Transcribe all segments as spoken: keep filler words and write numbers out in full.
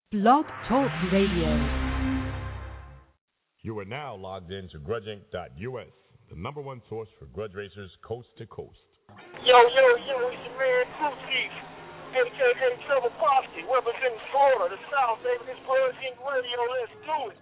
Blog Talk Radio. You are now logged in to grudge inc dot U S, the number one source for grudge racers coast to coast. Yo, yo, yo, it's your man Crew Chief, a k a. Trevor Posse, representing Florida, the South, baby. This Grudge Inc Radio, let's do it.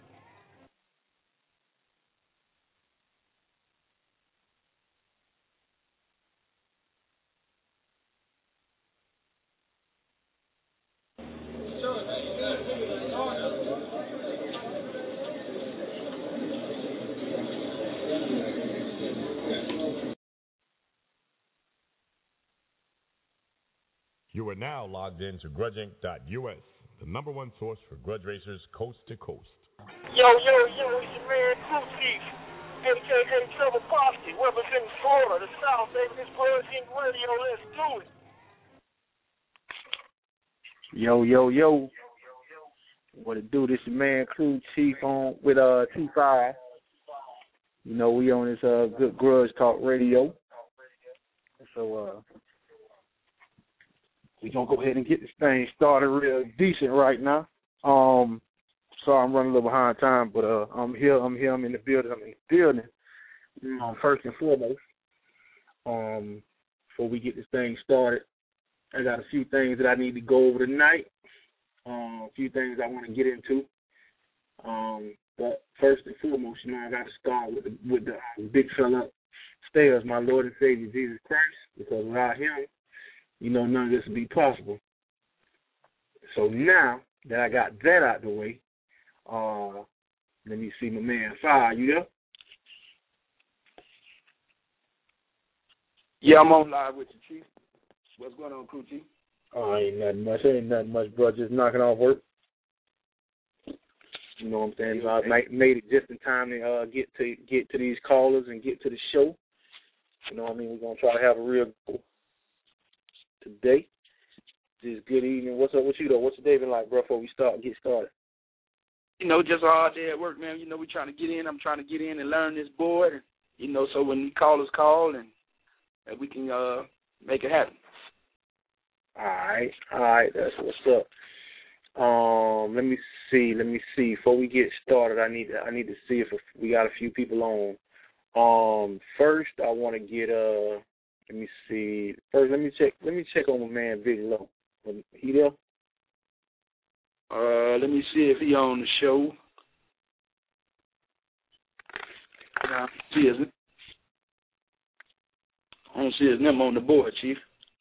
You are now logged in to grudge inc dot U S, the number one source for grudge racers coast to coast. Yo, yo, yo, it's your man Crew Chief, a k a. Trevor Posse, representing Florida, the South, baby. This Grudge Inc Radio, let's do it. Yo, yo, yo. What it do? This your man Crew Chief on with uh T five. You know, we on this uh good grudge talk radio. So uh we gonna go ahead and get this thing started real decent right now. Um sorry I'm running a little behind time, but uh I'm here, I'm here, I'm in the building, I'm in the building. Um, first and foremost, um, before we get this thing started, I got a few things that I need to go over tonight. Um, a few things I want to get into. Um, but first and foremost, you know, I got to start with the, with the um, big fella upstairs, my Lord and Savior Jesus Christ, because without Him, you know, none of this would be possible. So now that I got that out the way, uh, let me see my man Fire. You there? Yeah, I'm on live with you, Chief. What's going on, Crew Chief? Oh, ain't nothing much. Ain't nothing much, bro. Just knocking off work. You know what I'm saying? So I made it just in time to uh, get to get to these callers and get to the show. You know what I mean? We're gonna try to have a real goal today. Just good evening. What's up with you though? What's the day been like, bro? Before we start, get started. You know, just all day at work, man. You know, we trying to get in. I'm trying to get in and learn this board. And, you know, so when callers call and, and we can uh, make it happen. All right, all right, that's what's up. Um, let me see, let me see. Before we get started, I need to, I need to see if we got a few people on. Um, first, I want to get uh, let me see. First, let me check, let me check on my man Big Low. He there? Uh, let me see if he on the show. Nah, see his, I don't see his name on the board, Chief.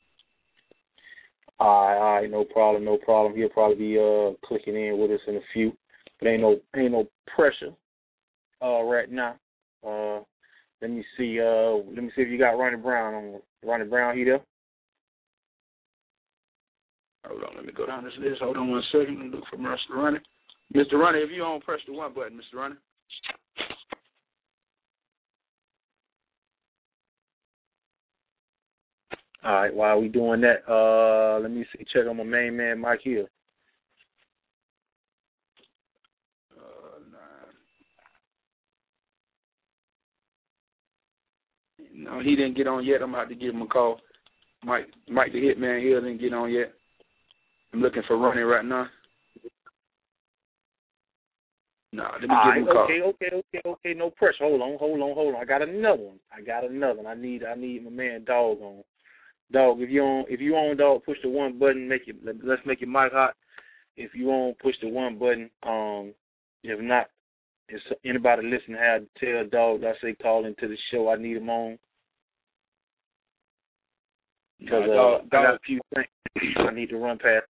All right, all right, no problem, no problem. He'll probably be uh clicking in with us in a few, but ain't no ain't no pressure uh right now. Uh, let me see uh let me see if you got Ronnie Brown on. Ronnie Brown, he there? Hold on, let me go down this list. Hold on one second and look for Mister Ronnie. Mister Ronnie, if you don't press the one button, Mister Ronnie. All right, while we doing that, uh, let me see, check on my main man, Mike Hill. Uh, nah. No, he didn't get on yet. I'm about to give him a call. Mike, Mike the Hitman Hill didn't get on yet. I'm looking for Ronnie right now. Nah, let me All give right, him a call. Okay, okay, okay, okay, no pressure. Hold on, hold on, hold on. I got another one. I got another one. I need, I need my man Dog on. Dog, if you on, if you on, dog, push the one button. Make it. Let's make your mic hot. If you on, push the one button. Um, if not, if anybody listening had to tell Dog, I say call into the show. I need him on because uh, dog, I dog. got a few things I need to run past.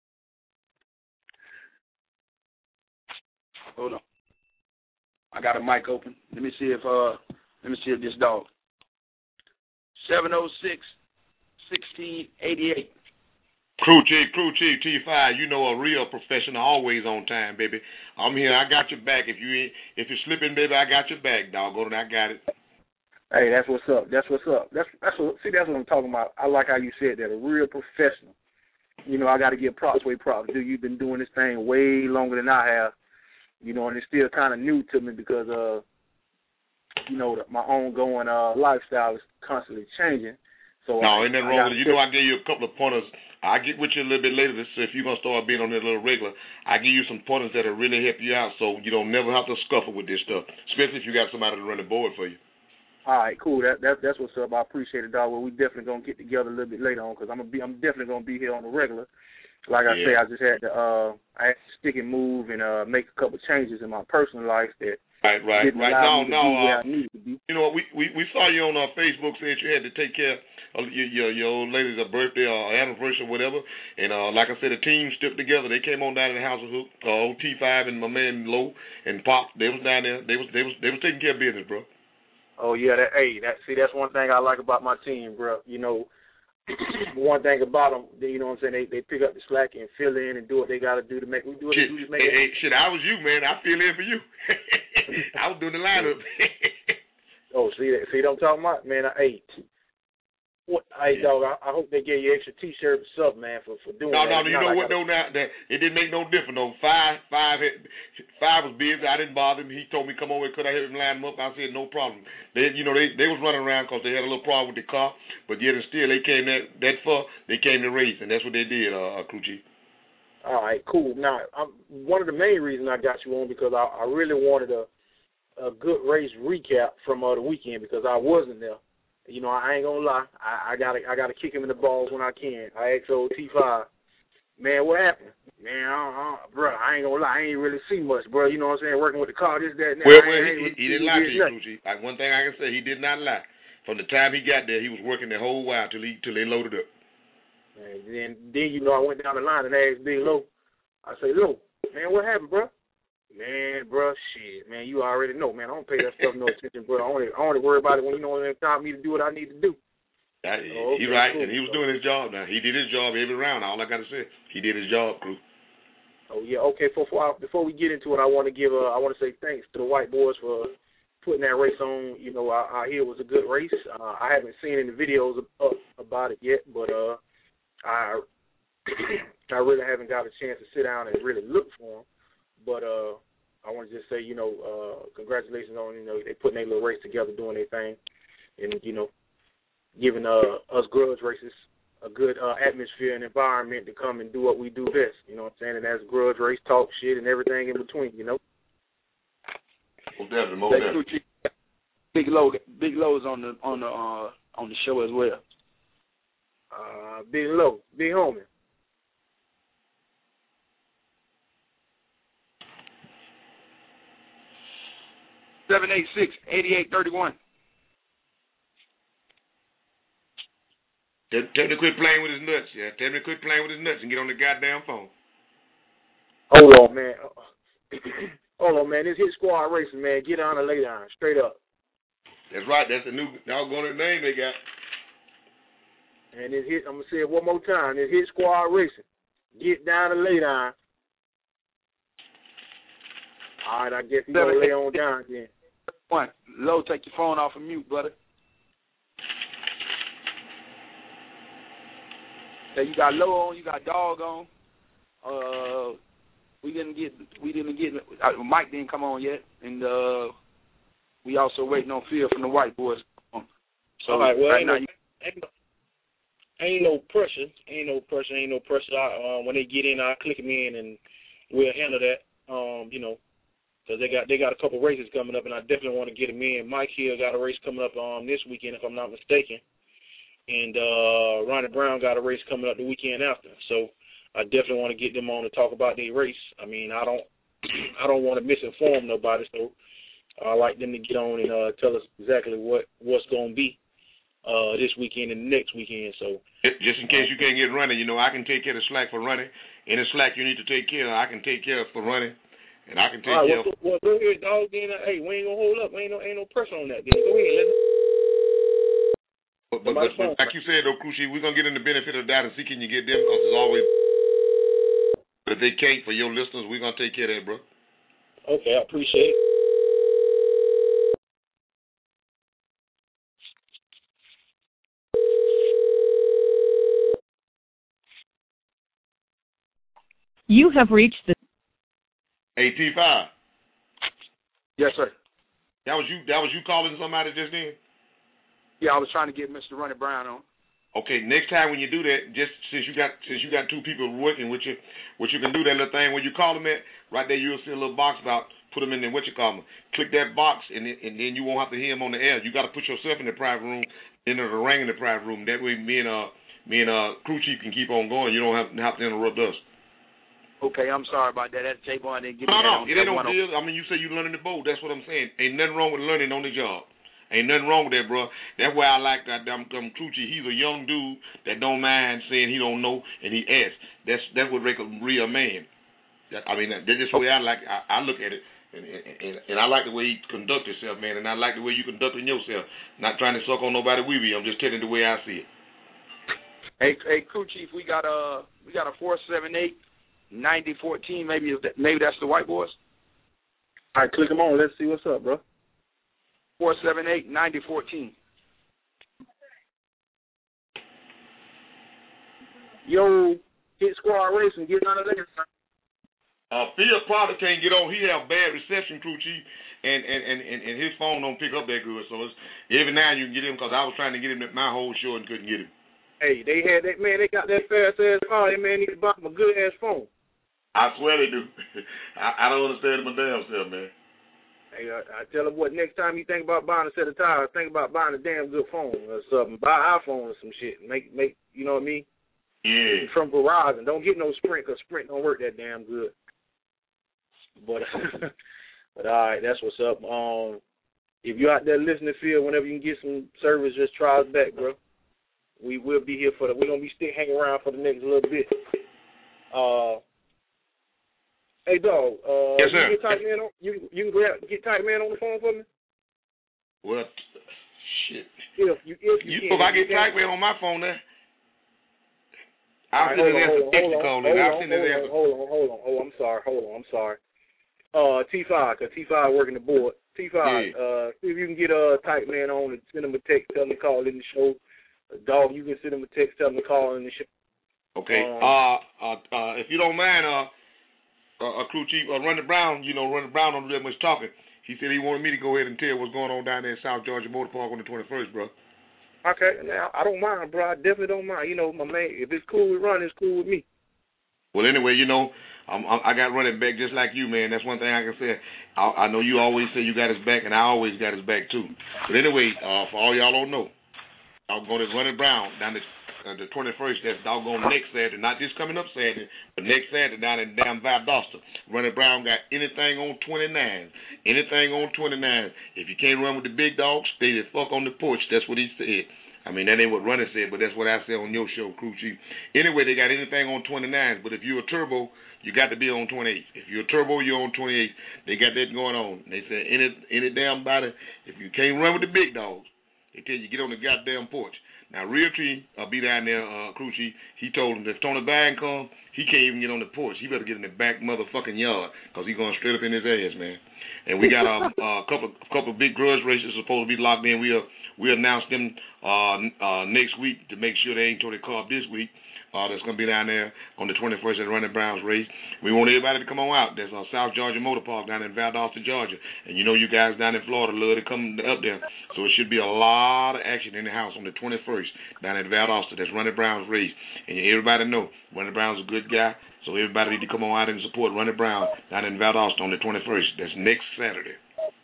Hold on. I got a mic open. Let me see if uh, let me see if this dog. seven oh six sixteen eighty-eight. Crew Chief, Crew Chief, T five, you know a real professional, always on time, baby. I'm here, I got your back. If you if you're slipping, baby, I got your back, doggone it, I got it. Hey, that's what's up. That's what's up. That's that's what see that's what I'm talking about. I like how you said that. A real professional. You know, I gotta give props where props due. You've been doing this thing way longer than I have. You know, and it's still kinda new to me because uh you know, my ongoing uh lifestyle is constantly changing. So no, I, ain't nothing I wrong with it. You know, I gave you a couple of pointers I'll get with you a little bit later to see if you're going to start being on there a little regular. I'll give you some pointers that'll really help you out so you don't never have to scuffle with this stuff, especially if you got somebody to run the board for you. All right, cool. That, that that's what's up. I appreciate it, dog. Well, we definitely gonna get together a little bit later on because I'm gonna be I'm definitely gonna be here on the regular. Like I yeah. say, I just had to uh I had to stick and move and uh make a couple changes in my personal life that right right didn't right allow no me to no be where uh, I needed to be. You know what? We, we we saw you on uh, Facebook saying you had to take care of your your, your old lady's a birthday or anniversary or whatever. And uh, like I said, the team stuck together. They came on down to the house of Hook, uh, old T five and my man Low and Pop. They was down there. They was they was they was taking care of business, bro. Oh yeah, that hey, that see that's one thing I like about my team, bro. You know, one thing about them, you know what I'm saying? They they pick up the slack and fill in and do what they got to do to make we do what shit, they do to make hey, it. Hey, shit, I was you, man. I fill in for you. I was doing the lineup. Oh, see that? See what I'm talking about, man? I ate. What? Hey, yeah. dog. I, I hope they gave you extra T-shirts or something, man, for for doing no, that. No, no, you know like what? Though now that it didn't make no difference. Though five, five, five was busy. I didn't bother him. He told me come over. Could I help him line him up? I said no problem. They, you know, they they was running around because they had a little problem with the car, but yet and still they came that that far. They came to race, and that's what they did. Uh, uh Crew Chief. All right, cool. Now, I'm, one of the main reasons I got you on because I, I really wanted a a good race recap from uh, the weekend because I wasn't there. You know, I ain't gonna lie. I, I gotta, I gotta kick him in the balls when I can. I asked old T five, man, what happened? Man, I, I, bro, I ain't gonna lie. I ain't really see much, bro. You know what I'm saying? Working with the car, this, that, and that. Well, I well, ain't he, really he didn't lie to you, nothing. Crew Chief. Like one thing I can say, he did not lie. From the time he got there, he was working the whole while till he till they loaded up. And then, then you know, I went down the line and asked Big Low. I say, Low, man, what happened, bro? Man, bro, shit, man, you already know, man. I don't pay that stuff no attention, bro. I only, I only worry about it when you know it's time for me to do what I need to do. That, oh, okay, he's right, cool. and he was doing his job. Now he did his job every round. All I gotta say, he did his job, Crew. Oh yeah, okay. Before I, before we get into it, I want to give a, I want to say thanks to the White Boys for putting that race on. You know, I, I hear it was a good race. Uh, I haven't seen any videos up about it yet, but uh, I I really haven't got a chance to sit down and really look for them. But uh, I want to just say, you know, uh, congratulations on, you know, they putting their little race together, doing their thing, and, you know, giving uh, us grudge races a good uh, atmosphere and environment to come and do what we do best, you know what I'm saying? And that's grudge race, talk shit, and everything in between, you know? Most definitely, most definitely. Big Low, Big Low is on the on the uh, on the show as well. Uh, Big Low, Big Homie. seven eight six, eight eight three one. Tell, tell him to quit playing with his nuts, yeah. Tell him to quit playing with his nuts and get on the goddamn phone. Hold on, man. Hold on, man. This Hit Squad Racing, man. Get on and lay down, straight up. That's right. That's the new doggone name they got. And this hit, I'm going to say it one more time. This Hit Squad Racing. Get down and lay down. All right, I guess you going to lay on down then. One. Low, take your phone off of mute, brother. So you got Low on, you got Dog on. Uh, we didn't get, we didn't get, uh, Mike didn't come on yet, and uh, we also waiting on Phil from the White Boys. So all right, well, right ain't, now no, you, ain't, no, ain't no pressure, ain't no pressure, ain't no pressure. I, uh, when they get in, I'll click them in, and we'll handle that. Um, you know, because they got they got a couple races coming up, and I definitely want to get them in. Mike Hill got a race coming up um this weekend, if I'm not mistaken. And uh, Ronnie Brown got a race coming up the weekend after. So I definitely want to get them on to talk about their race. I mean, I don't, I don't want to misinform nobody. So I like them to get on and uh, tell us exactly what what's going to be uh, this weekend and next weekend. So just in case you can't get running, you know, I can take care of the slack for running. Any slack you need to take care of, I can take care of for running, and I can take all right, care well, of. Well, go ahead, dog. Then uh, hey, we ain't gonna hold up. We ain't no ain't no pressure on that. Then go ahead. Let's But, but, but, but like you said, though, Cruci, we're going to get in the benefit of that and see can you get them because it's always. But if they can't, for your listeners, we're going to take care of that, bro. Okay, I appreciate it. You have reached the. Hey, T five. Yes, sir. That was you. That was you calling somebody just then. Yeah, I was trying to get Mister Ronnie Brown on. Okay, next time when you do that, just since you got since you got two people working with you, what you can do that little thing when you call them at, right there you'll see a little box about put them in there. What you call them? Click that box and then, and then you won't have to hear them on the air. You got to put yourself in the private room, then it'll ring in the private room. That way, me and uh me and uh crew chief can keep on going. You don't have have to interrupt us. Okay, I'm sorry about that. That's J-Boy. I didn't get no, that. No, on, it ain't no on. deal. I mean, you say you learning the boat. That's what I'm saying. Ain't nothing wrong with learning on the job. Ain't nothing wrong with that, bro. That's why I like that damn um, crew chief. He's a young dude that don't mind saying he don't know and he asks. That's that's what make a real man. That, I mean, that's just the way I like. I, I look at it, and, and and I like the way he conduct himself, man. And I like the way you conducting yourself. Not trying to suck on nobody wee wee. I'm just telling the way I see it. Hey, hey, crew chief, we got a we got a four seven eight ninety fourteen. Maybe that, maybe that's the white boys. All right, click them on. Let's see what's up, bro. Four seven eight ninety fourteen. Yo, hit squad racing. Get none of that. Uh, Phil probably can't get on. He have bad reception, crew chief, and and, and, and and his phone don't pick up that good. So it's, every now you can get him because I was trying to get him at my whole show and couldn't get him. Hey, they had that man. They got that fast ass car. That man need to buy him a good ass phone. I swear they do. I, I don't understand my damn self, man. Hey, I, I tell him what. Next time you think about buying a set of tires, think about buying a damn good phone or something. Buy an iPhone or some shit. Make make you know what I mean? Yeah. From Verizon. Don't get no Sprint because Sprint don't work that damn good. But but all right, that's what's up. Um, if you're out there listening, Phil, whenever you can get some service, just try us back, bro. We will be here for the. We're gonna be still hanging around for the next little bit. Uh. Hey, dog. Uh, yes, sir. You get tight man on. You you can grab, get tight man on the phone for me. Well, shit. If you if you, you can, if I get you tight man on my phone there, I'll right, send his ass a text on, call. Hold I'll on, send his ass. hold on, hold on. Oh, I'm sorry. Hold on. I'm sorry. Uh, T five, cause T five working the board. T five. Yeah. Uh, see if you can get a uh, tight man on and send him a text, tell him to call in the show. Dog, you can send him a text, tell him to call in the show. Okay. Um, uh, uh, uh, if you don't mind, uh. Uh, a crew chief, uh, Ronnie Brown, you know, Ronnie Brown don't do that much talking. He said he wanted me to go ahead and tell what's going on down there in South Georgia Motor Park on the twenty-first, bro. Okay, now, I don't mind, bro. I definitely don't mind. You know, my man, if it's cool with Ronnie, it's cool with me. Well, anyway, you know, I'm, I'm, I got running back just like you, man. That's one thing I can say. I, I know you always say you got his back, and I always got his back, too. But anyway, uh, for all y'all don't know, I'm going to Ronnie Brown down the Uh, the twenty-first, that's doggone next Saturday, not just coming up Saturday, but next Saturday down in damn Valdosta. Ronnie Brown got anything on twenty-nine. Anything on twenty-nine. If you can't run with the big dogs, stay the fuck on the porch. That's what he said. I mean, that ain't what Ronnie said, but that's what I said on your show, Crew Chief. Anyway, they got anything on twenty-nines, but if you're a turbo, you got to be on twenty-eight. If you're a turbo, you're on twenty-eight. They got that going on. They said any any damn body, if you can't run with the big dogs, they tell you get on the goddamn porch. Now, Realtree uh, be down there, uh, crew chief. He told him if Tony Bang come, he can't even get on the porch. He better get in the back motherfucking yard because he's going straight up in his ass, man. And we got a uh, uh, couple couple big grudge races supposed to be locked in. We'll, we'll announce them uh, uh, next week to make sure they ain't Tony Cobb this week. Uh, that's going to be down there on the twenty-first at Running Browns race. We want everybody to come on out. There's uh, South Georgia Motor Park down in Valdosta, Georgia. And you know you guys down in Florida love to come up there. So it should be a lot of action in the house on the twenty-first down at Valdosta. That's Running Browns race. And everybody know Running Brown's a good guy. So everybody need to come on out and support Running Brown down in Valdosta on the twenty-first. That's next Saturday.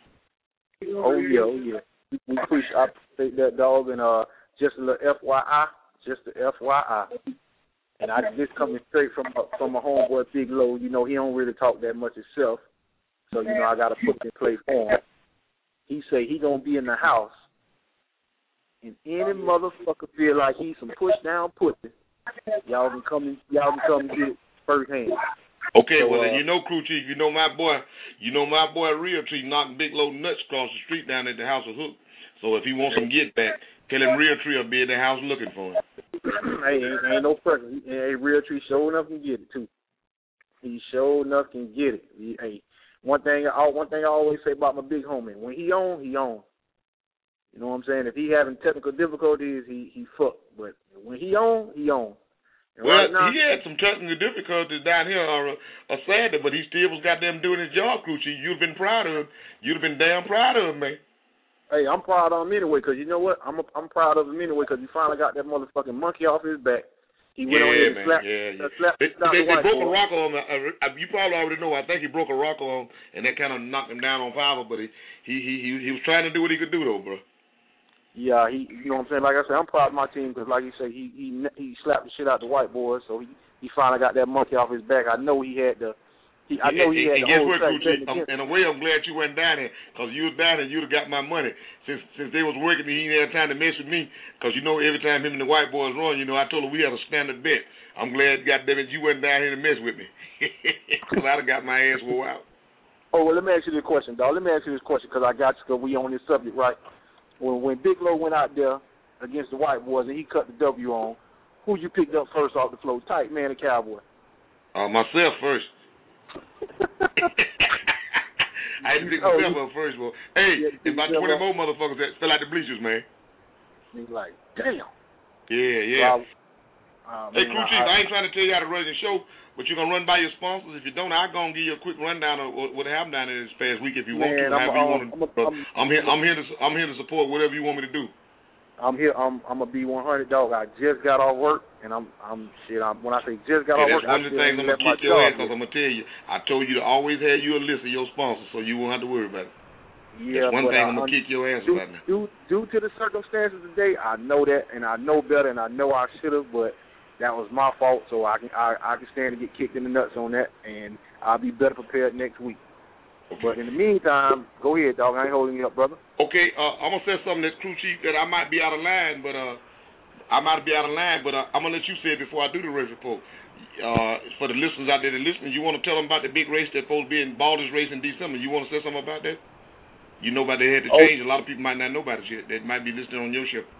Oh, yeah, oh, yeah. We appreciate, I appreciate that, dog. And uh, just a little F Y I, just a F Y I. And I just coming straight from a, from a homeboy, Big Low. You know, he don't really talk that much himself. So, you know, I got to put it in place for him. He say he going to be in the house. And any motherfucker feel like he's some push-down pussy, y'all can come and, y'all can come and get it firsthand. Okay, so, well, uh, you know, Crew Chief, you know my boy, you know my boy Realtree knocking Big Low nuts across the street down at the House of Hook. So if he wants some get back, tell him Realtree will be in the house looking for him. Hey, ain't, ain't no pressure. Hey, Realtree sure enough can get it too. He sure enough can get it. He, hey, one thing, one thing I always say about my big homie: when he on, he on. You know what I'm saying? If he having technical difficulties, he he fuck. But when he on, he on. And well, right now, he had some technical difficulties down here, or uh, Saturday, but he still was goddamn doing his job, Crew Chief. You'd have been proud of him. You'd have been damn proud of him, man. Hey, I'm proud of him anyway, because you know what? I'm a, I'm proud of him anyway, because he finally got that motherfucking monkey off his back. He went yeah, on here and man, slapped, yeah, yeah. uh, slapped, They, slapped they, the they white broke boy. a rocker on the, uh, you probably already know, I think he broke a rocker on, and that kind of knocked him down on Fiverr, but he, he, he, he, he was trying to do what he could do, though, bro. Yeah, he, you know what I'm saying? Like I said, I'm proud of my team, because like you say, he, he, he slapped the shit out the white boy, so he, he finally got that monkey off his back. I know he had the, He, I know he and, had and the guess whole what, Gucci? Um, in a way, I'm glad you went down there, because you was down there, you'd have got my money. Since since they was working, he didn't have time to mess with me, because, you know, every time him and the white boys run, you know, I told him we had a standard bet. I'm glad, goddammit, you went down here to mess with me, because I'd have got my ass wore out. Oh, well, let me ask you this question, dog. Let me ask you this question, because I got you, because we on this subject, right? When, when Big Low went out there against the white boys and he cut the W on, who you picked up first off the floor, Tight Man or Cowboy? Uh, myself first. I had to pick myself oh, up first, boy. Hey, yeah, there's about twenty more motherfuckers that fell out the bleachers, man. He's like, damn. Yeah, yeah. Well, uh, hey, man, Crew Chief, I, I ain't trying to tell you how to run your show, but you're going to run by your sponsors. If you don't, I'm going to give you a quick rundown of what happened down there this past week if you want man, to, however I'm, you um, want to. I'm, a, I'm, I'm, here, I'm, here to, I'm here to support whatever you want me to do. I'm here. I'm I'm a B one hundred dog. I just got off work, and I'm I'm shit. I'm, when I say just got yeah, off work, that's one of the things I'm gonna kick your ass because I'm gonna tell you. I told you to always have you a list of your sponsors, so you won't have to worry about it. Yeah, that's one but thing I, I'm gonna kick your ass due, about now. Due due to the circumstances today, I know that, and I know better, and I know I should have, but that was my fault. So I can I I can stand to get kicked in the nuts on that, and I'll be better prepared next week. Okay. But in the meantime, go ahead, dog. I ain't holding you up, brother. Okay, uh, I'm gonna say something that's Crew Chief that I might be out of line, but uh, I might be out of line, but uh, I'm gonna let you say it before I do the race report. Uh, for the listeners out there that listening, you want to tell them about the big race that's supposed to be in Baldy's race in December? You want to say something about that? You know about they had to change. Oh. A lot of people might not know about it yet. That might be listening on your show.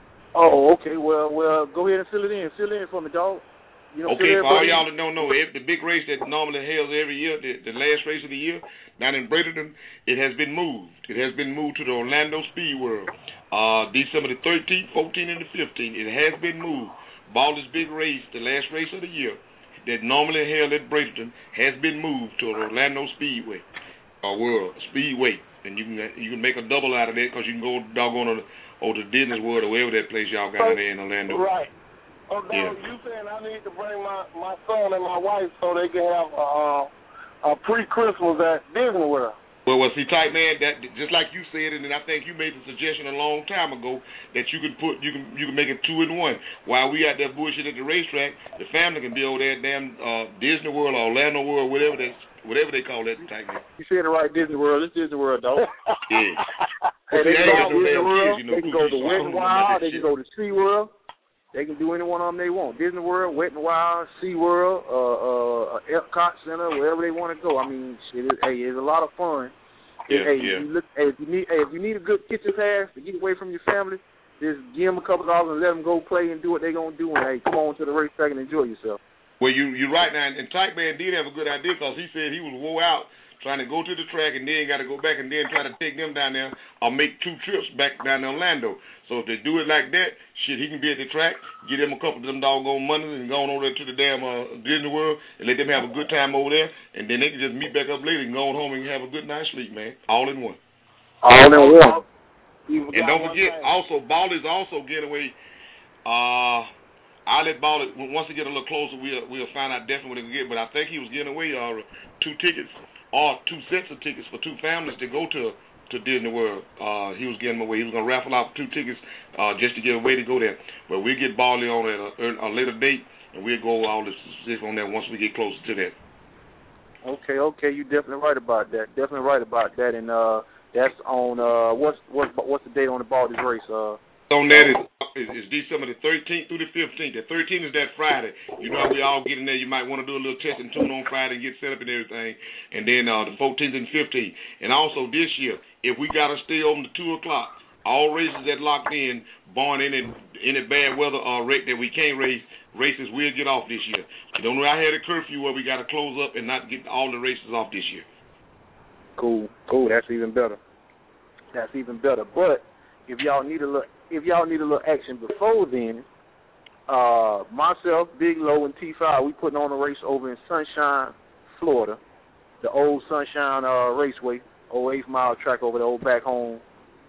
Oh, okay. Well, well, go ahead and fill it in. Fill it in for me, dog. You know, okay, for all y'all that don't know, the big race that normally held every year, the, the last race of the year, down in Bradenton, it has been moved. It has been moved to the Orlando Speed World, uh, December the thirteenth, fourteenth, and the fifteenth. It has been moved. Baldy's big race, the last race of the year, that normally held at Bradenton, has been moved to the Orlando Speedway, or World Speedway, and you can you can make a double out of that because you can go doggone to, or to Disney World or wherever that place y'all got in there in Orlando. Right. Oh, no, yeah. You saying I need to bring my, my son and my wife so they can have uh, a pre-Christmas at Disney World. Well, well, see, Tight Man, that just like you said, and then I think you made the suggestion a long time ago that you could put, you can, you can make it two in one. While we out there bullshit at the racetrack, the family can be over there at damn uh, Disney World or Orlando World, whatever they, whatever they call that, Tight Man. You said it right, Disney World. It's Disney World, dog. Yeah. Hey, they, see, can go no Disney kids, World. you know, They can go to Wet n Wild. They can go to Sea World. They can do any one of them they want. Disney World, Wet n Wild, Sea World, uh, uh, Epcot Center, wherever they want to go. I mean, shit, it, hey, it's a lot of fun. Yeah, hey, yeah. You look, hey, if you need, hey, if you need a good kitchen pass to get away from your family, just give them a couple dollars and let them go play and do what they're gonna do. And hey, come on to the racetrack and enjoy yourself. Well, you you're right now, and Tight Man did have a good idea because he said he was wore out trying to go to the track and then got to go back and then try to take them down there or make two trips back down to Orlando. So if they do it like that, shit, he can be at the track, get them a couple of them doggone monies and go on over there to the damn uh, Disney World and let them have a good time over there, and then they can just meet back up later and go on home and have a good night's sleep, man. All in one. All in one. And don't forget, also, Baldy's also getting away. Uh, I'll let Baldy, once we get a little closer, we'll, we'll find out definitely what he can get, but I think he was getting away uh, two tickets or two sets of tickets for two families to go to to Disney World. Uh, he was getting away. He was going to raffle out two tickets uh, just to get away to go there. But we'll get Baldy on at a, a later date, and we'll go all the specifics on that once we get closer to that. Okay, okay, you're definitely right about that. Definitely right about that. And uh, that's on, uh, what's, what's, what's the date on the Baldy's race? Uh, on that is, is December the thirteenth through the fifteenth. The thirteenth is that Friday. You know how we all get in there. You might want to do a little test and tune on Friday and get set up and everything. And then uh, the fourteenth and fifteenth. And also this year, if we got to stay open to two o'clock, all races that locked in, barring any any bad weather or wreck that we can't race, races will get off this year. You don't know I had a curfew where we got to close up and not get all the races off this year. Cool, cool. That's even better. That's even better. But if y'all need a little, if y'all need a little action before then, uh, myself, Big Low, and T five, we putting on a race over in Sunshine, Florida, the old Sunshine uh, Raceway, old eighth mile track over the old back home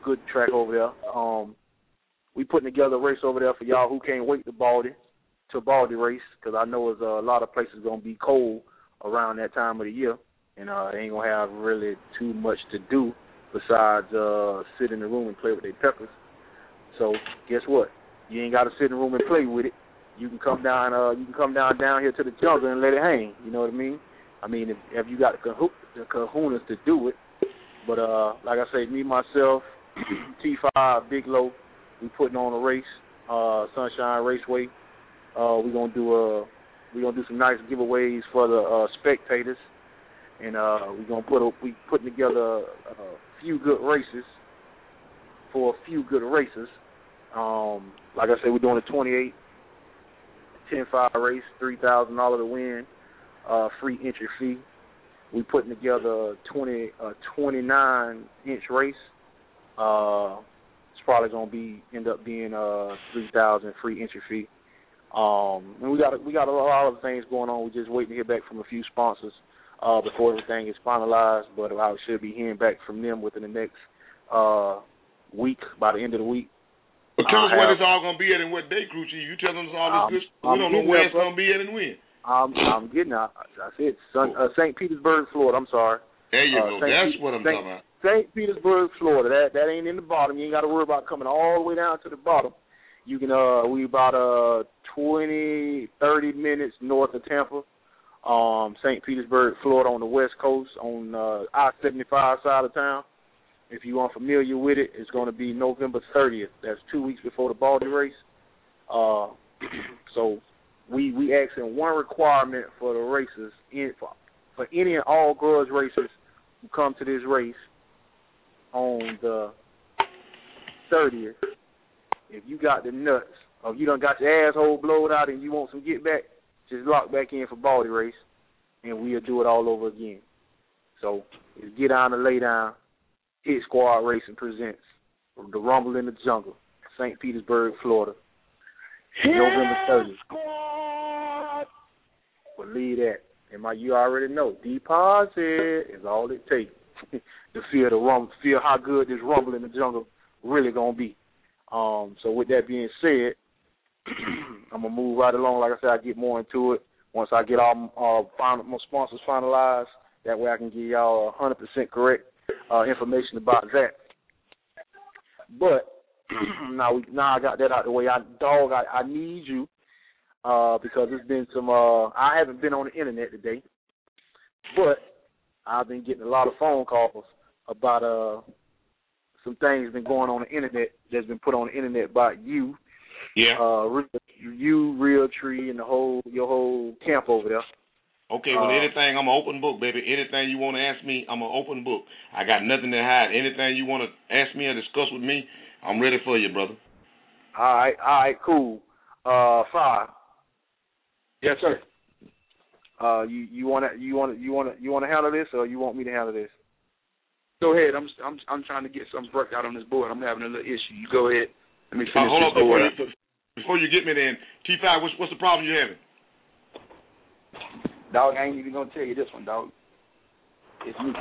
good track over there. Um, we putting together a race over there for y'all who can't wait to Baldy, to Baldy race, because I know there's a lot of places going to be cold around that time of the year, and uh, they ain't going to have really too much to do besides uh, sit in the room and play with their peppers. So guess what? You ain't got to sit in the room and play with it. You can come down. Uh, you can come down down here to the jungle and let it hang. You know what I mean? I mean, if, if you got the, caho- the kahunas to do it. But uh, like I say, me myself, T five, Big Low, we putting on a race, uh, Sunshine Raceway. Uh, we gonna do a we gonna do some nice giveaways for the uh, spectators, and uh, we gonna put a, we putting together a, a few good races for a few good races. Um, like I said, we're doing a twenty-eight, ten five race, three thousand dollars to win, uh, free entry fee. We putting together a twenty, a twenty-nine inch race. Uh, it's probably gonna be end up being uh three thousand free entry fee. Um, and we got we got a lot of things going on. We're just waiting to hear back from a few sponsors uh, before everything is finalized. But I should be hearing back from them within the next uh, week, by the end of the week. But tell us I where have, it's all gonna be at and what day, crew chief. You tell us all this good. I'm We don't know where it's there, gonna be at and when. I'm, I'm getting out. I said Sun, uh, Saint Petersburg, Florida. I'm sorry. There you uh, go. Saint That's Pe- what I'm Saint, talking about. Saint Petersburg, Florida. That that ain't in the bottom. You ain't got to worry about coming all the way down to the bottom. You can uh we about uh twenty, thirty minutes north of Tampa. Um, Saint Petersburg, Florida, on the west coast, on uh, I seventy-five side of town. If you aren't familiar with it, it's going to be November thirtieth. That's two weeks before the Baldy race. Uh, so we we asking one requirement for the racers in, for, for any and all grudge racers who come to this race on the thirtieth. If you got the nuts, or if you done got your asshole blowed out and you want some get back, just lock back in for Baldy race, and we'll do it all over again. So it's Get Down and Lay Down. Hit Squad Racing presents The Rumble in the Jungle, Saint Petersburg, Florida, November thirtieth. Believe that. And my, you already know, deposit is all it takes to feel the rumble, feel how good this Rumble in the Jungle really gonna be. Um, so with that being said, I'm gonna move right along. Like I said, I get more into it once I get all uh, final, my sponsors finalized. That way I can give y'all one hundred percent correct uh, information about that. But now, we, now I got that out of the way. I, dog, I, I need you uh, because there's been some. Uh, I haven't been on the internet today, but I've been getting a lot of phone calls about uh, some things been going on the internet that's been put on the internet about you. Yeah. Uh, you, Real Tree, and the whole your whole camp over there. Okay, well, uh, anything, I'm an open book, baby. Anything you want to ask me, I'm an open book. I got nothing to hide. Anything you want to ask me or discuss with me, I'm ready for you, brother. All right, all right, cool. Uh, five. Yes, sir. Uh, you you want to you want to you want to you want to handle this, or you want me to handle this? Go ahead. I'm I'm I'm trying to get something worked out on this board. I'm having a little issue. You go ahead. Let me finish uh, hold this on before board. you, before you get me there. T five, what's what's the problem you having? Dog, I ain't even gonna tell you this one, dog. It's me.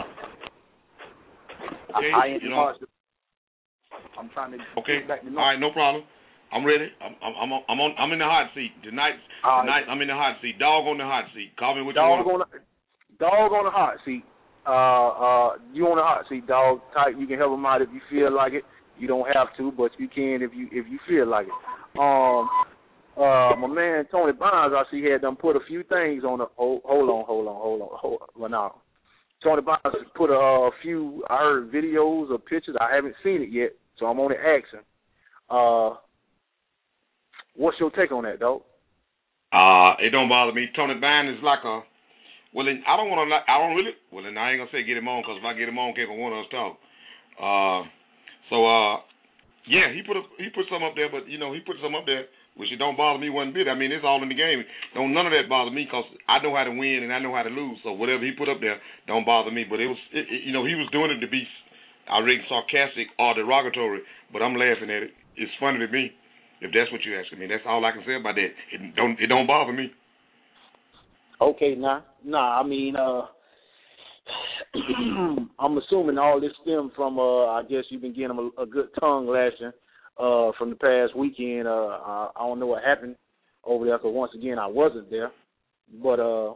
Okay, I, I ain't you know. I'm trying to okay. get back to normal. All right, no problem. I'm ready. I'm I'm I'm on I'm in the hot seat tonight. All tonight right. I'm in the hot seat. Dog on the hot seat. Call me what you Dog want. on the dog on the hot seat. Uh, uh, you on the hot seat, dog. Type. You can help him out if you feel like it. You don't have to, but you can if you if you feel like it. Um. Uh, my man Tony Bonds, I see had done put a few things on the. Hold, hold on, hold on, hold on, hold on. Well, now, Tony Bonds put a, a few. I heard videos or pictures. I haven't seen it yet, so I'm only asking. Uh, what's your take on that, dog? Uh, it don't bother me. Tony Bonds is like a. Well, then, I don't want to. I don't really. Well, then I ain't gonna say get him on, because if I get him on, can't one of us talk. Uh, so uh, yeah, he put a, he put some up there, but you know he put some up there. Which it don't bother me one bit. I mean, it's all in the game. Don't none of that bother me, because I know how to win and I know how to lose. So whatever he put up there don't bother me. But it was, it, it, you know, he was doing it to be, I reckon, sarcastic or derogatory. But I'm laughing at it. It's funny to me, if that's what you're asking me. That's all I can say about that. It don't, it don't bother me. Okay, nah, nah. I mean, uh, I'm assuming all this stemmed from, uh, I guess you've been getting him a, a good tongue lashing uh, from the past weekend. Uh, I, I don't know what happened over there because, once again, I wasn't there. But uh,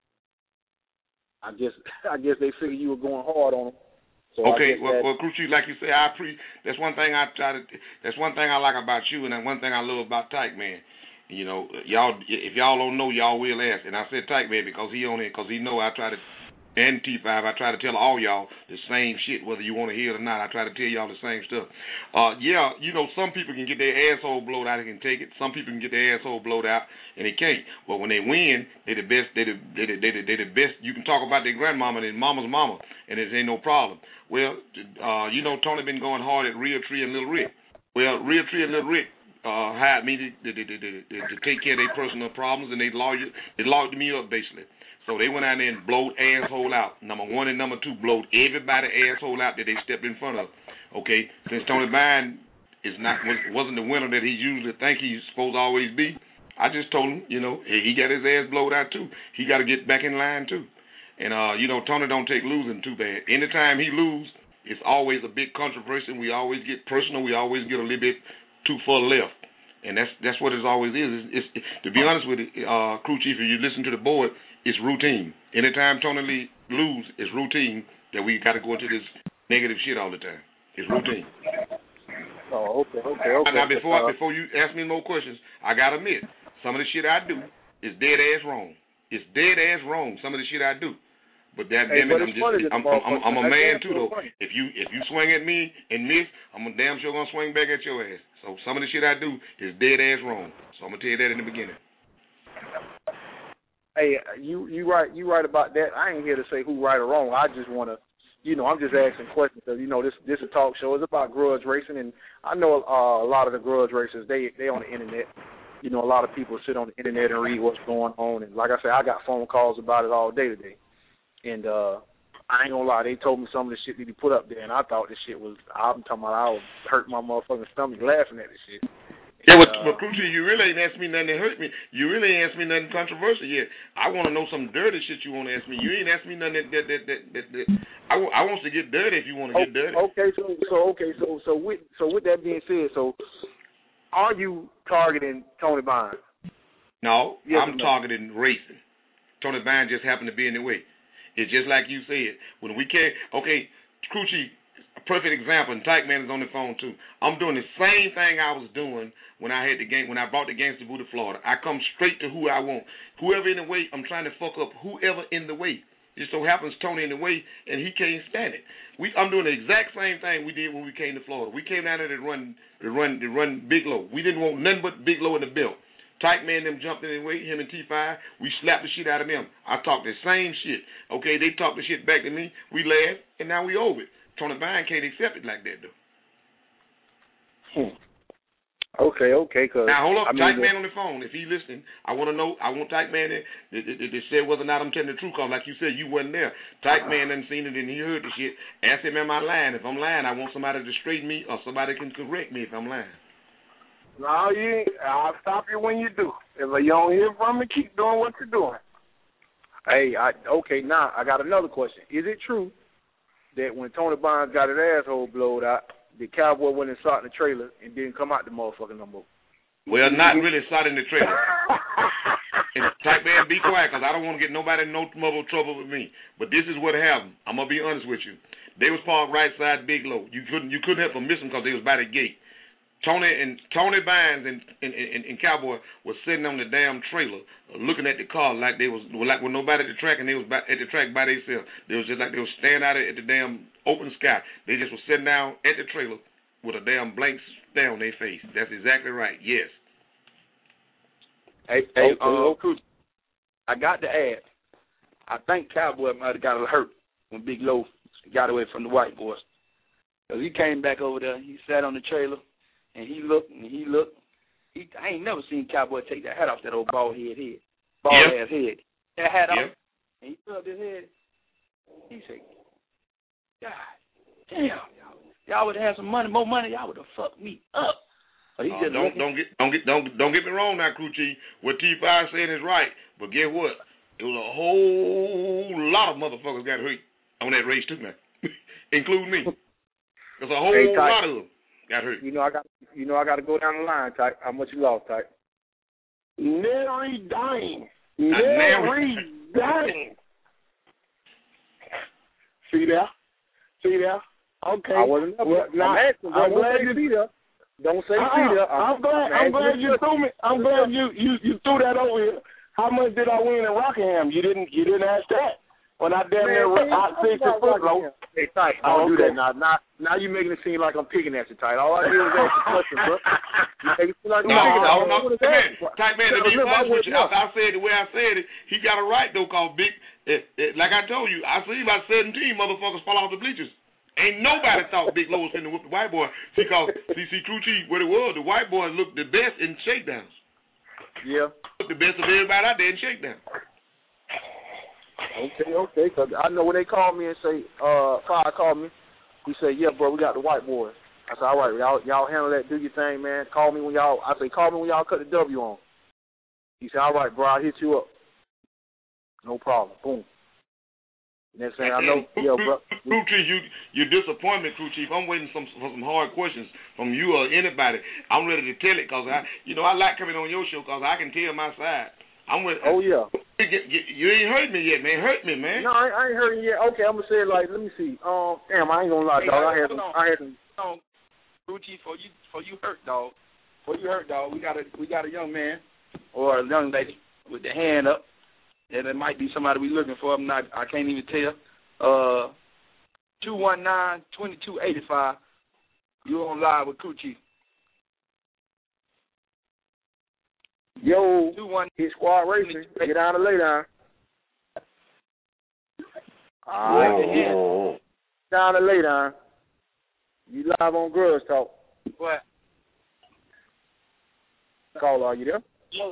I guess I guess they figured you were going hard on them. So okay, well, well, Crew Chief, like you say, I pre. That's one thing I try to. That's one thing I like about you, and that's one thing I love about Tyke Man. You know, y'all. If y'all don't know, y'all will ask. And I said Tyke Man because he on it, because he know I try to. And T five, I try to tell all y'all the same shit, whether you want to hear it or not. I try to tell y'all the same stuff. Uh, yeah, you know, some people can get their asshole blowed out and can take it. Some people can get their asshole blowed out and they can't. But when they win, they the best. They the they the, they the, they the best. You can talk about their grandmama and their mama's mama, and it ain't no problem. Well, uh, you know, Tony been going hard at Real Tree and Little Rick. Well, Real Tree and Little Rick uh, hired me to, to, to, to, to, to take care of their personal problems, and they lawyered, they lawyered me up basically. So they went out there and blowed asshole out. Number one and number two blowed everybody asshole out that they stepped in front of. Okay, since Tony Byrne is not wasn't the winner that he usually think he's supposed to always be, I just told him, you know, he got his ass blowed out too. He got to get back in line too. And uh, you know, Tony don't take losing too bad. Anytime he lose, it's always a big controversy. We always get personal. We always get a little bit too far left. And that's that's what it always is. It's, it's, it's, to be honest with you, uh, Crew Chief, if you listen to the board, it's routine. Anytime Tony Lee lose, it's routine that we got to go into this negative shit all the time. It's routine. Oh, okay, okay, okay. Now, before uh, before you ask me more questions, I got to admit, some of the shit I do is dead ass wrong. It's dead ass wrong, some of the shit I do. But that hey, damn it, but I'm just I'm, I'm, I'm, I'm a man too though. If you if you swing at me and miss, I'm damn sure gonna swing back at your ass. So some of the shit I do is dead ass wrong. So I'm gonna tell you that in the beginning. Hey, you you right you right about that. I ain't here to say who right or wrong. I just want to, you know, I'm just asking questions because, you know, this this is a talk show. It's about grudge racing, and I know uh, a lot of the grudge racers, they they on the internet. You know, a lot of people sit on the internet and read what's going on, and like I said, I got phone calls about it all day today. And uh, I ain't gonna lie, they told me some of the shit that he put up there, and I thought this shit was, I'm talking about I was hurt my motherfucking stomach laughing at this shit. Yeah, but, uh, but Crucial, you really ain't asked me nothing that hurt me. You really ain't asked me nothing controversial yet. I want to know some dirty shit you want to ask me. You ain't asked me nothing that that that that. that, that I, w- I want to get dirty if you want to okay, get dirty. Okay, so so okay, so so with so with that being said, so are you targeting Tony Byrne? No, yes I'm no? targeting racing. Tony Byrne just happened to be in the way. It's just like you said. When we can't, okay, Crucial, a perfect example, and Tyke Man is on the phone too. I'm doing the same thing I was doing when I had the game, when I brought the Gangsta Boo to Florida. I come straight to who I want. Whoever in the way, I'm trying to fuck up whoever in the way. It so happens Tony in the way, and he can't stand it. We, I'm doing the exact same thing we did when we came to Florida. We came down there to run, to run, to run Big Low. We didn't want nothing but Big Low in the belt. Tyke Man them jumped in the way, him and T five, we slapped the shit out of them. I talked the same shit. Okay, they talked the shit back to me, we laughed, and now we over it. Tony Byrne can't accept it like that, though. Hmm. Okay, okay. Cause, now, hold up, I mean, Tyke Man on the phone. If he listening, I want to know, I want Tyke Man to, to, to, to say whether or not I'm telling the truth, because like you said, you wasn't there. Tyke Man done seen it and he heard the shit. Ask him, am I lying? If I'm lying, I want somebody to straighten me or somebody can correct me if I'm lying. No, you ain't. I'll stop you when you do. If you don't hear from me, keep doing what you're doing. Hey, I, okay, now I got another question. Is it true that when Tony Byrne got his asshole blowed out, the cowboy went and shot in the trailer and didn't come out the motherfucker no more? Well, not really shot in the trailer. And Tyke Man, be quiet, because I don't want to get nobody in no trouble with me. But this is what happened. I'm gonna be honest with you. They was parked right side Big Low. You couldn't you couldn't help them miss them because they was by the gate. Tony and Tony Bynes and, and, and, and Cowboy was sitting on the damn trailer, looking at the car like they was like with nobody at the track, and they was by, at the track by themselves. They was just like they was standing out at the damn open sky. They just was sitting down at the trailer with a damn blank stare on their face. That's exactly right. Yes. Hey, hey, uh, I got to add. I think Cowboy might have got hurt when Big Low got away from the white boys, because he came back over there. He sat on the trailer. And he looked, and he looked. He, I ain't never seen Cowboy take that hat off that old bald head head, bald yep. ass head. That hat yep. off, and he rubbed his head. He said, "God damn, y'all, y'all would have had some money, more money. Y'all would have fucked me up." But he uh, just don't don't get don't get don't don't get me wrong now, Crew Chief. What T five saying is right, but guess what? It was a whole lot of motherfuckers got hurt. A on that race too, man, including me. There's a whole Hey, lot of them got hurt. You know I got. You know I got to go down the line, Type. How much you lost, Type? Nary dime. Nary dime. See there? See there? Okay. I wasn't up. Well, I'm asking, bro. I'm Don't glad say you see there. Don't say uh-uh. see there. I'm, I'm glad. I'm, I'm glad you threw me. I'm glad you, you you threw that over here. How much did I win in Rockingham? You didn't. You didn't ask that. When I damn near I six foot low. Hey, Type, I don't oh, do okay. that now. Now, now you making it seem like I'm picking at you, Type. All I did was ask a question, bro. You make it seem like no, I'm no, no, no. man. Type man, to be honest with you, after I said the way I said it, he got it right though, cause Big. It, it, like I told you, I see about seventeen motherfuckers fall off the bleachers. Ain't nobody thought Big Low was finna whoop the white boy. See, cause see, see, Crew Chief, what it was, the white boys looked the best in shakedowns. Yeah. Looked the best of everybody out there in shakedowns. Okay, okay, because I know when they call me and say, uh, Carl called me, he said, yeah, bro, we got the white boys. I said, all right, y'all, y'all handle that, do your thing, man. Call me when y'all, I say, call me when y'all cut the W on. He said, all right, bro, I'll hit you up. No problem. Boom. Next thing I know, yeah, bro. Crew Chief, you, your disappointment, Crew Chief, I'm waiting some, for some hard questions from you or anybody. I'm ready to tell it because, I, you know, I like coming on your show because I can tell my side. I'm with. Oh yeah. You ain't heard me yet, man. Hurt me, man. No, I, I ain't heard you yet. Okay, I'm gonna say it like, let me see. Um, damn, I ain't gonna lie, Hey, dog. I hold had, on. I had. Hold on, Gucci, for you, for you hurt, dog. For you hurt, dog. We got a, we got a young man or a young lady with their hand up, and it might be somebody we looking for. I'm not. I can't even tell. Uh, two one nine twenty two eighty five. You on live with Gucci. Yo, Two one. hit squad racing. Get down and lay down. All right. Down and lay down. You live on Grudge Talk. What? Call, are you there?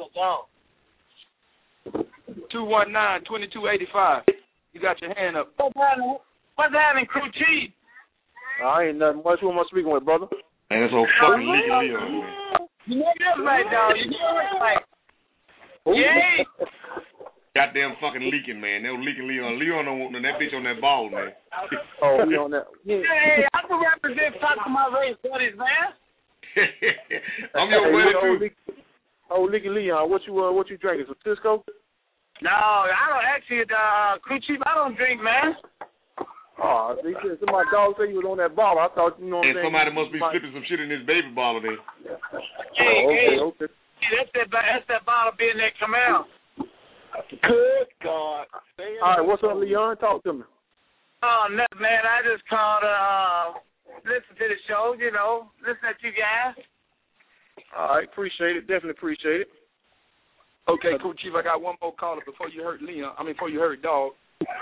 Two one nine twenty two eighty five. You got your hand up. What's happening? What's happening, Crew Chief? I ain't nothing much. Who am I speaking with, brother? Man, that's old fucking Leaky Leo, man. You know that's right, dog. You know that's right. Yeah. Goddamn fucking leaking, man. They were leaking Leon. Leon don't want that bitch on that ball, man. Oh, we on that. Yeah. Hey, I can represent talk to my race buddies, man. I'm your buddy too. Oh, Leaky Leon, what you uh, what you drinking? Some Cisco? No, I don't actually. Uh, Crew Chief, I don't drink, man. Oh, they said my dog said you was on that ball. I thought you know. What and I'm somebody saying? must be slipping some shit in this baby bottle there. Hey, oh, okay, hey, okay. hey, that's that. That's that bottle being that come out. Good God. All right, what's up, Leon? Talk to me. Oh, no, man, I just called to uh, listen to the show. You know, listen to you guys. All right, appreciate it. Definitely appreciate it. Okay, cool, Chief. I got one more caller before you hurt Leon. I mean, before you hurt Dog.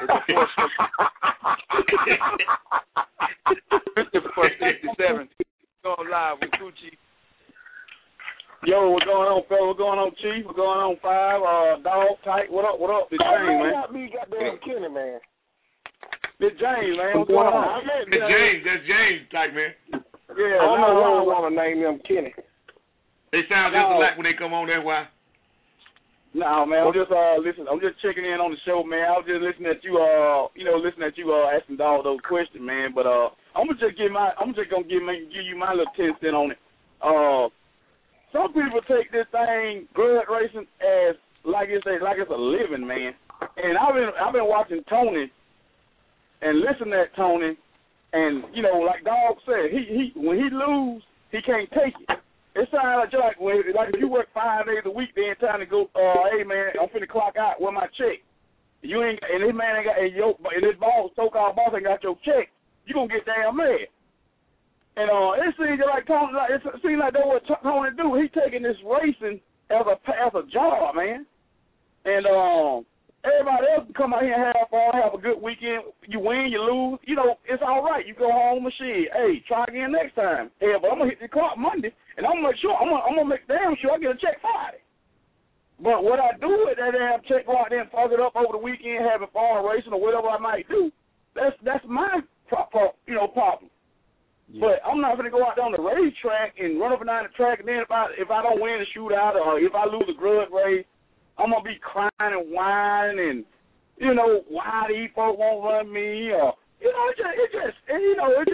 Christopher sixty-seven. Going live with Cool Chief. Yo, what's going on, fella? What's going on, Chief? What's going on, Five? Uh, Dog, Tight. What up? What up? This James, man. Got me, goddamn Kenny, man. This James, man. What's going on? That's James. That's James, Tight, man. Yeah, I don't know why I want to name them Kenny. They sound just alike when they come on. That's why. No, man, I'm just uh listen. I'm just checking in on the show, man. I was just listening at you, uh, you know, listening at you uh asking all those questions, man. But uh, I'm gonna just give my, I'm just gonna give my, give you my little ten cent on it. Uh, some people take this thing, grudge racing, as like it's a, like it's a living, man. And I've been I've been watching Tony and listening at Tony, and you know, like Dog said, he he when he lose, he can't take it. It sounds like, like, when, like if you work five days a week, then time to go, uh, hey, man, I'm finna clock out with my check. You ain't, and this man ain't got, and, your, and this boss, so-called boss ain't got your check, you gonna get damn mad. And uh, it seems like Tony, like, it seems like that's what Tony do. He taking this racing as a, as a job, man. And um, everybody else can come out here and have fun, have a good weekend. You win, you lose, you know, it's all right. You go home and shit. Hey, try again next time. Hey, but I'm gonna hit the clock Monday. And I'm gonna make sure I'm gonna, I'm gonna make damn sure I get a check Friday. But what I do with that damn check, go out there and fuck it up over the weekend, having fun racing or whatever I might do, that's that's my pro, pro, you know problem. Yeah. But I'm not gonna go out there on the racetrack and run up and down the track, and then if I if I don't win the shootout or if I lose a grudge race, I'm gonna be crying and whining and you know why these folks won't run me or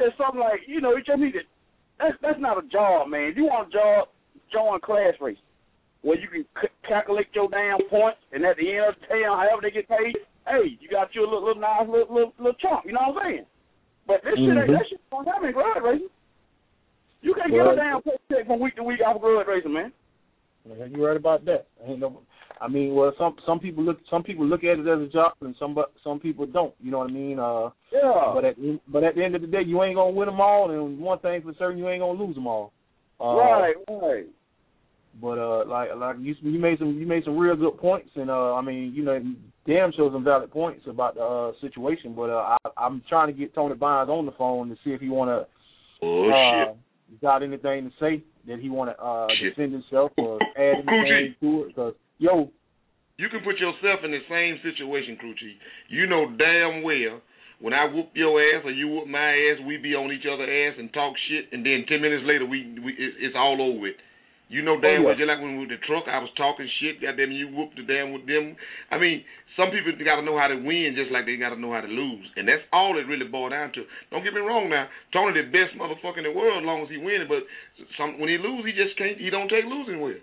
just something like, you know, you just need to, that's, that's not a job, man. If you want a job, join class race, where you can c- calculate your damn points, and at the end of the day, however they get paid, hey, you got you a little, little nice little, little, little chunk, you know what I'm saying? But this mm-hmm. shit ain't, that shit don't happen in grudge racing. You can't well, get a damn paycheck from week to week off of grudge racing, man. Yeah, you're right about that. Ain't no, I mean, well, some some people look some people look at it as a job, and some some people don't. You know what I mean? Uh, yeah. But at but at the end of the day, you ain't gonna win them all, and one thing for certain, you ain't gonna lose them all. Uh, right, right. But uh, like like you you made some you made some real good points, and uh, I mean, you know, damn show some valid points about the uh, situation. But uh, I, I'm trying to get Tony Bynes on the phone to see if he want to. Oh uh, shit. Got anything to say that he want to uh, defend himself or add anything to it? Because, yo. You can put yourself in the same situation, Crew Chief. You know damn well when I whoop your ass or you whoop my ass, we be on each other's ass and talk shit, and then ten minutes later, we, we it, it's all over with. You know damn oh, yeah. well, just like when we were with the truck, I was talking shit, goddamn, you whooped the damn with them. I mean, some people got to know how to win just like they got to know how to lose, and that's all it really boiled down to. Don't get me wrong now, Tony the best motherfucker in the world as long as he winning, but some when he lose, he just can't, he don't take losing well.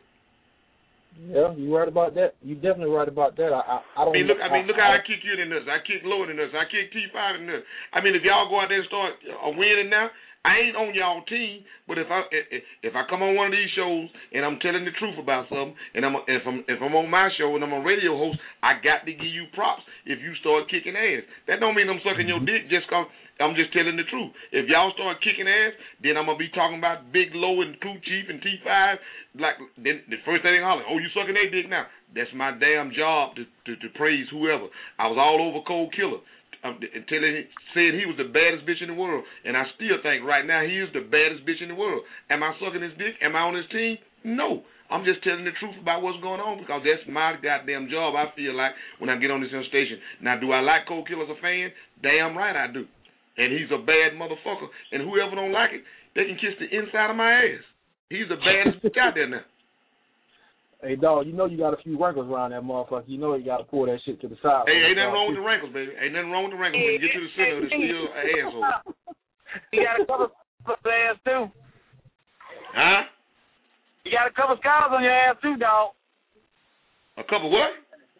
Yeah, you right about that. You definitely right about that. I, I, I don't. I mean, look. I mean, look I, how I, I kick you in the nuts. I kick lower than nuts. I kick T five in the nuts. I mean, if y'all go out there and start uh, winning now, I ain't on y'all team. But if I if, if I come on one of these shows and I'm telling the truth about something, and I'm if I'm if I'm on my show and I'm a radio host, I got to give you props if you start kicking ass. That don't mean I'm sucking your dick just cause I'm just telling the truth. If y'all start kicking ass, then I'm gonna be talking about Big Low and Crew Chief and T five. Like then the first thing they holler, oh, you sucking their dick now? That's my damn job to, to to praise whoever. I was all over Cold Killer um, until he said he was the baddest bitch in the world, and I still think right now he is the baddest bitch in the world. Am I sucking his dick? Am I on his team? No. I'm just telling the truth about what's going on because that's my goddamn job. I feel like when I get on this station. Now, do I like Cold Killer as a fan? Damn right I do. And he's a bad motherfucker. And whoever don't like it, they can kiss the inside of my ass. He's the baddest bitch out there now. Hey, dog, you know you got a few wrinkles around that motherfucker. You know you got to pull that shit to the side. Hey, ain't nothing wrong with the wrinkles, baby. Ain't nothing wrong with the wrinkles. When you get to the center, it's still an asshole. You got a couple of ass, too. Huh? You got a couple scars on your ass, too, dog. A couple what?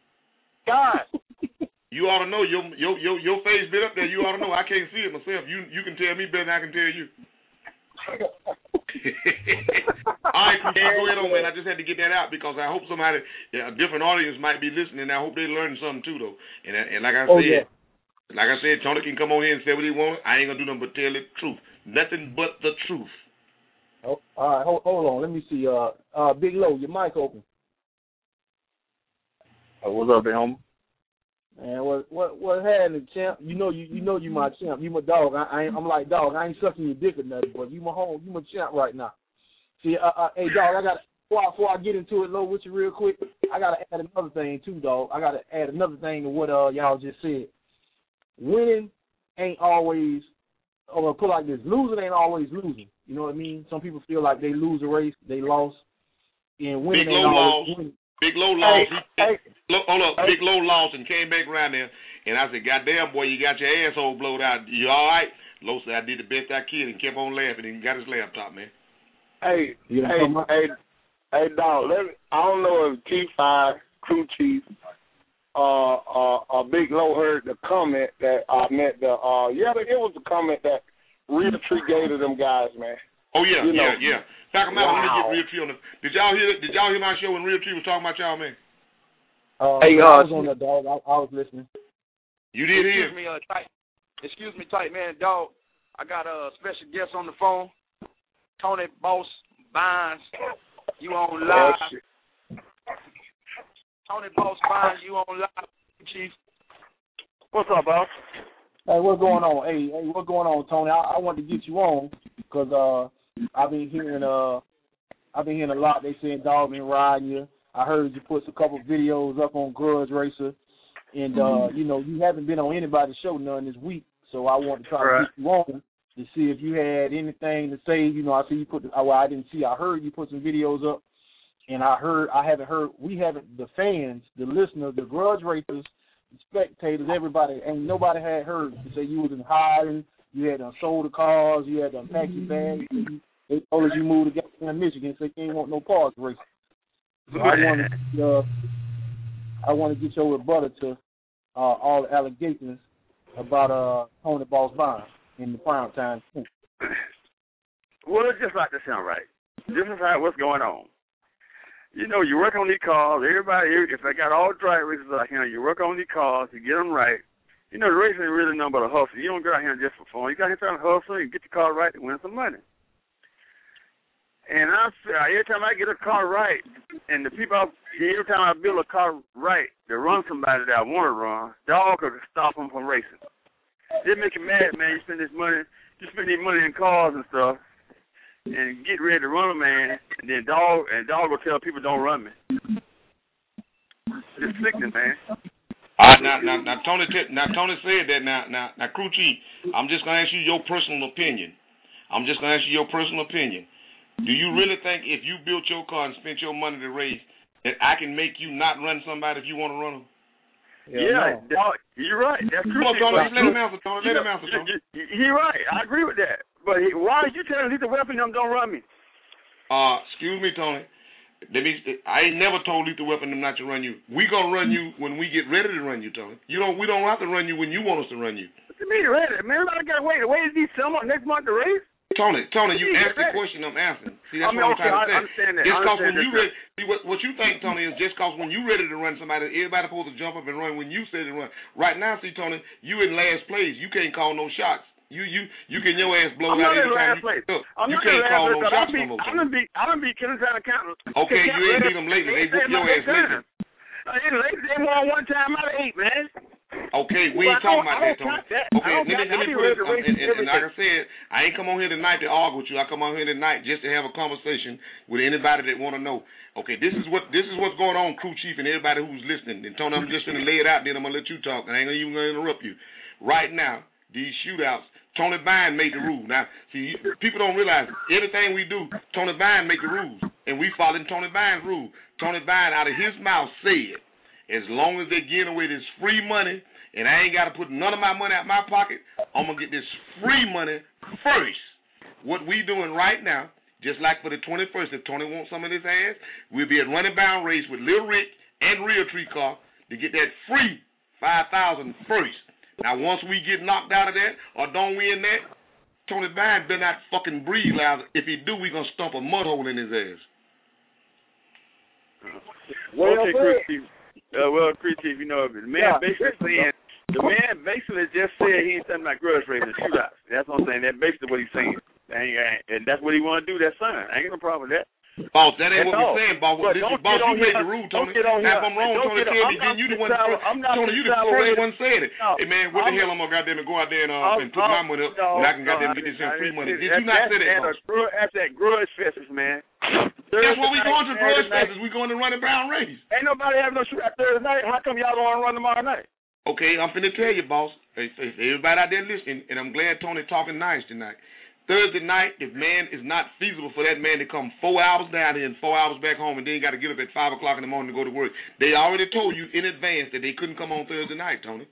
Scars. You ought to know your your your your face bit up there. You ought to know. I can't see it myself. You you can tell me better than I can tell you. All right, go ahead on, man. I just had to get that out because I hope somebody, a different audience, might be listening. I hope they learn something too, though. And and like I oh, said, yeah. like I said, Tony can come on here and say what he wants. I ain't gonna do nothing but tell the truth. Nothing but the truth. Oh, all right, hold, hold on. Let me see. Uh, uh, Big Low, your mic open. Uh, what's up, homie? Man, what what what happened, champ? You know you you know you my champ. You my dog. I, I ain't, I'm like dog. I ain't sucking your dick or nothing, but you my home. You my champ right now. See, uh, uh, hey dog, I got before I, before I get into it, Low, with you real quick. I gotta add another thing too, dog. I gotta add another thing to what uh y'all just said. Winning ain't always. I'm gonna put it like this: losing ain't always losing. You know what I mean? Some people feel like they lose a race, they lost, and winning Big ain't Low always lost. winning. Big Low lost. Hey, he, hey, hold up. Hey. Big Low lost and came back around there, and I said, "Goddamn, boy, you got your asshole blowed out. You all right?" Low said, "I did the best I could," and kept on laughing and got his laptop, man. Hey, hey, hey, hey, dog. Let me, I don't know if T five, Crew Chief, uh, uh, uh, Big Low heard the comment that I uh, meant the. Uh, yeah, it was the comment that Real Tree gave to them guys, man. Oh yeah, you yeah, know, yeah. Talk about wow. Let me get Real Tree on the. Did y'all hear? Did y'all hear my show when Real Tree was talking about y'all, man? Uh, hey, I uh, was on the dog. I, I was listening. You did hear? Excuse me, uh, tight. Excuse me, tight man, dog. I got a special guest on the phone. Tony Boss Bynes. You on live? Oh, Tony Boss Bynes. You on live, Chief? What's up, boss? Hey, what's going on? Hey, hey, what's going on, Tony? I, I wanted to get you on because uh, I've been hearing uh, I've been hearing a lot. They saying dog been riding you. I heard you put a couple videos up on Grudge Racer, and uh, you know you haven't been on anybody's show none this week. So I want to try right. to get you on to see if you had anything to say. You know, I see you put. The, well, I didn't see. I heard you put some videos up, and I heard. I haven't heard. We haven't. The fans, the listeners, the Grudge Racers, the spectators, everybody, and nobody had heard to say you was in hiding. You had to sold the cars. You had to unpack your bags. They told us you moved to goddamn Michigan, so they ain't want no parts race. So I want to, uh, I want to get your rebuttal to uh, all the allegations about uh, Tony Boss Bond in the prime time. Well, it just like to sound right. This is how what's going on. You know, you work on these cars. Everybody, if they got all drag races out here, you work on these cars to get them right. You know, the racing ain't really nothing but a hustle. You don't go out here just for fun. You got here trying to hustle and get the car right to win some money. And I every time I get a car right, and the people, every time I build a car right to run somebody that I want to run, dog could stop them from racing. It make you mad, man. You spend this money, you spend this money in cars and stuff, and get ready to run a man, and then dog and dog will tell people don't run me. It's sickening, man. All right, now, now, now Tony, now Tony said that. Now, now, now, Crew Chief, I'm just gonna ask you your personal opinion. I'm just gonna ask you your personal opinion. Do you really think if you built your car and spent your money to race, that I can make you not run somebody if you want to run them? Yeah, yeah no. You're right. That's true. Come on, Tony, let him answer, Tony. Let him answer, Tony. He's right. I agree with that. But he, why are you telling Lethal Weapon them don't run me? Uh, excuse me, Tony. Let me. I ain't never told Lethal Weapon them not to run you. We gonna run you when we get ready to run you, Tony. You don't. We don't have to run you when you want us to run you. What you mean ready? Man, everybody gotta wait. Wait is December next month to race. Tony, Tony, you asked the question I'm answering. See, that's I mean, what I'm okay, trying to say. I understand that. Just because when that you ready, see what, what you think, Tony, is just because when you ready to run somebody, everybody supposed to jump up and run when you say to run. Right now, see, Tony, you in last place. You can't call no shots. You you you can your ass blow I'm out every time. Last place. You, I'm you not can't call no place, shots beat, no more. I done beat I done beat Killers out of County. Okay, you ain't beat them lately. They whoop your ass lately. Uh, they won one time out of eight, man. Okay, we ain't talking about that, Tony. Okay, let me let me put it. Um, and, and, and like I said, I ain't come on here tonight to argue with you. I come on here tonight just to have a conversation with anybody that want to know. Okay, this is what this is what's going on, Crew Chief, and everybody who's listening. And Tony, I'm just gonna lay it out. Then I'm gonna let you talk. And I ain't even gonna interrupt you. Right now, these shootouts. Tony Vine made the rule. Now, see, people don't realize everything we do, Tony Vine make the rules, and we following Tony Vine's rule. Tony Vine, out of his mouth, said, as long as they get away this free money, and I ain't got to put none of my money out my pocket, I'm going to get this free money first. What we doing right now, just like for the twenty-first, if Tony wants some of this ass, we'll be at Running Bound Race with Lil Rick and Real Tree Car to get that free five thousand dollars first. Now, once we get knocked out of that or don't win that, Tony Vine better not fucking breathe loud. If he do, we going to stump a mud hole in his ass. Well, okay, Chris Chief. Uh, well, Chris Chief, you know, the man yeah. basically saying, the man basically just said he ain't talking about grudge racing and shootouts. That's what I'm saying. That's basically what he's saying. And, and that's what he want to do, that's fine. I ain't got no problem with that. Boss, that ain't what no. we're saying, boss. This is, boss, you made the rule, Tony. Now, if I'm wrong, Tony, tell me. Then you the one. Tony, you the first one said it. No, hey, man, what I'm, the hell am I goddamn to go out there and, uh, and put my money up no, and I can goddamn no, get this in free money? Did you not say that, boss? That's that grudge fest, man. That's what we going to grudge fest. We going to Running Bound Race. Ain't nobody having no shootout Thursday night. How come y'all don't want to run tomorrow night? Okay, I'm finna tell you, boss. Hey, everybody out there listening, and I'm glad Tony talking nice tonight. Thursday night, if man is not feasible for that man to come four hours down here and four hours back home and then got to get up at five o'clock in the morning to go to work, they already told you in advance that they couldn't come on Thursday night, Tony.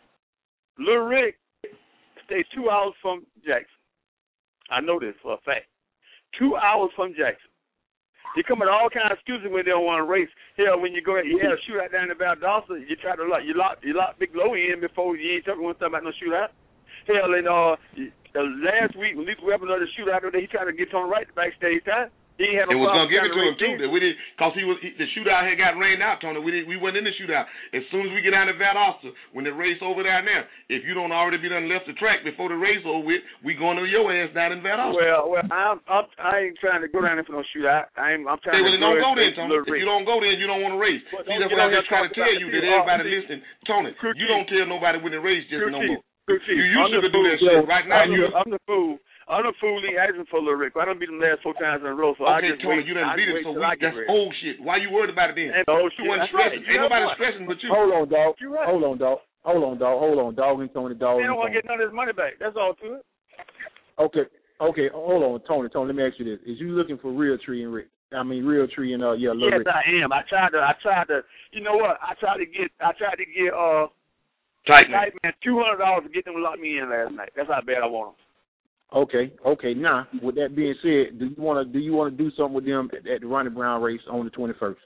Lil Rick stays two hours from Jackson. I know this for a fact. Two hours from Jackson. They come with all kinds of excuses when they don't want to race. Hell, when you go, you had a shootout down in Valdosta, you try to lock, you lock, you lock Big Low in before you ain't talking about no shootout. Hell, and uh, the last week when Lethal Weapon of the shootout, he tried to get on right backstage time. He ain't had no it was problem. Gonna give it to him too. That we did, cause he was he, the shootout had got rained out, Tony. We did, we went in the shootout. As soon as we get down to Valdosta, when the race over there now, if you don't already be done left the track before the race over with, we going to your ass down in Valdosta. Well, well, I'm, I'm I ain't trying to go down there for no shootout. I'm I'm trying hey, well, to. Don't go there, Tony. If you don't go there, you don't want to race. Well, See, that's what I'm just trying to tell you. That everybody listening, Tony, you don't tell nobody when the race just no more. You used to do that shit. Right now, you. I'm the fool. I'm the fool. He asking for Lil Rick. I done beat him last four times in a row. So okay, I just Tony, wait, you done I beat him so weak. That's ready. old shit. Why you worried about it then? And old you shit. wasn't stressing. Right. Ain't nobody stressing but you. Hold on, dog. Right. Hold on, dog. Hold on, dog. Hold on, dog. And Tony, dog. They don't want to get none of his money back. That's all to it. Okay. Okay. Hold on, Tony. Tony, let me ask you this: is you looking for Real Tree and Rick? I mean, Real Tree and uh, yeah, Lil Yes, Rick. I am. I tried to. I tried to. You know what? I tried to get. I tried to get. Uh. Tight man. Tight man, two hundred dollars to get them to lock me in last night. That's how bad I want them. Okay, okay. Now, with that being said, do you want to do you want to do something with them at, at the Ronnie Brown race on the twenty-first?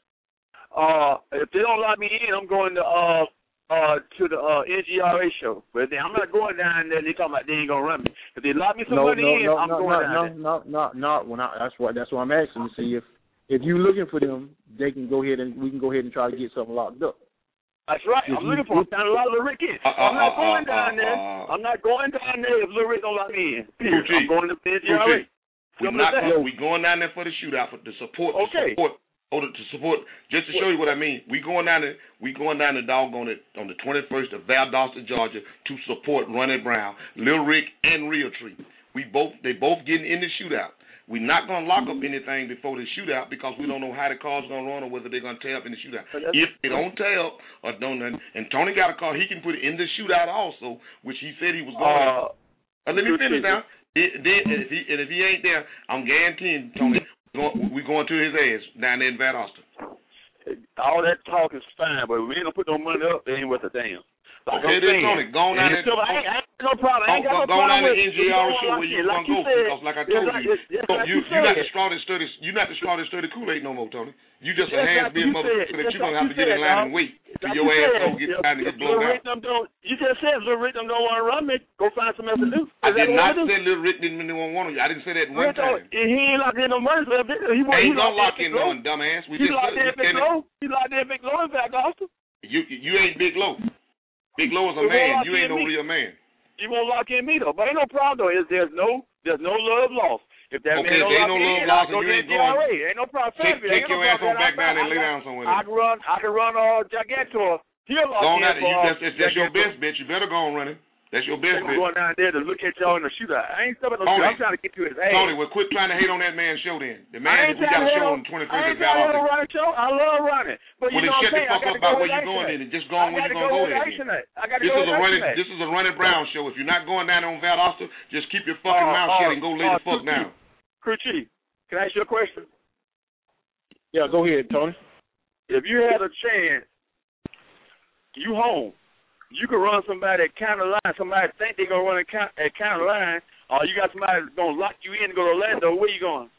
Uh, if they don't lock me in, I'm going to uh uh to the uh N G R A show. But then I'm not going down there. They talking about they ain't gonna run me. If they lock me somebody no, no, in, no, I'm no, going no, down no, there. no, no, no, no. When I, that's what that's what I'm asking to see if if you looking for them, they can go ahead and we can go ahead and try to get something locked up. That's right. If I'm you, looking for if, down a lot of Lil Rick in. Uh, I'm not uh, going uh, down uh, there. uh, I'm not going down there if Lil Rick don't lock me in. I'm going to the N G R A. We're not going, we going down there for the shootout for the support. Okay. Support, oh, to support. Just to show you what I mean, we going down there. We going down the doggone it on the twenty-first of Valdosta, Georgia, to support Ronnie Brown, Lil Rick, and Realtree. We both they both getting in the shootout. We're not gonna lock up anything before the shootout because we don't know how the car's gonna run or whether they're gonna tear up in the shootout. If they don't tear up or don't, and Tony got a car, he can put it in the shootout also, which he said he was going. Uh, uh, let me finish now. It, then, and if he and if he ain't there, I'm guaranteeing Tony we going to his ass down there in Valdosta. All that talk is fine, but we ain't gonna put no money up. They ain't worth a damn. Like okay, then Tony, go on down there. I ain't, I ain't no problem. I ain't got no go problem down to with N G R show where you like gonna go said, because, like I told like, you, it's, so like you you you not the straw that study you not the straw that study Kool-Aid no more, Tony. You just a hands being motherfucker that you're gonna have to get in line and wait till your ass don't get time to get blown out. You just said Lil Rick don't want to run me. Go find something else to do. I did not say Lil Rick didn't want to. I didn't say that one time. He ain't locked in no money. He ain't gonna lock in no one, dumbass. We just locked in Big Low. He locked in Big Low in fact, Austin. You you ain't Big Low. Big Low is a man. You ain't no real man. You won't lock in me though, but ain't no problem though. Is there's no there's no love lost. If that okay, man don't ain't lock no me love in, lost I'll go and you to ain't N G R A. going. Ain't no problem. Take, take your ass on back down and lay down somewhere. I can run. I can run all uh, Gigantor. He'll lock go in that, for you, that's, that's, that's your best bet. You better go on running. That's your best bet. Going down there to look at y'all in the shootout. I ain't stepping no shootout. I'm trying to get to his ass. Tony, well, quit trying to hate on that man's show then. The man, we got a show on the twenty-first. I ain't trying to hate on running show. I love running. But well, you know then shut the fuck up about where you're going in and just go on when you're going to go there. This is a running, this is a Ronnie Brown show. If you're not going down on Valdosta, just keep your fucking mouth shut and go lay the fuck down. Crew Chief, can I ask you a question? Yeah, go ahead, Tony. If you had a chance, you home. You can run somebody at counter line. Somebody think they're going to run at counter, at counter line, or you got somebody that's going to lock you in and go to Orlando. Where you going?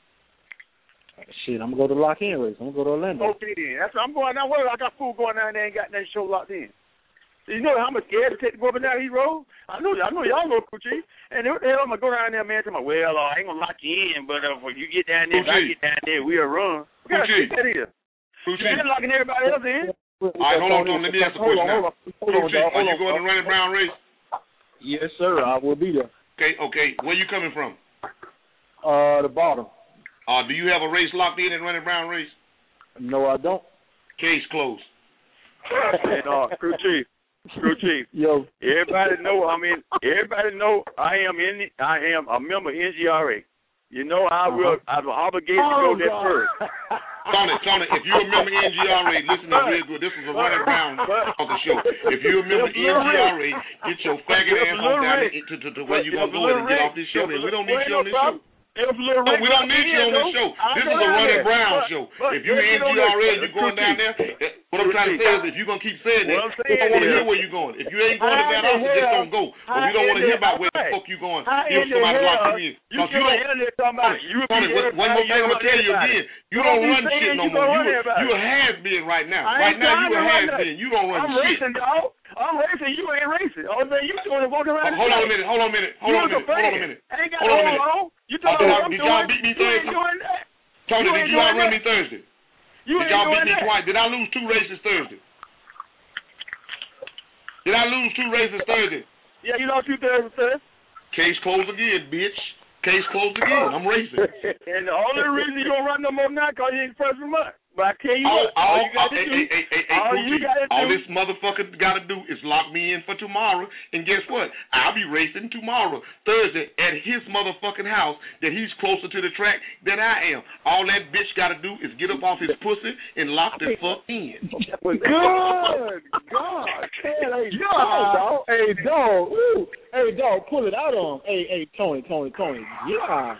Shit, I'm going to go to lock-in race. I'm going to go to Orlando. Okay, then. That's what I'm going down. Well, I got food going down there and got that show locked in. So you know how much scared to take to go up and down these roads? I know I know y'all know, Coach Chief. And what the hell am I going down there, man, to my, well, uh, I ain't going to lock you in, but uh, when you get down there, if I get down there, we'll run. What kind of shit that is? You ain't locking everybody else in. All right, hold on, Tony. Let me ask a question now. Coach Chief, are you going to Ronnie Brown race? Yes, sir. I will be there. Okay, okay. Where you coming from? Uh, the bottom. Uh, do you have a race locked in at Ronnie Brown race? No, I don't. Case closed. And, uh, Crew Chief, Crew Chief. Yo, everybody know. I mean, everybody know. I am in. The, I am a member of N G R A. You know, I will. Uh-huh. I'm obligated oh, to go there first. Tony, Tony, if you remember N G R A, listen to real good. This is a Ronnie Brown on the show. If you remember N G R A, get your faggot ass on down to, to, to where you gonna go and get off this show. We don't need you on this show. No, we don't need you on this show. This is a Ronnie Brown show. If you in N G R A and you're going down there, what I'm trying to say is if you're going to keep saying that, we don't want to hear where you're going. If you ain't going to that office, just don't go. But we don't want to hear about where the fuck you going. If somebody lock you in. Because you don't, Tony, one more thing I'm going to tell you again. You don't run shit no more. You a has-been right now. Right now you a has-been. You don't run shit. I'm racing. You ain't racing. All day you going to walk around. Oh, hold on a minute. Hold on a minute. Hold on a minute. Hold on a minute. Ain't got hold on a minute. On. You talking uh, about did y'all beat me Thursday? Tony, did y'all run me Thursday? You did y'all beat me that. twice? Did I lose two races Thursday? Did I lose two races Thursday? Yeah, you lost two Thursday, sir. Case closed again, bitch. Case closed again. I'm racing. And the only reason you don't run no more now because you ain't first of the month. But I tell you all, what, all, all you got to hey, do, hey, hey, hey, all hey, you got to do, all this motherfucker got to do is lock me in for tomorrow, and guess what? I'll be racing tomorrow, Thursday, at his motherfucking house that he's closer to the track than I am. All that bitch got to do is get up off his pussy and lock the fuck in. Good God. Hey, dog. Hey, dog. Ooh. Hey, dog, pull it out on him. Hey, hey, Tony, Tony, Tony. Yeah.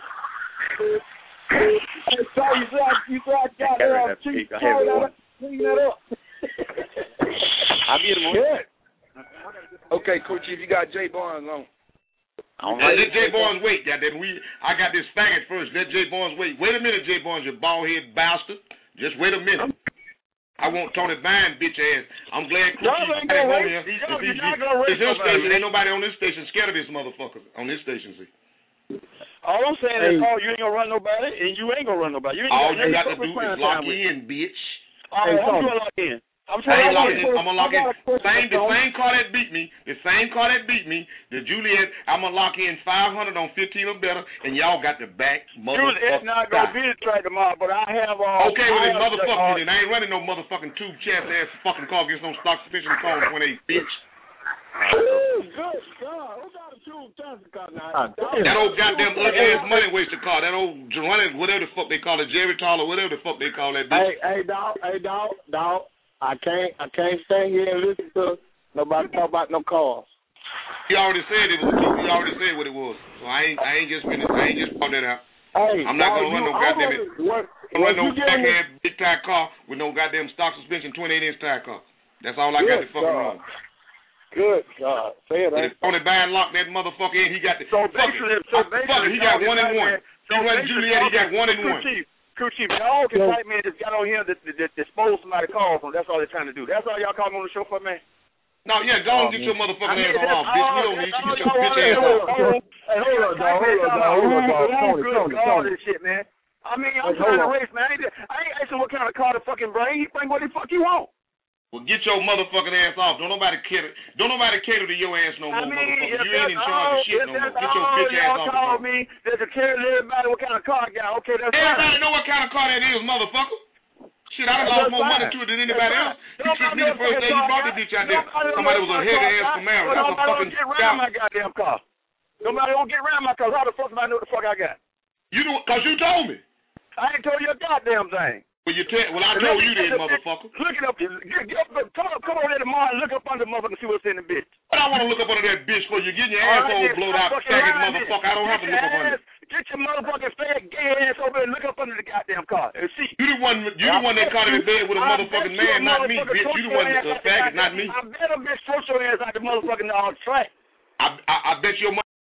Hey, sorry, you said I, you said I got that up. Clean that up. Clean that up. I'll be in the morning. Shit. Okay, Coach Chief, you got Jay Barnes on. All right. Let Jay Barnes wait, goddamn. We, I got this faggot first. Let Jay Barnes wait. Wait a minute, Jay Barnes, you bald-head bastard. Just wait a minute. I want Tony Vine, bitch ass. I'm glad Coach Chief got him on here. It's your station. Ain't nobody on this station scared of this motherfucker on this station, see. All I'm saying hey. is, oh, you ain't gonna run nobody, and you ain't gonna run nobody. You ain't all gonna, you got to do is lock in, bitch. All right, I'm gonna lock in. I'm trying to lock in. I'm gonna lock in. Same, the same car that beat me, the same car that beat me, the Juliet. I'm gonna lock in five hundred on fifteen or better, and y'all got the back motherfucker. Juliet's not gonna be the track tomorrow, but I have. Uh, okay, well, then motherfucking, uh, I ain't running no motherfucking tube chest ass fucking car against no stock suspension car on twenty-eight, bitch. Ooh, good God. Who got a tube chest car now? That old goddamn ugly ass money waster car. That old running, whatever the fuck they call it, Jerry Tall or whatever the fuck they call that bitch. Hey, hey, dog, hey, dog, dog. I can't, I can't stand here and listen to nobody talk about no cars. He already said it was. He already said what it was. So I ain't, I ain't just finished. I ain't just brought that out. Hey, I'm not dog, gonna run no goddamn it. I'm run no backhand big tire car with no goddamn stock suspension twenty-eight inch tire car. That's all I got to fucking run. Good God, say it. If Tony Vine locked that motherfucker in, he got the. So basically, so basically, he got one and one. He run Juliet, he got one and one. Crew Chief, y'all can type man just got on here that dispose somebody calls from. That's all they're trying to do. That's all y'all call me on the show for, man. No, yeah, go on and get your motherfucking ass off, bitch. We don't need you to get your bitch ass off. Hey, hold on, dog. Hold on, dog. Hold on, dog. Tony, Tony, Tony. This shit, man. I mean, I'm trying to race, man. I ain't asking what kind of car to fucking bring. He bring what the fuck you want. Well, get your motherfucking ass off. Don't nobody cater. Don't nobody cater to your ass no more, I mean, motherfucker. You ain't in charge of shit no more. Get your bitch ass off. Y'all call me. There's a cater to everybody what kind of car I got. Okay, that's everybody right. Know what kind of car that is, motherfucker. Shit, I done lost more money to it than anybody else. You tricked me the first day you brought this bitch out there. Somebody was a heavy ass Camaro. That's a fucking get around my goddamn car. Nobody won't get around my car. How the fuck do I know what the fuck I got? You do, cause you told me. I ain't told you a goddamn thing. Well, you tell, well, I told you that, motherfucker. Look it up. Get, get, come, come over there tomorrow and look up under the motherfucker and see what's in the bitch. But I want to look up under that bitch for you. Getting your asshole blowed out, faggot motherfucker. I don't have to look up under it. Get your motherfucking fat gay ass over and look up under the goddamn car and see. You the one, you the one that caught him in bed with a motherfucking man, not me, bitch. You the one that uh, faggot, not me. I bet a bitch throw your ass out the motherfucking uh, track. I, I, I bet your mother.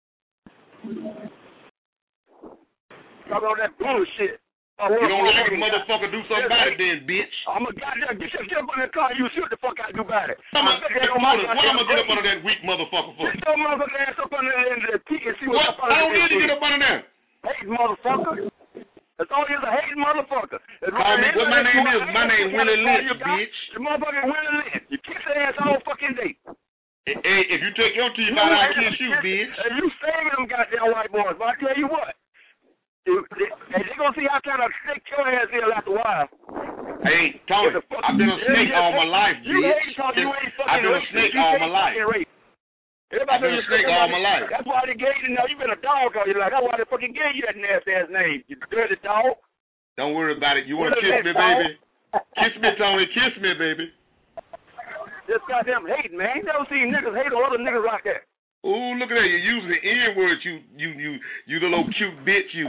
Talk about that bullshit. You don't like a motherfucker, do something about it then, bitch. I'm a goddamn get your get up under the car and you see what the fuck I do about it. I'm a, what I'm gonna get up under that weak motherfucker for? Get your motherfucking ass up under the peak and see what the fuck I don't need to get up under there. Hating motherfucker. That's all he is, a hating motherfucker. Call me what my name is. My name Willie Lynch, bitch. The motherfucking Willie Lynch. You kiss their ass all fucking day. Hey, if you take your teeth out, I kiss you, bitch. And you saving them goddamn white boys, but I tell you what. And they're going to see how kind of snake your ass is after a while. Hey, Tony, I've been a snake all my life, bitch. You ain't talking, you ain't fucking I've been a snake all my life. I've been a snake all my life. That's why they gave you, now you been a dog all your life. That's why they fucking gave you that nasty ass name, you dirty dog. Don't worry about it. You want to kiss me, baby? Kiss me, Tony. Kiss me, baby. This goddamn hating, man. You never seen niggas hate on other niggas like that. Ooh, look at that. You're using the N-words, you, you, you, you the little cute bitch, you.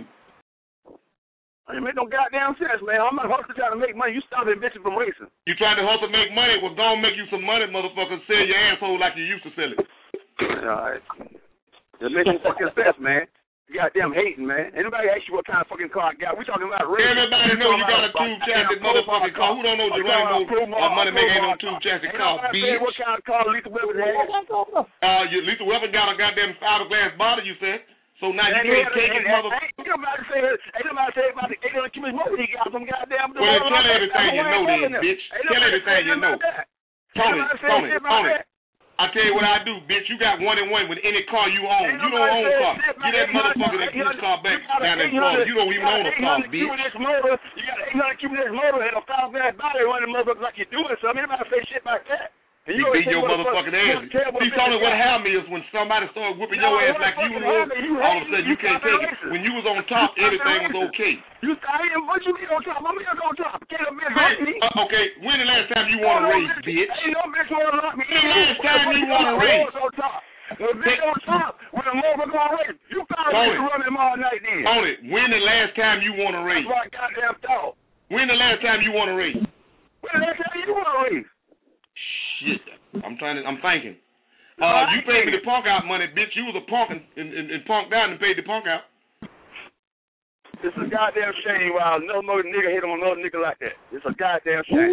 I ain't make no goddamn sense, man. I'm not hustling trying to make money. You stopping bitches from racing. You trying to hustle make money? Well, go and make you some money, motherfucker. Sell your asshole like you used to sell it. All right. That makes no fucking sense, man. You goddamn hating, man. Anybody ask you what kind of fucking car I got? We talking about racing. Everybody know you got a two-chassis motherfucking car. Who don't know Geronimo uh, money making ain't no two-chassis car, bitch? What kind of car Lethal Weapon has? Uh, your Lethal Weapon got a goddamn fiberglass body, you said. So now you can't take it, motherfucker. Ain't nobody say ain't nobody say about the eight hundred cubic motor he got some goddamn. Well, tell everything you know then, bitch. Tell everything you know. Tony, Tony, Tony. I tell you what I do, bitch. You got one and one with any car you own. You don't own a car. You that motherfucker that gets car back down in Florida. You don't even own a car, bitch. You got an eight hundred cubic motor and a five glass body running motherfuckers like you're doing something. Anybody say shit like that? You beat your motherfucking ass. See, Tony, what happened is when somebody started whipping your ass like you was, all of a sudden you can't take it. When you was on top, everything was okay. You I am, what you mean on top? I'm here on top. Can't a bitch lock me. Uh, okay, when the last time you won a race, bitch? Ain't no bitch want to lock me. When the last time you won a race? On top. When a bitch on top, when a motherfucker on a race, you found a bitch running them all night then. Tony, when the last time you won a race? That's my goddamn thought. When the last time you won a race? When the last time you won a race? Shit. I'm trying to, I'm thinking. Uh, you paid me the punk out money, bitch. You was a punk and, and, and, and punked out and paid the punk out. It's a goddamn shame. Wow, no more nigga hit on another nigga like that. It's a goddamn shame.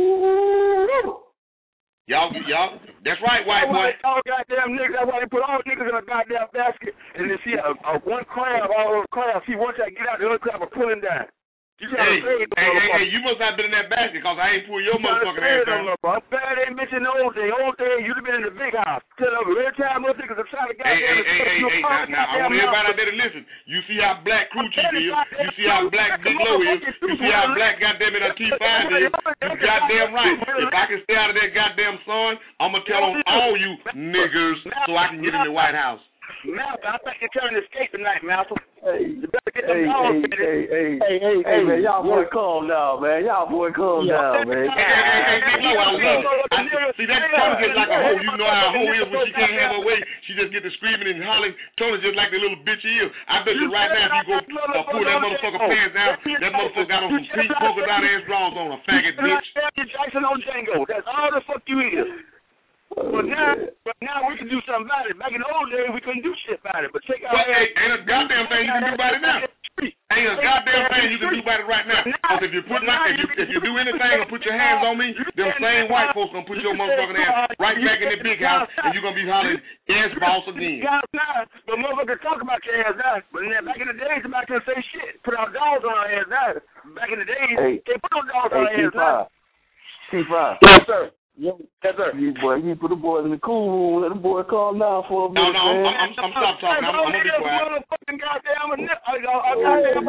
Y'all, y'all, that's right, white boy. All goddamn niggas. That's why they put all niggas in a goddamn basket and then see a, a one crab, all over the crab. See, once I get out, the other crab are pulling down. You hey, hey, hey, hey, you must not have been in that basket because I ain't pulling your motherfucking ass down. I'm glad they mentioned the old day. Old day, you'd have been in the big house. Tell them every time those niggas are trying to goddamn. Hey, hey, hey, hey, hey, now, now I want everybody out there to listen. You see how black Crew Chief is. You see how black Big Low is. You see how black goddamn it T five is. You goddamn right. If I can stay out of that goddamn sun, I'm going to tell on all you niggers so I can get in the White House. Malcolm, I think you're trying to escape tonight, Malcolm. Hey, you better get hey, them dogs, hey, hey, hey, hey, hey, hey, man, y'all boy calm down, man. Y'all boy calm down, man. Hey, hey, hey, hey, Big Low, I love it. See, that Tony just like a hoe. You know how a hoe is when she can't have her way. She just get to screaming and hollering. Tony just like the little bitch he is. I bet you right now if you go uh, pull that motherfucker pants down, that motherfucker got on some pink polka dot ass drawers on, a faggot bitch. Jackson on Django. That's all the fuck you is. But now, but now we can do something about it. Back in the old days, we couldn't do shit about it. But take out. Well, hey, ain't a goddamn thing you can do about it now. Ain't a goddamn thing you can do about it right now. Because if you put my, if you if you do anything or put your hands on me, them same white folks gonna put your motherfucking ass right back in the big house, and you're gonna be hollering, "Yes, boss," again. But motherfuckers talk about your ass now. But back in the days, somebody couldn't say shit. Put our dogs on our ass now. Back in the days, hey, they put our dogs on our ass now. T five. Yes, sir. Yes, sir. You boy, you put the boys in the cool room. Let the boy calm down for a minute. No, no, I'm, I'm, I'm stop talking. I'm, I'm gonna be quiet. Motherfucking goddamn, goddamn,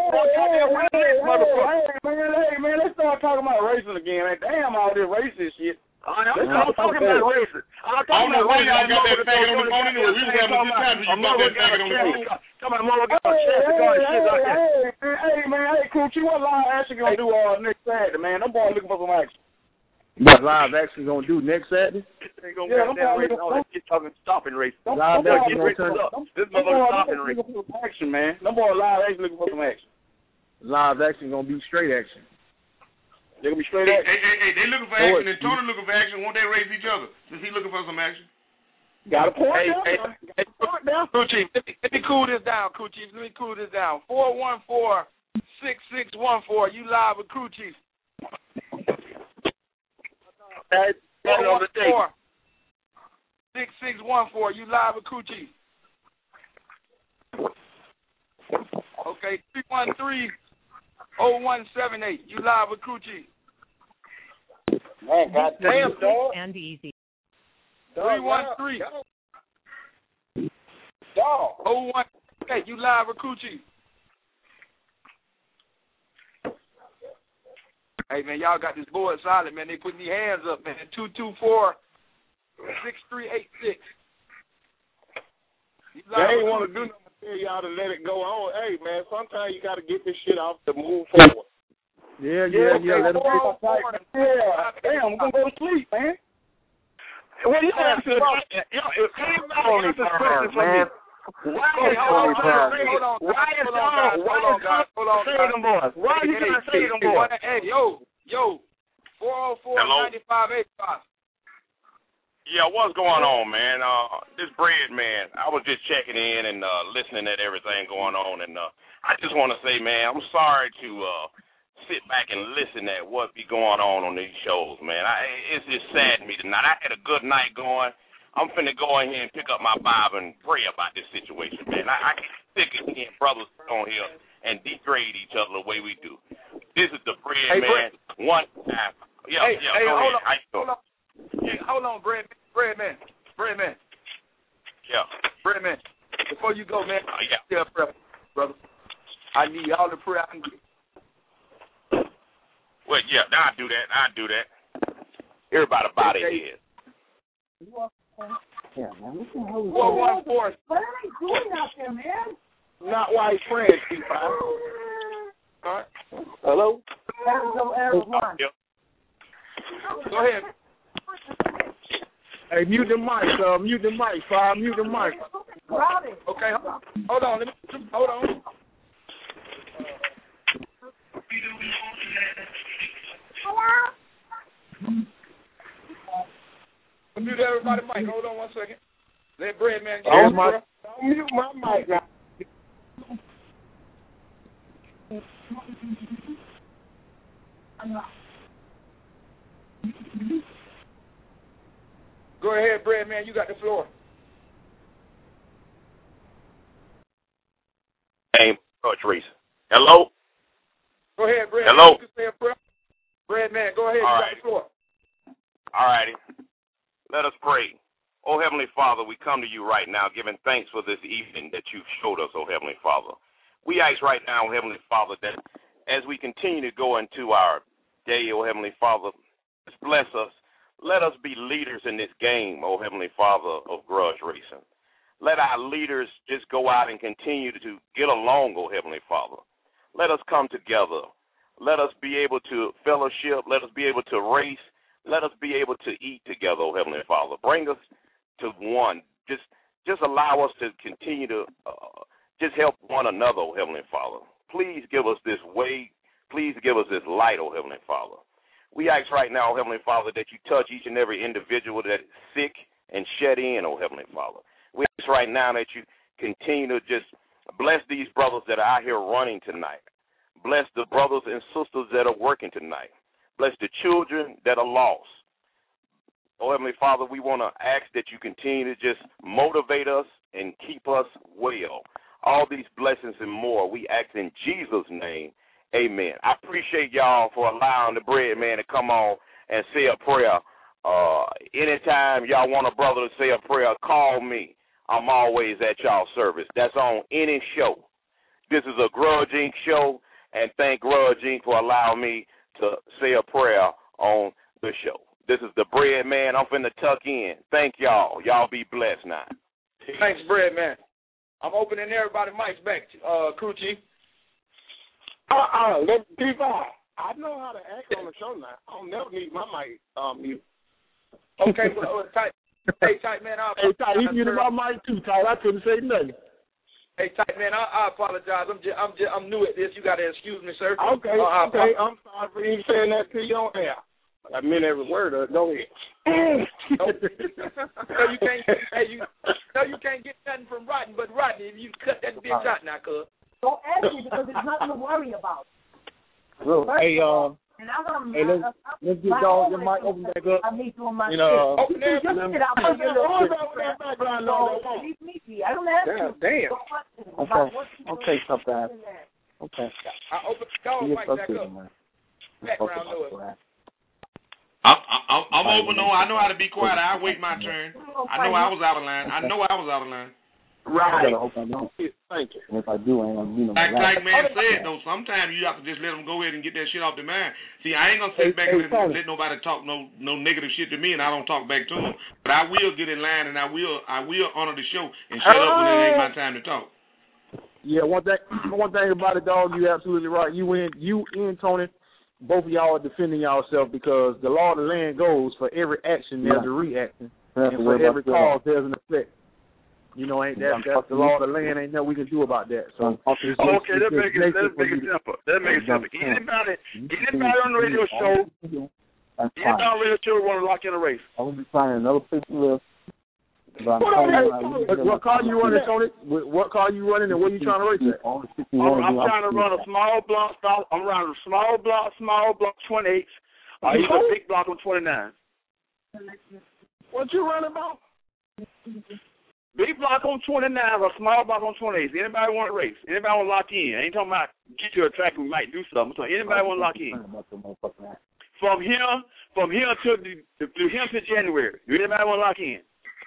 hey man, let's start talking about racing again, man. Damn, all this racist shit. I'm talking about racing. I'm talking about racing. I got that faggot on the phone anyway. We was having a good time. You got that faggot on the phone. Come on, mother, got a chance to go and shit like that. Hey man, hey Coochie, what live action gonna do uh next Saturday, man? I'm boy looking for some action. What live action gonna do next Saturday? They gonna yeah, get that race. All that shit talking stopping race. Live action gonna turn up. This motherfucker stopping race. Action, man. No more live action looking for some action. Live action gonna be straight action. They gonna be straight action. Hey, hey, hey, they looking for action, and Tony looking for action. Won't they race each other? Since he looking for some action. Got a point. Hey, down, hey, hey, Crew Chief, let me, let me cool this down, Crew Chief. Let me cool this down. Four one four six six one four. You live with Crew Chief. Hey, four one four six six one four. You live with Crew Chief. Okay, three one three oh one seven eight. You live with Crew Chief. Man, goddamn, dog. And easy. Three one three. Dog. Oh one eight. You live with Crew Chief. Hey man, y'all got this board solid, man. They putting these hands up, man. Two two four six three eight six. They ain't want to do nothing to tell y'all to let it go on. Hey man, sometimes you got to get this shit off to move forward. Yeah, yeah, yeah. Let them get yeah. Damn, I'm gonna go to sleep, man. Well, you answer, yo, if anybody answers questions for me, why is all hold on, why is all why is all say them boys? Why you gonna say them boys? Hey, yo, yo, four oh four ninety five eighty five. Yeah, what's going on, man? Uh, this bread, man, I was just checking in and uh, listening at everything going on, and uh, I just want to say, man, I'm sorry to uh, sit back and listen at what be going on on these shows, man. I, it's just sad to me tonight. I had a good night going. I'm finna go in here and pick up my Bible and pray about this situation, man. I, I can't stick it in brothers on here and degrade each other the way we do. This is the bread, hey, man. Brett. One time. Yeah, hey, yeah, hey, go hold ahead. on, hold on. Hey, hold on, bread, bread man, bread man. Yeah. Bread man. Before you go, man, uh, yeah. yeah, brother. I need all the prayer I can get. Well, yeah, I'll do that. I'll do that. Everybody bow their head. Yeah, man. What the hell is four one four. What are they doing out there, man? Not white friends, T five. All right. Hello? Yeah. Go ahead. Hey, mute the mic, uh, mute the mic, Five, mute the mic. Okay, hold on. Hold on. Let me, hold on. Mute everybody, Mike. Hold on one second. Let Bread Man get Don't, my, don't mute my mic now. Go ahead, Bread Man. You got the floor. Hey, Coach Reese. Hello? Go ahead, Bread Hello? Man. You can say a prayer. Bread Man, go ahead. All you right. got the floor. All righty. Let us pray. Oh, Heavenly Father, we come to you right now giving thanks for this evening that you've showed us, oh, Heavenly Father. We ask right now, Heavenly Father, that as we continue to go into our day, oh, Heavenly Father, just bless us. Let us be leaders in this game, oh, Heavenly Father, of grudge racing. Let our leaders just go out and continue to get along, oh, Heavenly Father. Let us come together. Let us be able to fellowship. Let us be able to race. Let us be able to eat together, oh, Heavenly Father. Bring us to one. Just just allow us to continue to uh, just help one another, oh, Heavenly Father. Please give us this way. Please give us this light, oh, Heavenly Father. We ask right now, oh, Heavenly Father, that you touch each and every individual that is sick and shed in, oh, Heavenly Father. We ask right now that you continue to just bless these brothers that are out here running tonight. Bless the brothers and sisters that are working tonight. Bless the children that are lost. Oh, Heavenly Father, we want to ask that you continue to just motivate us and keep us well. All these blessings and more, we ask in Jesus' name, amen. I appreciate y'all for allowing the Bread Man to come on and say a prayer. Uh, anytime y'all want a brother to say a prayer, call me. I'm always at y'all service. That's on any show. This is a Grudge Incorporated show, and thank Grudge Incorporated for allowing me to say a prayer on the show. This is the Bread Man. I'm finna tuck in. Thank y'all. Y'all be blessed now. Thanks, Bread Man. I'm opening everybody's mics back, uh, Crew Chief. Uh-uh, let P five. I know how to act on the show now. I don't never need my mic um, mute. Okay, well, uh, tight. Hey, tight man. I'll hey, tight. He muted my mic too, tight. I couldn't say nothing. Hey, tight man. I, I apologize. I'm just, I'm just, I'm new at this. You got to excuse me, sir. Okay, uh, okay. I'm sorry for even saying that to you on air. I meant every word of it. Go ahead. no, no, you can't. Hey, you. No, you can't get nothing from Rodney, but Rodney, if you cut that bitch out now, cuz. Don't ask me because there's nothing to worry about. Well, hey, uh, and I want hey, let's, let's get y'all your mic open back up. I need doing my you know, shit. Open there. Just sit out there. Leave me be. I don't have to. Damn. Okay. Okay, something. Okay. I opened the door mic back up. Background noise. I'm, I'm, I'm open on. I know how to be quiet. I wait my turn. I know I was out of line. I know I was out of line. Right. I hope I don't. Thank you. And if I do, I ain't gonna do no Like, like man said, though, sometimes you have to just let them go ahead and get that shit off their mind. See, I ain't gonna sit back and let, let nobody talk no no negative shit to me, and I don't talk back to them. But I will get in line, and I will I will honor the show and shut up when it ain't my time to talk. Yeah, one thing one thing about it, dog, you absolutely right. You and you and Tony, both of y'all are defending yourself because the law of the land goes for every action there's yeah. a reaction, and for every cause there's an effect. You know, ain't that that's the law of the land? Ain't nothing we can do about that. So okay, just, okay, that makes it that makes it simple. That makes it simple. Anybody, anybody on the radio show, anybody on the radio show want to lock in a race? I will be finding another picture list. What, what car you running, Tony? What car you running, and what you trying to race at? I'm, I'm trying to run a small block. I'm running a small block, small block twenty-eight. Or either a big block on twenty-nine. What you running about? Big block on twenty-nine or small block on twenty-eight. Anybody want to race? Anybody want to lock in? I ain't talking about get to a track and we might do something. So anybody want to lock in? From here, from here to the, to here to January. Do anybody want to lock in?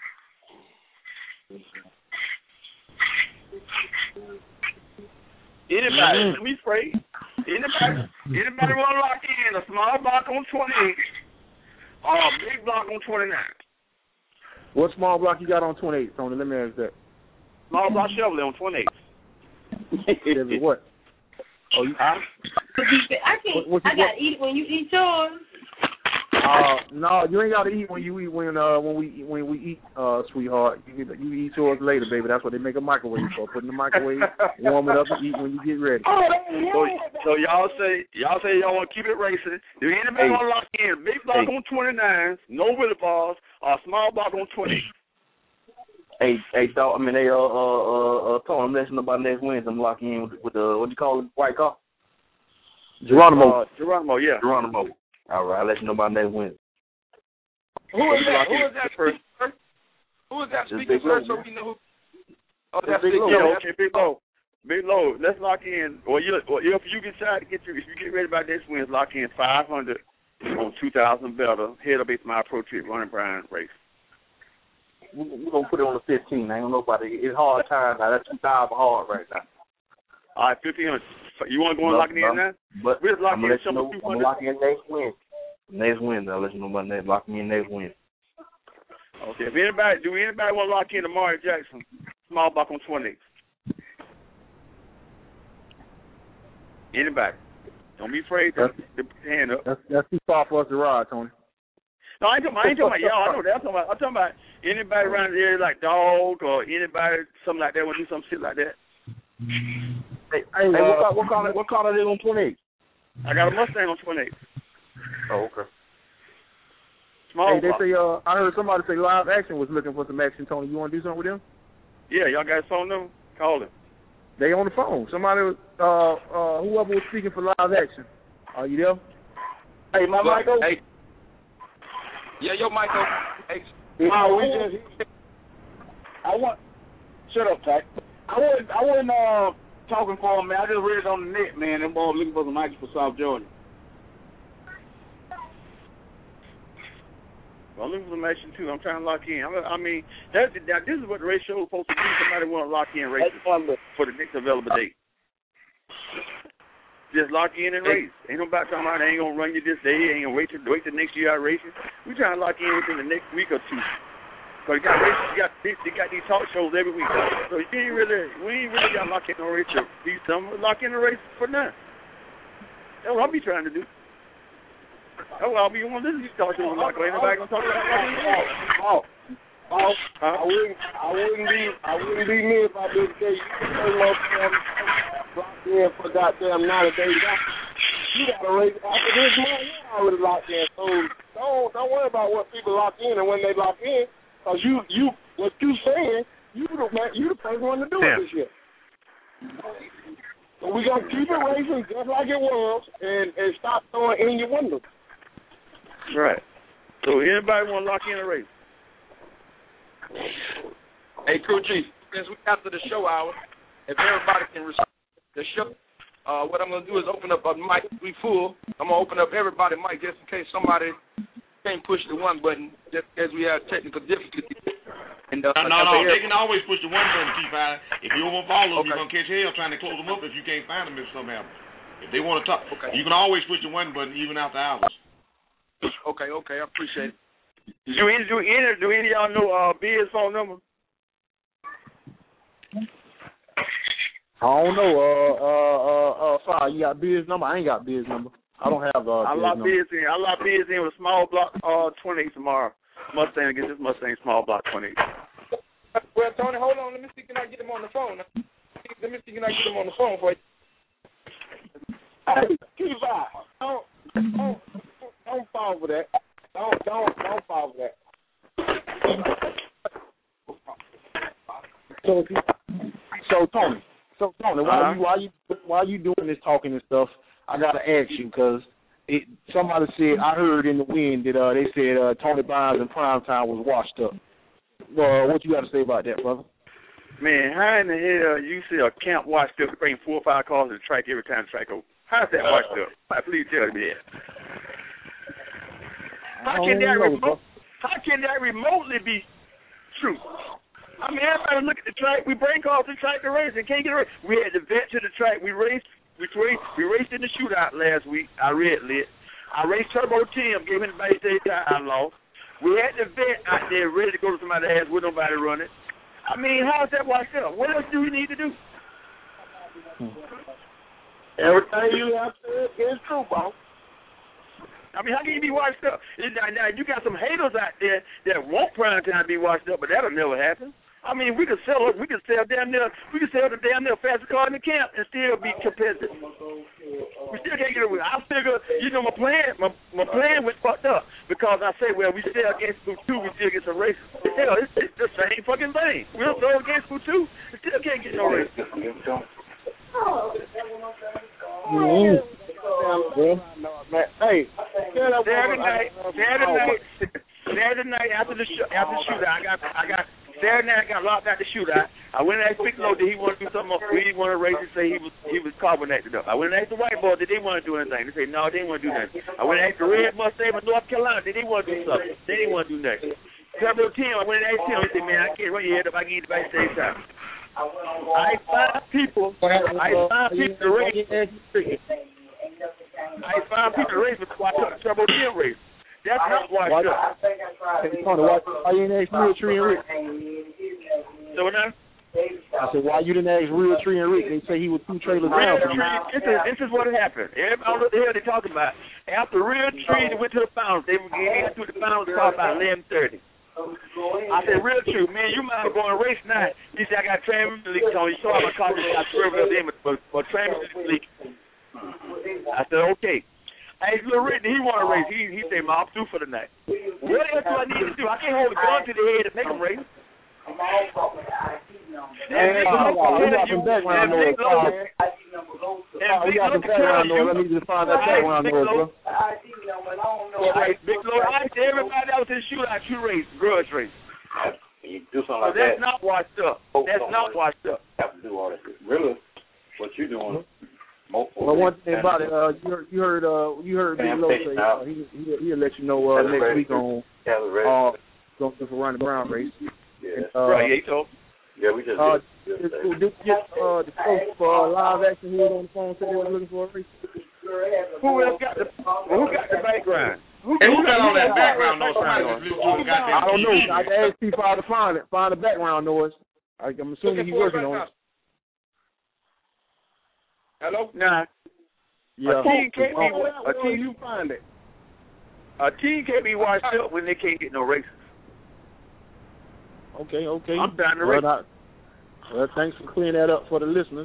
Anybody? Let me pray. Anybody? Anybody want to lock in a small block on twenty-eight or a big block on twenty-nine? What small block you got on twenty-eight, Tony? Let me ask that. Small block Chevrolet on twenty-eight. Chevy what? Oh, you? Huh? I can't. What, what I got to eat when you eat yours. Uh, no, you ain't got to eat when you eat when uh when we when we eat, uh, sweetheart. You get, you eat yours later, baby. That's what they make a microwave for. Put in the microwave, warm it up, and eat when you get ready. So, so y'all say y'all say y'all want to keep it racing. Do anybody hey. want to lock in big block hey. on twenty-nines, no wheelie bars, or small block on twenty? Hey, hey, dog. I mean, they uh uh uh, uh told them letting about next Wednesday. I'm locking in with, with the what do you call it, white car? Geronimo. Uh, Geronimo, yeah. Geronimo. All right, I'll let you know about next Wednesday. Who is that? Who is that first? Who is that speaking first? So we know. Oh, that's Big Low. Yeah, okay, Big Low. Big Low. Let's lock in. Or you, or if you decide to get you, if you get ready by next Wednesday, lock in five hundred on two thousand better. Head up into my pro trip running Brian race. We're we gonna put it on the fifteen. I don't know about it. It's hard time now. That's two thousand hard right now. All right, fifteen hundred. You want to go and no, lock it no, in now? But we're locking in some two hundred. I'm locking in next Wednesday. Next Wednesday, I'll let you know about that. Locking in next Wednesday. Okay. If anybody, do anybody want to lock in Amari Jackson? Small block on twenty. Anybody? Don't be afraid to put your hand up. That's, that's too far for us to ride, Tony. No, I ain't talking, I ain't talking about y'all. I know that. I'm talking about, I'm talking about anybody around the area like Dog or anybody, something like that, want to do some shit like that. Hey, hey, hey uh, what, what car? What car are they on twenty-eight? I got a Mustang on twenty-eight. Oh, okay. Small hey, they say, uh, I heard somebody say Live Action was looking for some action, Tony. You want to do something with them? Yeah, y'all got a phone number? Call them. They on the phone. Somebody, uh, uh, whoever was speaking for Live Action. Are you there? Hey, my well, Michael. Hey. Yeah, yo, Michael. Hey. No, we just. I want. Shut up, Ty. I wasn't. I wasn't uh, talking for him, man. I just read it on the net, man. Them boys looking for some mics for South Jordan. I'm looking for some action too. I'm trying to lock in. I mean, that's, now, this is what the race show is supposed to do. Somebody want to lock in races for the next available date. Just lock in and race. Ain't nobody talking about they ain't gonna run you this day. Ain't gonna wait till wait till next year out racing. We trying to lock in within the next week or two. Cause you got races, you got they got these talk shows every week. So you ain't really we ain't really got to lock in no race to these some lock in the race for nothing. That's what I'll be trying to do. Oh, I'll be on this. You talk to them like anybody gonna talk about that? Oh, oh, huh? I wouldn't, I wouldn't be, I wouldn't be me if I didn't say you can locked in for goddamn ninety days. You got to race after this month. You already locked in, so don't, don't worry about what people lock in and when they lock in, cause you, you, what you saying, you the man, you the first one to do it this year. So we gonna keep it racing just like it was, and and stop throwing in your window. Right. So anybody want to lock in a race? Hey, crew chief, since we after the show hour, if everybody can respond to the show, uh, what I'm going to do is open up a mic. We full. I'm going to open up everybody mic just in case somebody can't push the one button, just as we have technical difficulties. And, uh, no, no, no. They can always push the one button, Chief. If you don't want to follow them, okay. You're going to catch hell trying to close them up if you can't find them if something happens. If they want to talk, okay. You can always push the one button even after hours. Okay, okay, I appreciate it. Do any do any do any of y'all know uh Biz's phone number? I don't know. Uh, uh, uh, uh, sorry, you got Biz's number? I ain't got Biz's number. I don't have uh. I Biz lock number. Biz in. I lock Biz in with a small block uh twenty tomorrow. Mustang get this Mustang small block twenty. Well, Tony, hold on. Let me see. Can I get him on the phone? Let me see. Can I get him on the phone for you? Hey, keep out. Don't, don't, don't fall for that. Don't, don't, don't fall for that. So, so Tony, so Tony, while uh-huh. you while you while you doing this talking and stuff, I gotta ask you because it somebody said I heard in the wind that uh they said uh Tony Bynes in primetime was washed up. Uh, what you got to say about that, brother? Man, how in the hell you see a camp washed up bring four or five cars to the track every time the track over? How's that washed up? Please tell me that. How can that remote, how can that remotely be true? I mean, everybody look at the track. We bring cars to the track to race and can't get a race. We had the vet to the track. We raced. We raced. We raced in the shootout last week. I red lit. I raced Turbo Tim. Gave him the base day time. I lost. We had the vet out there ready to go to somebody's ass with nobody running. I mean, how's that washed up? What else do we need to do? Everything you have said is true, bro. I mean, how can you be washed up? Now, now, you got some haters out there that want prime time to be washed up, but that'll never happen. I mean, we could sell it. We could sell damn near. We could sell the damn near fastest car in the camp and still be competitive. We still can't get away. I figure, you know, my plan, my my plan was fucked up because I say, well, we still against two, we still get some races. Hell, it's, it's the same fucking thing. Mm-hmm. Hey, Saturday night, Saturday night, Saturday night after the sh- after the shootout, I got I got Saturday night I got locked out the shootout. I went and asked Piccolo, did he want to do something? We didn't want to race and say he was he was carbonated up. I went and asked the white boy, did they want to do anything? They said no, they didn't want to do nothing. I went and asked the red Mustang from North Carolina, did they want to do something? They didn't want to do nothing. Turbo Tim, I went and asked him. He said, man, I can't run your head up. I can eat the back same time. I find people. I find people to race. I find people to race before I took Turbo Tim race. That's not washed up. Why you didn't ask Real Tree and Rick? So now? I said, why you didn't ask Real Tree and Rick? They say he was two trailers down. This is, this is what happened. Everybody, I don't know what the hell they talking about. After Real Tree went to the finals, they were getting into the finals car by eleven thirty. I said, Real True, man, you might go and race now. He said, I got transmission leaks on. You saw my car just got swerved up there for, for transmission leak. I said, okay. I asked Lil Rick, he want to race. He he said, man, I'm through for the night. What else do I need to do? I can't hold a gun to the head and make him race. And Big Low can tell you, and Big Low, and Big Low can tell you, let me just find that background noise, bro. Big Low, I asked everybody that was in the shootout, you race, grudge race. You do something like so that's that. not washed up. That's not washed up. Have to do all that. Really, what you doing? Well, one thing about it, uh, you heard, you heard, uh, you heard Big Low say uh, he he he'll let you know uh, next week on uh, going to run the Brown race. Yeah, uh, right. Yeah, so. Yeah, we just. Uh, did, did, did, did you get uh, the folks for uh, live action who was on the phone said they were looking for a race? Who else got the Who got the background? Who, and who got all that background noise? I don't know. I asked people how to find it, find the background noise. I, I'm assuming he's working on it. Hello? Nah. Yeah. A team can't be. A team you find it. A team can't be washed up when they can't get no races. Okay, okay. I'm trying to well, race. Not, well, thanks for clearing that up for the listeners.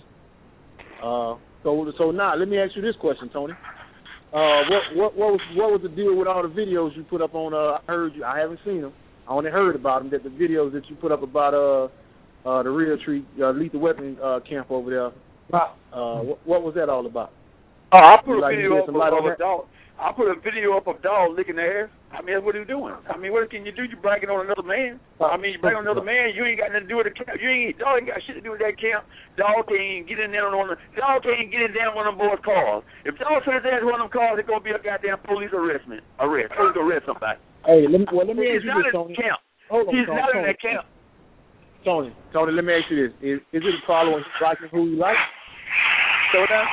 Uh, so, so now let me ask you this question, Tony. Uh, what, what, what was, what was the deal with all the videos you put up on? Uh, I heard you. I haven't seen them. I only heard about them. That the videos that you put up about uh, uh, the Real Tree uh, Lethal Weapon uh, camp over there. Uh, what, what was that all about? Oh, I put a like video up of, of a dog. I put a video up of dog licking their ass. I mean, what are you doing? I mean, what can you do? You bragging on another man. I mean, you bragging on another man. You ain't got nothing to do with the camp. You ain't dog ain't got shit to do with that camp. Dog can't get in there on the dog can't get in there on one of them boys' cars. If dog says there's one of them cars, it's gonna be a goddamn police arrestment. Arrest. Police arrest somebody. Hey, let me well, let me ask He's you not this, in Tony. camp. Hold on, He's Tony, not Tony, in that camp. Tony, Tony, let me ask you this: Is is it a problem with liking who you like? So now,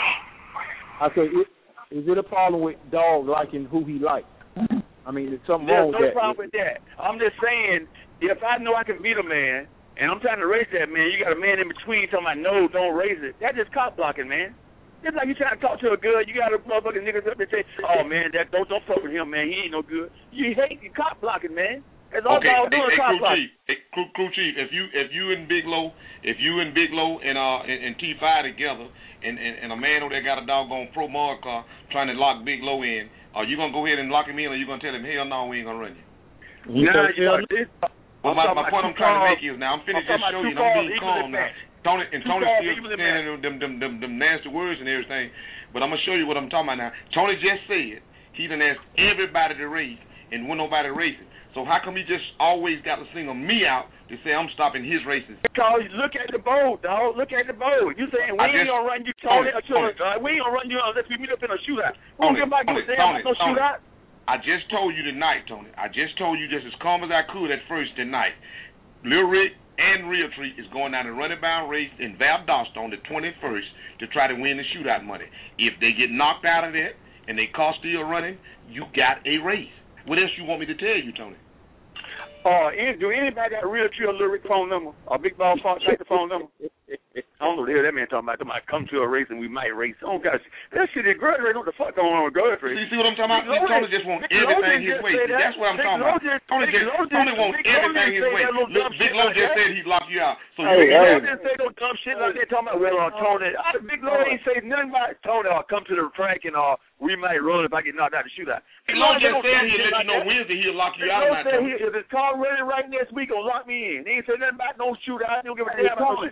I said, is, is it a problem with dog liking who he likes? I mean, there's something there's wrong no with that. problem with that. I'm just saying, if I know I can beat a man, and I'm trying to race that man, you got a man in between talking about, no, don't race it. That's just cop blocking, man. It's like you trying to talk to a girl, you got a motherfucking niggas up and say, oh, man, that don't, don't fuck with him, man. He ain't no good. You hate your cop blocking, man. That's all okay, y'all hey, doing, hey, cop crew blocking. chief, hey, crew, crew chief, if you if you and Big Low, if you and Big Low and uh and, and T five together, and, and, and a man over there got a doggone pro mod car trying to lock Big Low in, are you gonna go ahead and lock him in, or you gonna tell him, hell no, we ain't gonna run you? Nah, you know, this, well, my, my point I'm trying to make is now I'm finished this show you, and I'm being calm now. Tony and Tony still saying them, them them them nasty words and everything, but I'm gonna show you what I'm talking about now. Tony just said he done asked everybody to race, and when nobody racing. So how come he just always got to single me out to say I'm stopping his races? Because look at the boat, dog. Look at the boat. You saying we I ain't just, gonna run you, Tony? Tony, Tony. Uh, we ain't gonna run you unless we meet up in a shootout. We don't give my good damn no shootout. I just told you tonight, Tony. I just told you just as calm as I could at first tonight. Lil Rick and Real Tree is going down the running bound race in Valdosta on the twenty-first to try to win the shootout money. If they get knocked out of that and they car still running, you got a race. What else you want me to tell you, Tony? Uh, do anybody got a Real Tree or Lyric phone number? Or Big Ball Fox take the phone number? I don't know what the hell that man talking about. They might come to a race and we might race. Oh, gosh. That shit is grudge race. What the fuck going on with grudge race? You see what I'm talking about? See, Tony just wants everything his way. That. That's what I'm Big talking about. Just, Tony, just, Tony, Tony wants Big everything his way. Look, Big Low just said he'd lock you out. So hey, you hey. didn't say no dumb shit like that talking about, well, uh, Tony. Uh, Big Low ain't say nothing about Tony or come to the track and uh, we might run if I get knocked out of the shootout. Big Low just said he'd let you know Wednesday he'll lock you out of my If his car ready right next week, gonna lock me in. He ain't say nothing about no shootout. He don't give a damn about no shootout. Tony,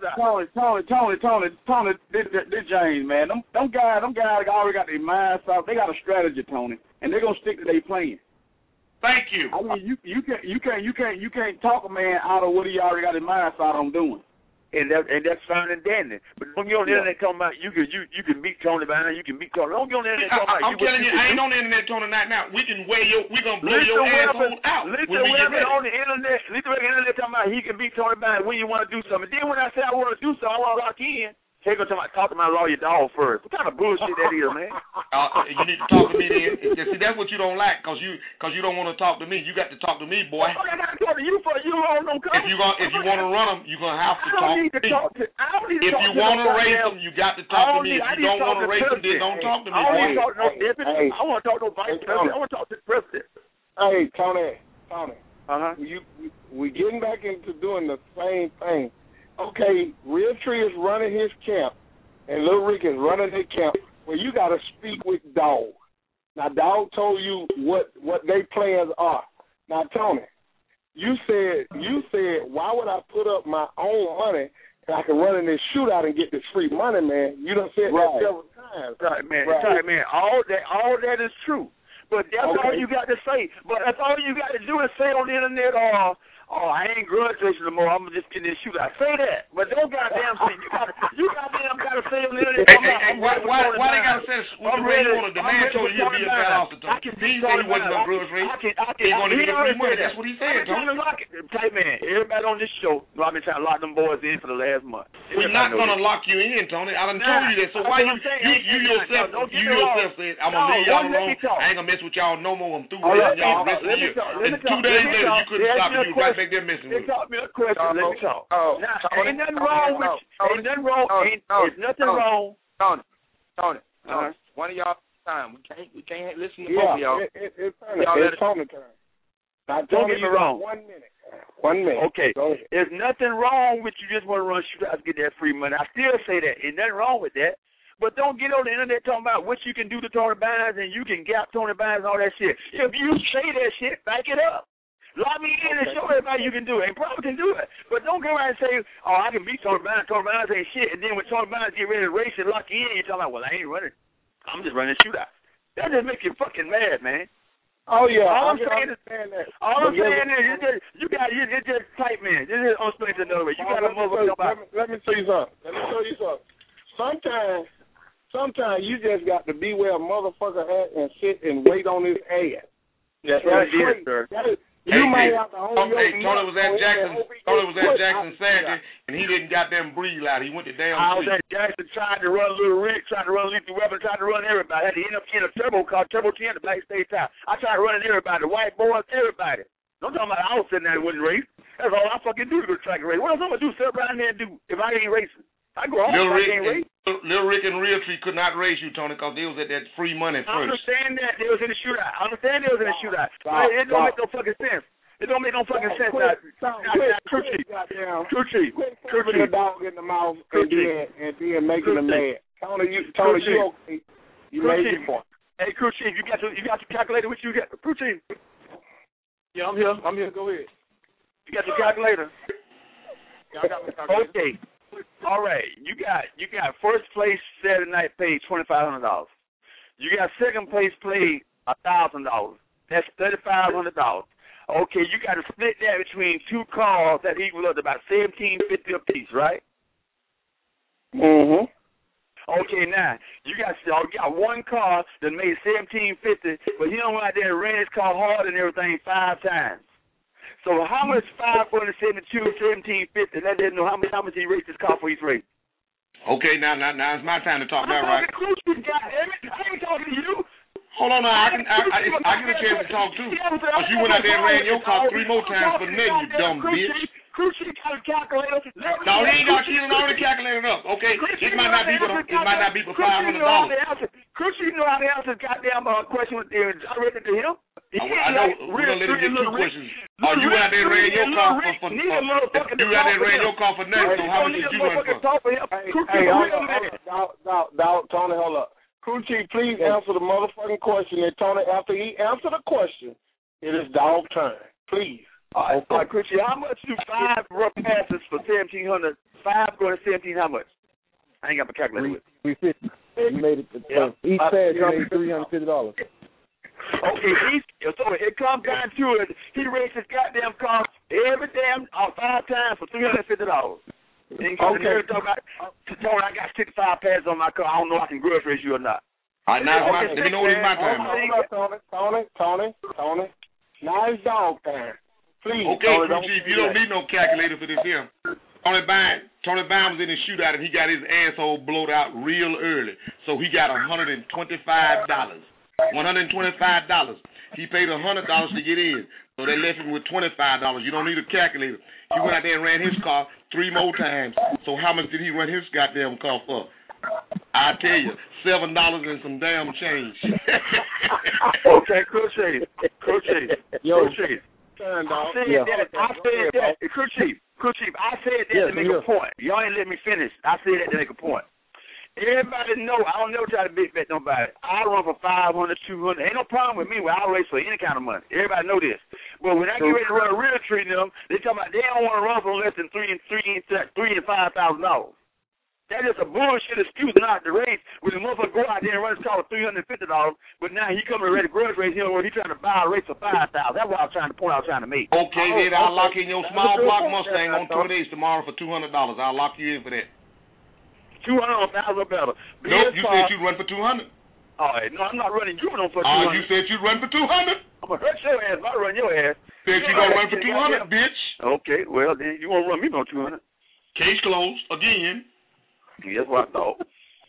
Tony, Tony, Tony, Tony, this, this, this James, man. Them, them guys, them guys already got their minds out. They got a strategy, Tony, and they're gonna stick to their plan. Thank you. I mean, you you can't you can't you can't you can't talk a man out of what he already got his mind out on doing. And that and that's fine and dandy. But don't get on the yeah. internet talking about you can you you can beat Tony Banner, you can beat Tony. Don't get on the internet talking about I'm you. telling you, you I ain't on the internet Tony night now. We can wear your we gonna blow Lisa your Weapon, asshole out. Lisa when we Weapon get ready. on the internet, Lisa Weapon on the internet talking about he can beat Tony Banner when you want to do something. Then when I say I want to do something, I want to lock in. Hey, go talk, talk to my lawyer dog first. What kind of bullshit that is, man? Uh, you need to talk to me then. See, that's what you don't like, cause you, cause you don't want to talk to me. You got to talk to me, boy. Oh, I got to talk to you for you don't know. If you going if you want to run them, you are gonna have to I don't talk need to to me. talk to. I don't need to if talk you to want to nobody race else. them, you got to talk to me. If you don't want to race them, then don't talk to me. I don't want to talk to no Hey, deputy. hey. I want to talk to no vice president. I want to talk to the president. Hey, Tony, Tony. Uh huh. You, we, we getting back into doing the same thing. Okay, Realtree is running his camp, and Lil Rick is running their camp. Well, you got to speak with Dog. Now, Dog told you what what their plans are. Now, Tony, you said you said why would I put up my own money if I can run in this shootout and get this free money, man? You done said right. that several times. Right, man. Right. Right, man. All that, all that is true. But that's okay. all you got to say. But that's all you got to do is say on the internet, oh, oh, I ain't grudge racing no more. I'm just getting this shootout. Say that. But don't goddamn say you got you goddamn got to say on the internet. Hey, hey, hey, why why, why they got to say what the way you want to? The man told you to be a bad officer. He said he wasn't no grudge race. He going to get free money. That's what he said, Tony. Tight man, everybody on this show, I've been trying to lock them boys in for the last month. We're not going to lock you in, Tony. I done told you that. So why you you you yourself you yourself said I'm gonna leave y'all alone. I ain't gonna mess with y'all no more. I'm through with y'all rest of the year. And two days later, you couldn't stop me. You right back there messing with me. Talk me a question. Let me talk. Oh, now, Tony, ain't nothing Tony, wrong with Tony, ain't nothing wrong. Tony, Ain't Tony, there's nothing Tony, wrong. Tony, Tony, Tony. Uh-huh. One of y'all time. We can't we can't listen to Yeah, both of y'all. it, it, it's Tony. Y'all It's Tony time. Now, Don't Tony, get me you got wrong. One minute. One minute. Okay. There's nothing wrong with you just want to run shootouts to get that free money. I still say that. Ain't nothing wrong with that. But don't get on the internet talking about what you can do to Tony Bynes and you can gap Tony Bynes and all that shit. If you say that shit, back it up. Lock me in and show everybody you can do it. And probably can do it. But don't go around and say, oh, I can beat Tony Bynes. Tony Bynes ain't shit. And then when Tony Bynes get ready to race and lock you in, you're talking about, well, I ain't running. I'm just running shootouts. That just makes you fucking mad, man. Oh yeah, all I'm saying is, that. all I'm saying is, you just, you got, you it's just tight, man. This is on explain to another way. You got a motherfucker about. Let me tell you something. Let me tell you something. Sometimes, sometimes you just got to be where a motherfucker at and sit and wait on his ass. That's what it is, sir. That is, Hey, you might hey, have to hold Tony, your hey, Tony was at Jackson. Tony was at Jackson out. Saturday, and he didn't goddamn breathe out. He went to damn I was sleep. at Jackson trying to run Little Rick, trying to run Lethal Weapon, trying to run everybody. I had to end up in a turbo car, Turbo ten, the backstage time. I tried running everybody, the white boys, everybody. Don't talk about I was sitting there and wouldn't race. That's all I fucking do to go track and race. What else I'm gonna do? Sit around there and do if I ain't racing? I go home. Lil I Rick, can't race. Lil Rick and Realtree could not race you, Tony, because they was at that free money first. I understand that they was in the shootout. I understand they was in the shootout. But it don't make no fucking sense. It don't make no fucking sense. Crew chief, crew chief, crew Putting a dog in the mouth and then and then making them mad. Tony, you, Tony, you okay? You made your point. Hey, crew chief, you got your you got your calculator? What you got? Crew chief. Yeah, I'm here. I'm here. Go ahead. You got your calculator? Yeah, I got my calculator. Okay. All right. You got you got first place Saturday night paid twenty five hundred dollars. You got second place paid a thousand dollars. That's thirty five hundred dollars. Okay, you got to split that between two cars that equal up to about seventeen fifty apiece, right? Mhm. Okay, now you got you got one car that made seventeen fifty, but he don't go out there and ran his car hard and everything five times. So how much five hundred seventy-two, seventeen fifty? Let them know how much how much he raced his car for each race. Okay, now now now it's my time to talk now, right? Goddamn it! I ain't talking to you. Hold on, now I can I, I, I get a chance to talk too. Because you went out there and ran your car three more times for nothing, you dumb bitch. Crew chief got a calculator. No, he ain't got he done already calculated up. Okay, it might not be for it might not be for five hundred dollars. Crew chief know how to answer goddamn uh, question with the directed to him. I, I know we're gonna let him get two questions. Oh, you went out there and ran your car for for you out there and ran your car for nothing. So how much did you run for? Hey, dog, dog, dog, Tony, hold up. Crew chief, please answer the motherfucking question. And Tony, after he answer the question, it is dog turn. Please. All right, Okay. all right, Christian, how much do five rough passes for seventeen hundred? Five going to seventeen, how much? I ain't got my calculator with. Three fifty. You made it. Yeah. Uh, each pass you made three hundred fifty dollars. Okay, he's, so it comes down to it. He raised his goddamn car every damn uh, five times for three hundred fifty dollars. Okay. About, Tony, I got sixty-five pads on my car. I don't know if I can grudge race you or not. All right, now okay, let me know when it's my time. Tony, Tony, Tony, Tony. Now it's dog time. Please. Okay, Tony, Crew Chief, you don't need no calculator for this here. Tony Bine, Tony Bine was in his shootout and he got his asshole blowed out real early. So he got one hundred twenty-five dollars. one hundred twenty-five dollars. He paid one hundred dollars to get in. So they left him with twenty-five dollars. You don't need a calculator. He went out there and ran his car three more times. So how much did he run his goddamn car for? I tell you, seven dollars and some damn change. Okay, Crew Chief. Crew Chief. Yo. Crew Chief. Turn, I dog. said Yeah. that. I said that. Crew Chief. Crew Chief. I said that Yes, to make yes. a point. Y'all ain't let me finish. I said that to make a point. Everybody know I don't never try to big bet nobody. I run for five hundred, two hundred. Ain't no problem with me when I race for any kind of money. Everybody know this. But when I get ready to run a real treat them, they talk about they don't want to run for less than three and three and three and five thousand dollars. That is a bullshit excuse not to race. When the motherfucker go out there and run his car for three hundred and fifty dollars, but now he coming ready to grudge race him when he trying to buy a race for five thousand. That's what I was trying to point out, trying to make. Okay, then I'll lock in your small block Mustang on two Tony. days tomorrow for two hundred dollars. I'll lock you in for that. Two hundred or thousand or better. Nope, you said you'd run for two hundred. All right, no, I'm not running you on for two Oh, hundred. you said you'd run for two hundred. I'm gonna hurt your ass if I run your ass. Said you gonna run for two hundred, bitch. Okay, well then you won't run me on two hundred. Case closed again. Yeah, that's what I thought.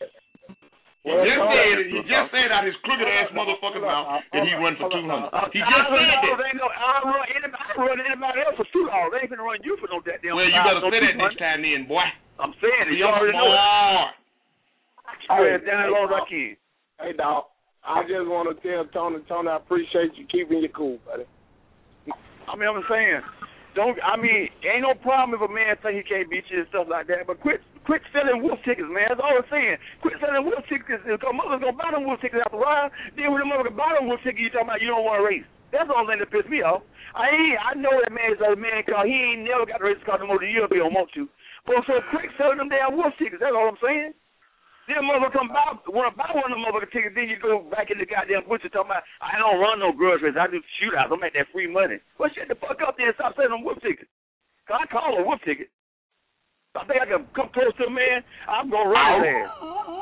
He just said he just said out his crooked ass motherfucking mouth that he run for two hundred. He just said that. Ain't no, I don't run anybody, I don't run anybody else for two dollars. They ain't gonna run you for no goddamn. Well, you better say that next time, then, boy. I'm saying it. Be You already know it. smart. I ran down as long as I can. Hey, dog. I just want to tell Tony, Tony, I appreciate you keeping you cool, buddy. I mean, I'm saying, don't. I mean, ain't no problem if a man think he can't beat you and stuff like that. But quit, quit selling wolf tickets, man. That's all I'm saying. Quit selling wolf tickets. Because mother's gonna buy them wolf tickets after a while. Then when the mother buy them wolf tickets, you talking about you don't want to race. That's the only thing that pissed me off. I ain't. I know that man is a man cause he ain't never got to race car no more than you if he don't want to. But so quit selling them damn wolf tickets. That's all I'm saying. Then mother come buy, want to buy one of them motherfucking tickets, then you go back in the goddamn butcher talking about, I don't run no grudge race, I do shootouts, I'm at that free money. Well, shut the fuck up there and stop selling them wolf tickets. Cause I call a wolf ticket. I think I can come close to a man, I'm going to run his ass.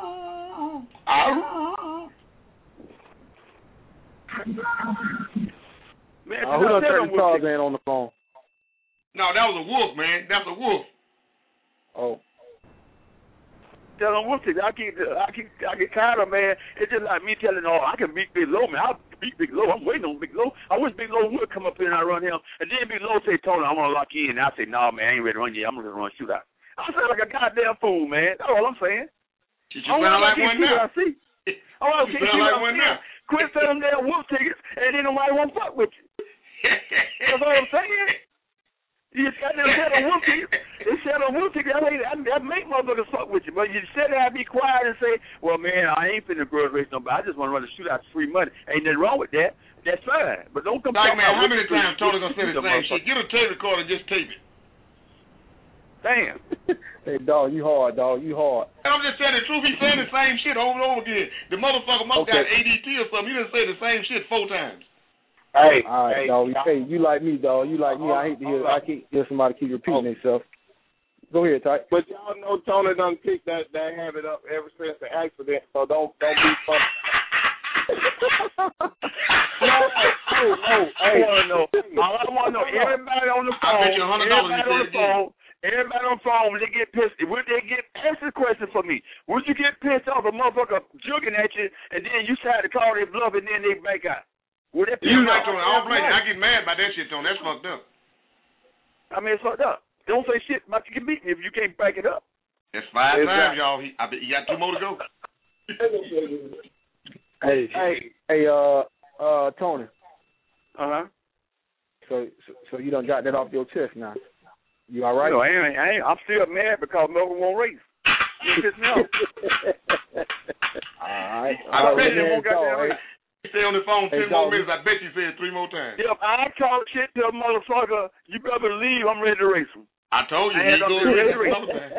Man, Uh, who done turned the Tarzan on the phone? No, that was a wolf, man. That's a wolf. Oh. Tell them wolf tickets. I keep, I keep, I get tired of, man. It's just like me telling, oh, I can beat Big Low, man. I'll beat Big Low. I'm waiting on Big Low. I wish Big Low would come up here and I run him. And then Big Low say, Tony, I'm going to lock you in. And I say, no, man, I ain't ready to run you. I'm going to run shootout. I sound like a goddamn fool, man. That's all I'm saying. You sound like one now. I see. Oh, I You sound like one now. Quit selling damn wolf tickets, and then nobody won't fuck with you. That's all I'm saying. You just got them set on wolf tickets. They set on wolf tickets. I mean, that, that make motherfuckers fuck with you. But you sit there and be quiet and say, well, man, I ain't finna grudge race nobody. I just want to run a shootout for free money. Ain't nothing wrong with that. That's fine. But don't come Like, talking man, about how many wolf times tickets. Tony gonna say the same shit? Get a tape recorder and just tape it. Damn. Hey, dog, you hard, dog. You hard. And I'm just telling the truth. He's saying the same shit over and over again. The motherfucker must Okay. got A D T or something. He done say the same shit four times. Hey, All right, hey, dog. Hey, you like me, dog. You like me. I hate to hear. I can't hear somebody keep repeating themselves. Go ahead, Ty. But y'all know Tony done picked that, that habit up ever since the accident, so don't don't be funny. No, oh, oh, I want to know. All I want to know, everybody on the phone, I bet you one hundred dollars everybody on the phone, everybody on the phone, when they get pissed, would they get, answer the question for me. Would you get pissed off a motherfucker jugging at you, and then you try to call their bluff, and then they back out? Would that You right, Tony. I don't blame you. I get mad by that shit, Tony. That's fucked up. I mean, it's fucked up. Don't say shit about you can beat me if you can't back it up. That's five Exactly. times, y'all. He, I bet you got two more to go. Hey, hey, hey, uh, uh, Tony. Uh huh. So, so, so you done got that off your chest now. You all right? No, I ain't. I ain't. I'm still mad because no one won't race. You piss me off. All right. I All bet right, you man, won't dog, goddamn hey. race. Stay on the phone ten Hey, more dog. minutes. I bet you said three more times. If I talk shit to a motherfucker, you better believe I'm ready to race him. I told you. I He had goes to ready race. another time.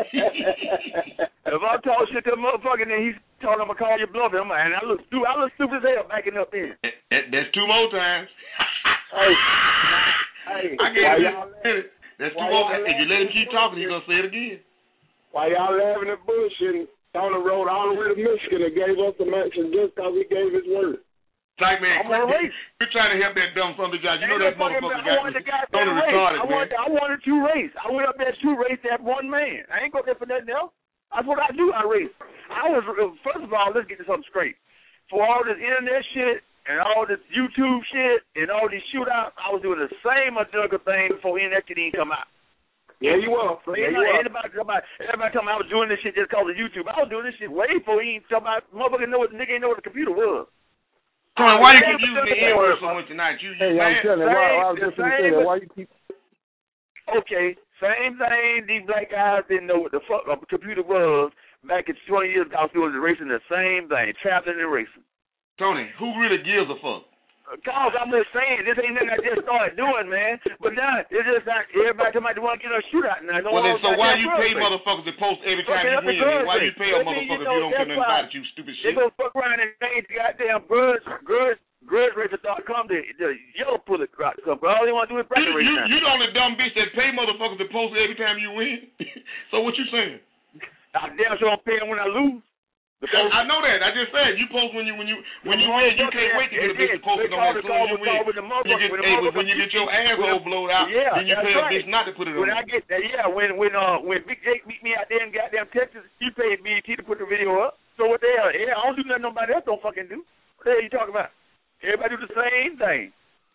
If I talk shit to a motherfucker, then he's telling him to call you bluff, and I look stupid. I look stupid as hell backing up in. That, that, that's two more times. Hey, hey, I gave why you y'all, That's two why more y'all times. If you let him keep talking, he's going to say it again. while y'all laughing at Bush and Tony rode all the way to Michigan and gave us the mention just because he gave his word. Type man, I'm gonna race. you're trying to help that dumb son of a guy. You know that motherfucker I got wanted me. the goddamn Tony race. retarded, I man. wanted, I wanted to race. I went up there to race that one man. I ain't go there for nothing else. That's what I do. I race. I was first of all, let's get something straight. For all this internet shit and all this YouTube shit and all these shootouts, I was doing the same adulter thing before internet could even come out. Yeah, you were. So yeah, everybody, you everybody, everybody, everybody told me I was doing this shit just because of YouTube. I was doing this shit way before he ain't talking about motherfucker know what nigga ain't know what the computer was. Tony, why you keep using the N-word so much tonight? You, you Hey, I'm man. telling you, why, I was the just going to say same- that. Why you keep... Okay, same thing. These black guys didn't know what the fuck a computer was back in twenty years ago. They was racing the same thing, trapped in the racing. Tony, who really gives a fuck? Cause I'm just saying, this ain't nothing I just started doing, man. But now it's just like everybody come out to want to get a shootout now. No Well, then, one so why goddamn you grudge pay race. motherfuckers to post every time Okay, you that's a win? grudge Why you race. pay a That means, motherfucker you if know, you don't care that's nothing why about it, you stupid They shit? gonna fuck around and change the goddamn grudge, grudge, grudge racer dot com to the yellow bullet dot com. All they want to do is You, bracket race you, now. you the only dumb bitch that pay motherfuckers to post every time you win. So what you saying? I damn sure don't pay them when I lose. Because I know that. I just said you post when you when you when you win. You can't wait to get a bitch to post it on that. As soon as you win, you get, hey, when you get your asshole blowed out, yeah, then you that's pay right. a bitch not to put it on. When I get that, yeah, when when uh when Big Jake beat me out there in goddamn Texas, he paid B E T to put the video up. So what the hell? Yeah, I don't do nothing nobody else don't fucking do. What the hell you talking about? Everybody do the same thing.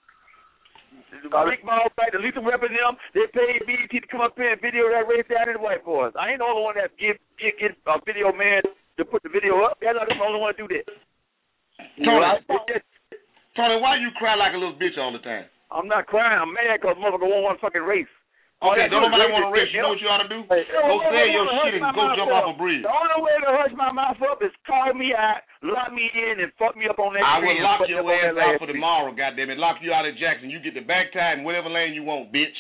The Big Ball Fight, the Lethal Weapon, them, they paid B E T to come up here and video that race down in the white boys. I ain't the only one that give get get a video man to put the video up. They're not the only one to do that. Tony, Right? Tony, why you cry like a little bitch all the time? I'm not crying. I'm mad because motherfucker won't want to fucking race. Okay, don't nobody want to race. You know what you ought to do? Go sell your shit and go jump off a bridge. The only way to hush my mouth up is call me out, lock me in, and fuck me up on that I tree will and lock fuck me your up on ass that out last for tree. tomorrow, goddammit. Lock you out at Jackson. You get the back tie in whatever lane you want, bitch.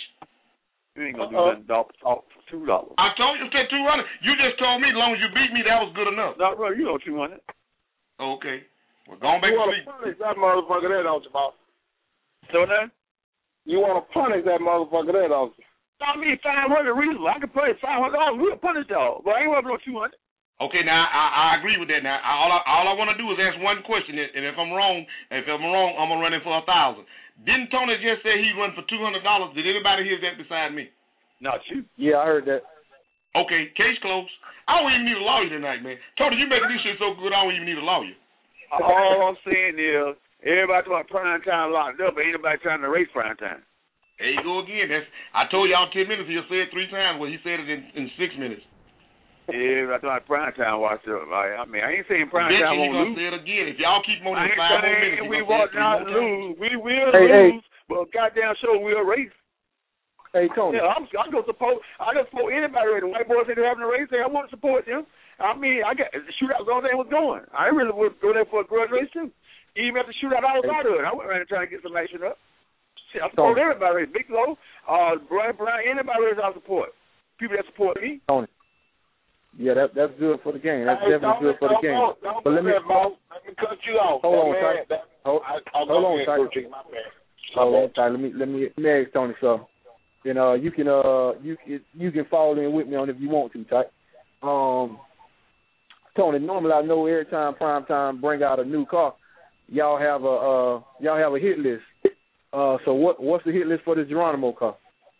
You ain't gonna do nothing, dog. Talk for two dollars. I told you to say two hundred. You just told me as long as you beat me, that was good enough. No, bro, you know two hundred. Okay. Well, go on back You to want sleep. to punish that motherfucker there, don't you, boss? So then, You want to punish that motherfucker there, don't you? I mean five hundred reasonable. I can pay five hundred dollars. We'll punish dog, but I ain't worth no two hundred. Okay, now I, I agree with that. Now I, all I, all I want to do is ask one question, and if I'm wrong, if I'm wrong, I'm gonna run in for a thousand. Didn't Tony just say he run for two hundred dollars? Did anybody hear that beside me? Not you. Yeah, I heard that. Okay, case closed. I don't even need a lawyer tonight, man. Tony, you making this shit so good, I don't even need a lawyer. All I'm saying is, everybody talking prime time locked up, but ain't nobody trying to race prime time. There you go again. That's I told y'all ten minutes. He'll say it three times. Well, he said it in, in six minutes. Yeah, I thought prime time watched up. Like, I mean, I ain't saying prime Bet time you he won't gonna lose. say it again. If y'all keep more I than ain't five more minutes, saying he we gonna say will it three not more times. lose. We will Hey, hey. lose, but goddamn sure we'll race. Hey, Tony. Yeah, I'm, I'm gonna support. I don't support anybody. The white boys ain't having a race. I want to support them. I mean, I got the shootout was all they was going. I really would go there for a grudge race too. Even if the shootout I was out of it, I went around and trying to get some action up. Shit, I support Tony. everybody. Big Low, uh, Brian Brown, anybody race I support. People that support me. Tony. Yeah, that that's good for the game. That's Hey, definitely good for the don't, game. Don't, don't But let me that, boss. Let me cut you off. hold on, man, tight. that, Hold, I, I'll hold go on, ahead, tight. Coach. My bad. Hold on, tight. Let me let me let me ask Tony something. And uh, you can uh you can you can follow in with me on it if you want to, tight. Um, Tony. Normally, I know every time Prime Time bring out a new car, y'all have a uh y'all have a hit list. Uh, so what what's the hit list for this Geronimo car?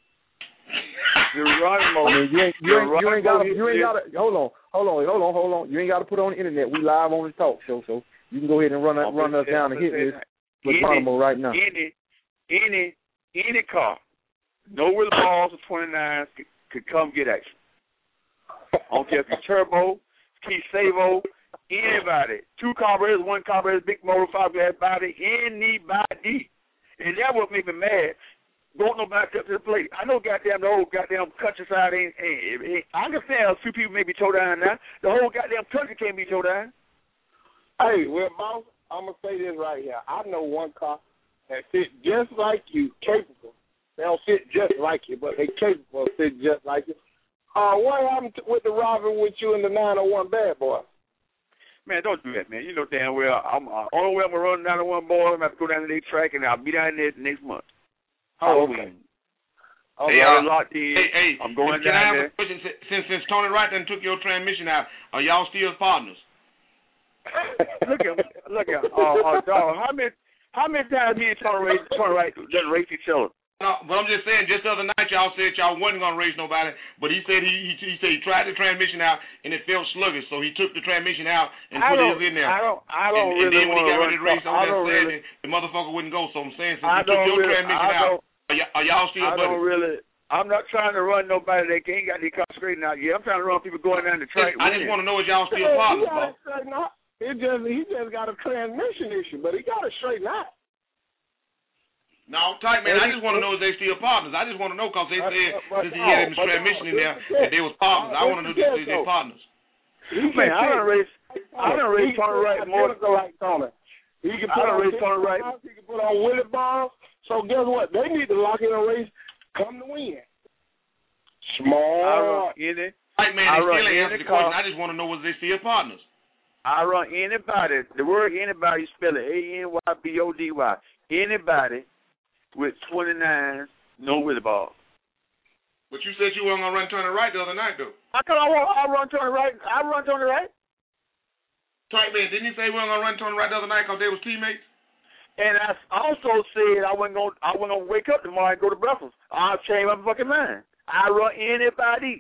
Geronimo. I mean, you ain't you ain't, you ain't got Geronimo you ain't got to hold on hold on hold on hold on. You ain't got to put it on the internet. We live on the talk show, so you can go ahead and run I'm run us say- down the I'm hit say list that. with Any- Geronimo right now. Any, any, any car, know where the balls of twenty-nines could, could come get action. I don't care if it's Turbo, Keith Savo, anybody. Two carburetors, one carburetor, big motor, fiberglass body, anybody. And that what make me mad. Don't nobody up to the plate. I know goddamn the whole goddamn countryside ain't, ain't, ain't I understand a few people may be towed down now. The whole goddamn country can't be towed down. Hey, well, boss, I'm gonna say this right here. I know one car that fit just like you, capable. They don't fit just like you, but they capable of fit just like you. Uh, what happened to, with the robbery with you in the nine oh one Bad Boy? Man, don't do that, man. You know damn well I'm uh, only way I'm gonna run nine oh one boy. I'm gonna have to go down to their track and I'll be down there next month. Halloween. Oh, hey, uh, locked in. Hey, hey, I'm going can down I have there. a question? Since since Tony Wright done took your transmission out, are y'all still partners? look at look at uh, uh dog. How many how many times me and Tony Wright Tony Wright done race each other? No, but I'm just saying. Just the other night, y'all said y'all wasn't gonna race nobody, but he said he he, he said he tried the transmission out and it felt sluggish, so he took the transmission out and I put his in there. I don't I don't and, really and then when he got ready to race over there, said really, the motherfucker wouldn't go. So I'm saying, since I he took your really, transmission I out, are, y- are y'all still I buddies? don't really. I'm not trying to run nobody that ain't got their car straightened out yet. I'm trying to run people going down the track. I just want to know if y'all still partners, bro. He just he just got a transmission issue, but he got to straighten out. No, tight man. I just want to know if they still partners. I just want to know because they said since he had his transmission in there that they was partners. I want to know if they they partners. Man, I don't race. I don't race Tony Wright more like Tony. He can put on Tony Wright. He can put on Willie Balls. So guess what? They need to lock in a race. Come to win. Small. Tight man, they still ain't answered the question. I just want to know if they still partners. I run anybody. The word anybody, you spell it A N Y B O D Y. Anybody with twenty-nines, no Willie Ball. But you said you weren't going to run Tony Wright the other night, though. I thought I, I run Tony Wright. I run Tony Wright. Tight man, didn't you say we weren't going to run Tony Wright the other night because they was teammates? And I also said I wasn't going I wasn't going to wake up tomorrow and go to Brussels. I'll change my fucking mind. I run anybody.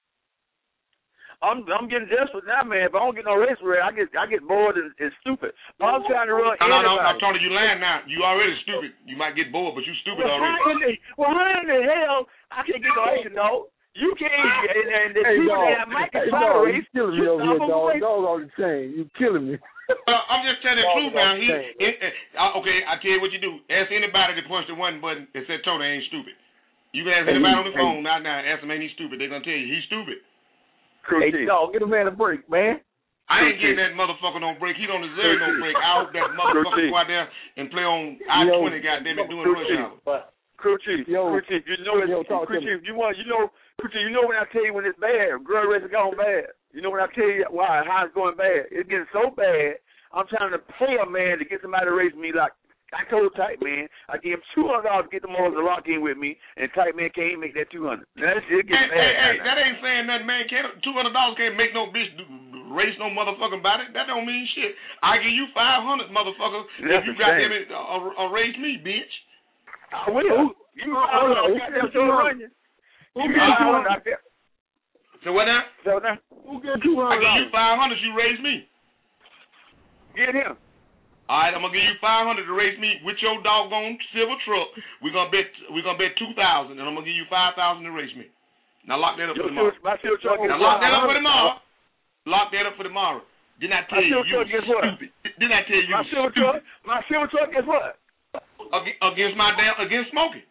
I'm I'm getting desperate now, man. If I don't get no race rate, I get I get bored and, and stupid. I'm trying to run no, anybody. No, no, I'm telling you, lying now. You already stupid. You might get bored, but you stupid well, already. How in the, well, how in the hell I can't get no race, no? You can't. And, and the hey, people dog, that might hey, get dog, race, you killing me over here, dog. Dog on the chain. You killing me. Well, I'm just telling the truth now. He, it, it, uh, okay, I tell you what you do. Ask anybody that punched the one button and said Tony ain't stupid. You can ask anybody on the phone right now. Ask him ain't he stupid. They're gonna tell you he's stupid. Hey, dog, get a man a break, man. I ain't getting that motherfucker no break. He don't deserve no break. I hope that motherfucker go out there and play on I twenty, goddamn it, doing rush hour. Crew chief, yo, crew chief, you know it. Crew chief, you want, you know, crew chief, you know when I tell you when it's bad. Girl race is going bad. You know when I tell you why how it's going bad. It's getting so bad. I'm trying to pay a man to get somebody to race me like. I told Tight Man, I gave him two hundred dollars to get the motors to lock in with me, and Tight Man can't make that two hundred. That shit gets hey, bad. Hey, hey, that ain't saying nothing, man. Can't two hundred dollars can't make no bitch do, race no motherfucking body. That don't mean shit. I give you five hundred, motherfucker, if you got them uh, uh, race me, bitch. I will. You know, goddamn still running. Who get two hundred out there? So what now? So now, who get two hundred? I give you five hundred. You raise me. Get him. All right, I'm gonna give you five hundred to race me with your doggone silver truck. We're gonna bet we're gonna bet two thousand, and I'm gonna give you five thousand to race me. Now lock that up your for tomorrow. My silver truck now lock that up for tomorrow. Lock that up for tomorrow. Didn't I tell my you you stupid? What? Didn't I tell you my you silver stupid? truck? My silver truck is what? Against my damn against smoking.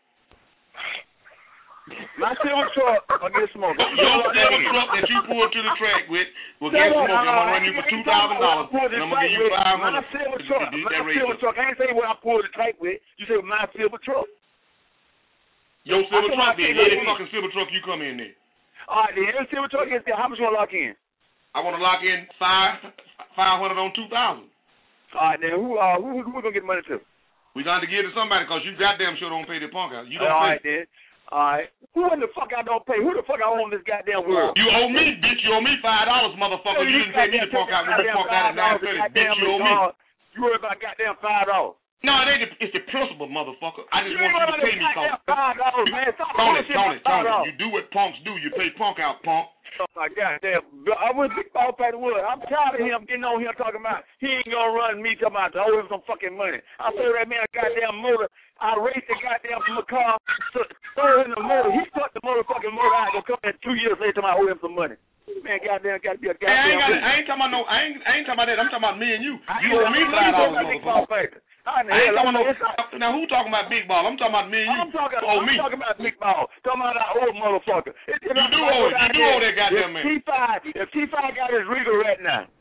My silver truck against smoking. Your silver truck that you pulled to the track with will get smoking. I'm gonna run you for two thousand dollars, and I'm gonna give you five hundred. My silver truck. My silver truck. I ain't saying what I pulled the track with. You say my silver truck. Your silver truck, then. Yeah, the fucking silver truck you come in there. All right, then. Your silver truck is there. How much you want to lock in? I want to lock in five five hundred on two thousand. All right, then. Who uh who who we gonna get money to? We got to give it to somebody because you goddamn sure don't pay the punk out. You don't All pay. right, then. All right. Who in the fuck I don't pay? Who the fuck I own this goddamn world? You owe me, bitch. You owe me five dollars, motherfucker. You didn't pay me the punk out when you punk out at nine thirty. Bitch, you owe me. You worry about goddamn five dollars. No, it ain't. The, it's the principle, motherfucker. I just you want you to pay me, cause five dollars, man. Stop Tony, Tony, Tony. You do what punks do. You pay punk out, punk. Oh my goddamn! I was big ball fighter wood. I'm tired of him getting on here talking about he ain't gonna run me talking about to owe him some fucking money. I sold that man a goddamn motor. I raced the goddamn car, threw in the motor. He cut the motherfucking motor out. Gonna come in two years later, I owe him some money. Man, goddamn, gotta be a goddamn. Hey, I, ain't got, I ain't talking about no. I ain't. I ain't talking about that. I'm talking about me and you. You owe me five dollars, motherfucker. I ain't talking about no, now who talking about big ball? I'm talking about me and you. I'm talking, oh, I'm me. talking about big ball. Talking about that old motherfucker. It, you do owe it. You do owe that goddamn man. T five, if T five got his Regal right now,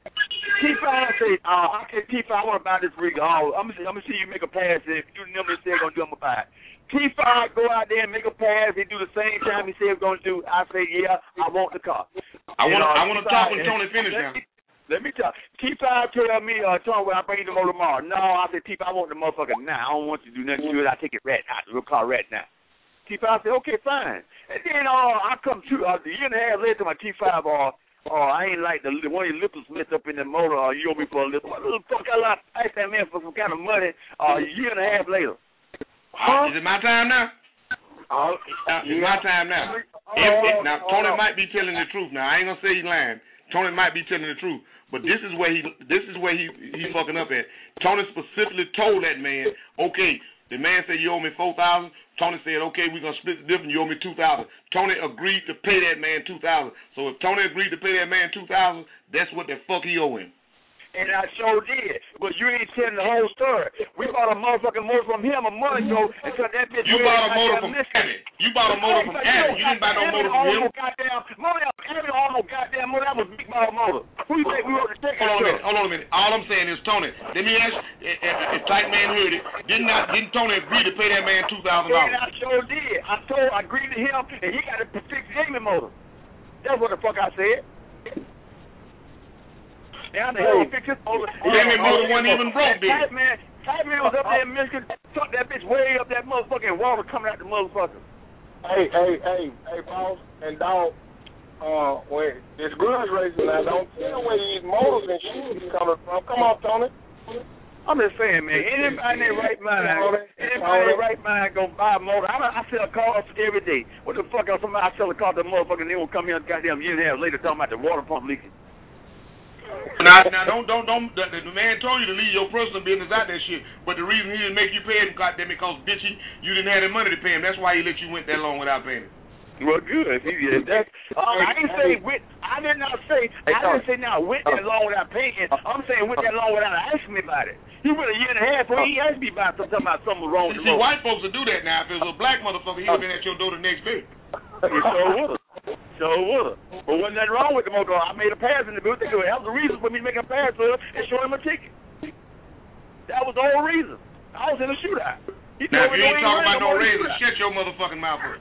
T five say, uh, I say T five, I want to buy this rig. Oh, I'm gonna see, I'm gonna see you make a pass. If you do the number he said gonna do, I'm gonna buy it. T five go out there and make a pass. He do the same time he said gonna do. I say, yeah, I want the car. I want to. uh, I want to talk when Tony finish now. Let me tell T five tell me, uh, Tony, well, I'll bring you the motor tomorrow. No, I said, T five, I want the motherfucker now. I don't want you to do nothing to it. I take it right out. We'll call right now. T five said, okay, fine. And then uh, I come to, uh, the year and a half later to my T five, uh, oh, I ain't like the one of your lippers messed up in the motor, or uh, you owe me for a lip. What the fuck I like ask that man for some kind of money uh, a year and a half later? Huh? Is it my time now? Uh, uh, it's my time now. If, if, now, Tony might be telling the truth. Now, I ain't going to say he's lying. Tony might be telling the truth. But this is where he this is where he he fucking up at. Tony specifically told that man, okay, the man said you owe me four thousand dollars. Tony said, okay, we're going to split the difference. You owe me two thousand dollars. Tony agreed to pay that man two thousand dollars. So if Tony agreed to pay that man two thousand dollars, that's what the fuck he owe him. And I sure did. But you ain't telling the whole story. We bought a motherfucking motor from him a month ago and so that bitch. You bought a motor from Annie. You bought a motor from Annie. You didn't buy no motor from him. Goddamn, motor, Annie almost goddamn motor. That was big ball motor. Who you think we wrote the check? Hold on a minute. Hold on a minute. All I'm saying is, Tony, let me ask you, if Tight Man heard it, didn't, I, didn't Tony agree to pay that man two thousand dollars? And I sure did. I told, I agreed to him, and he got to fix Jamie motor. That's what the fuck I said. Now the hell he fixed his motor. Jamie motor wasn't even broke, dude. Tight Man, Tight Man was up there in Michigan, took that bitch way up that motherfucking water coming out the motherfucker. Hey, hey, hey, hey, boss and dog. Uh, when it's grudge racing now, don't tell where these motors and shit coming from. Come on, Tony. I'm just saying, man. Anybody in their right mind, anybody in their right mind gonna buy a motor. I, I sell cars every day. What the fuck else? Somebody I sell a car to a motherfucker and they won't come here and goddamn year and a half later talking about the water pump leaking. Now, now, don't, don't, don't. The, the man told you to leave your personal business out that shit. But the reason he didn't make you pay him, goddamn it, because bitch, you didn't have the money to pay him. That's why he let you went that long without paying him. Well, good. If he did that, uh, I didn't say with. I did not say. I didn't say now went that long without paying. I'm saying went that long without asking me about it. He went a year and a half before he asked me about something about something wrong with the See, road. white folks will do that now. If it was a black motherfucker, he'd have been at your door the next day. He sure would. Sure would. But wasn't nothing wrong with the motor. I made a pass in the booth. That was the reason for me making a pass for him and showing him a ticket. That was the whole reason. I was in a shootout. He now, if you ain't talking about no razor, shut your motherfucking mouth up.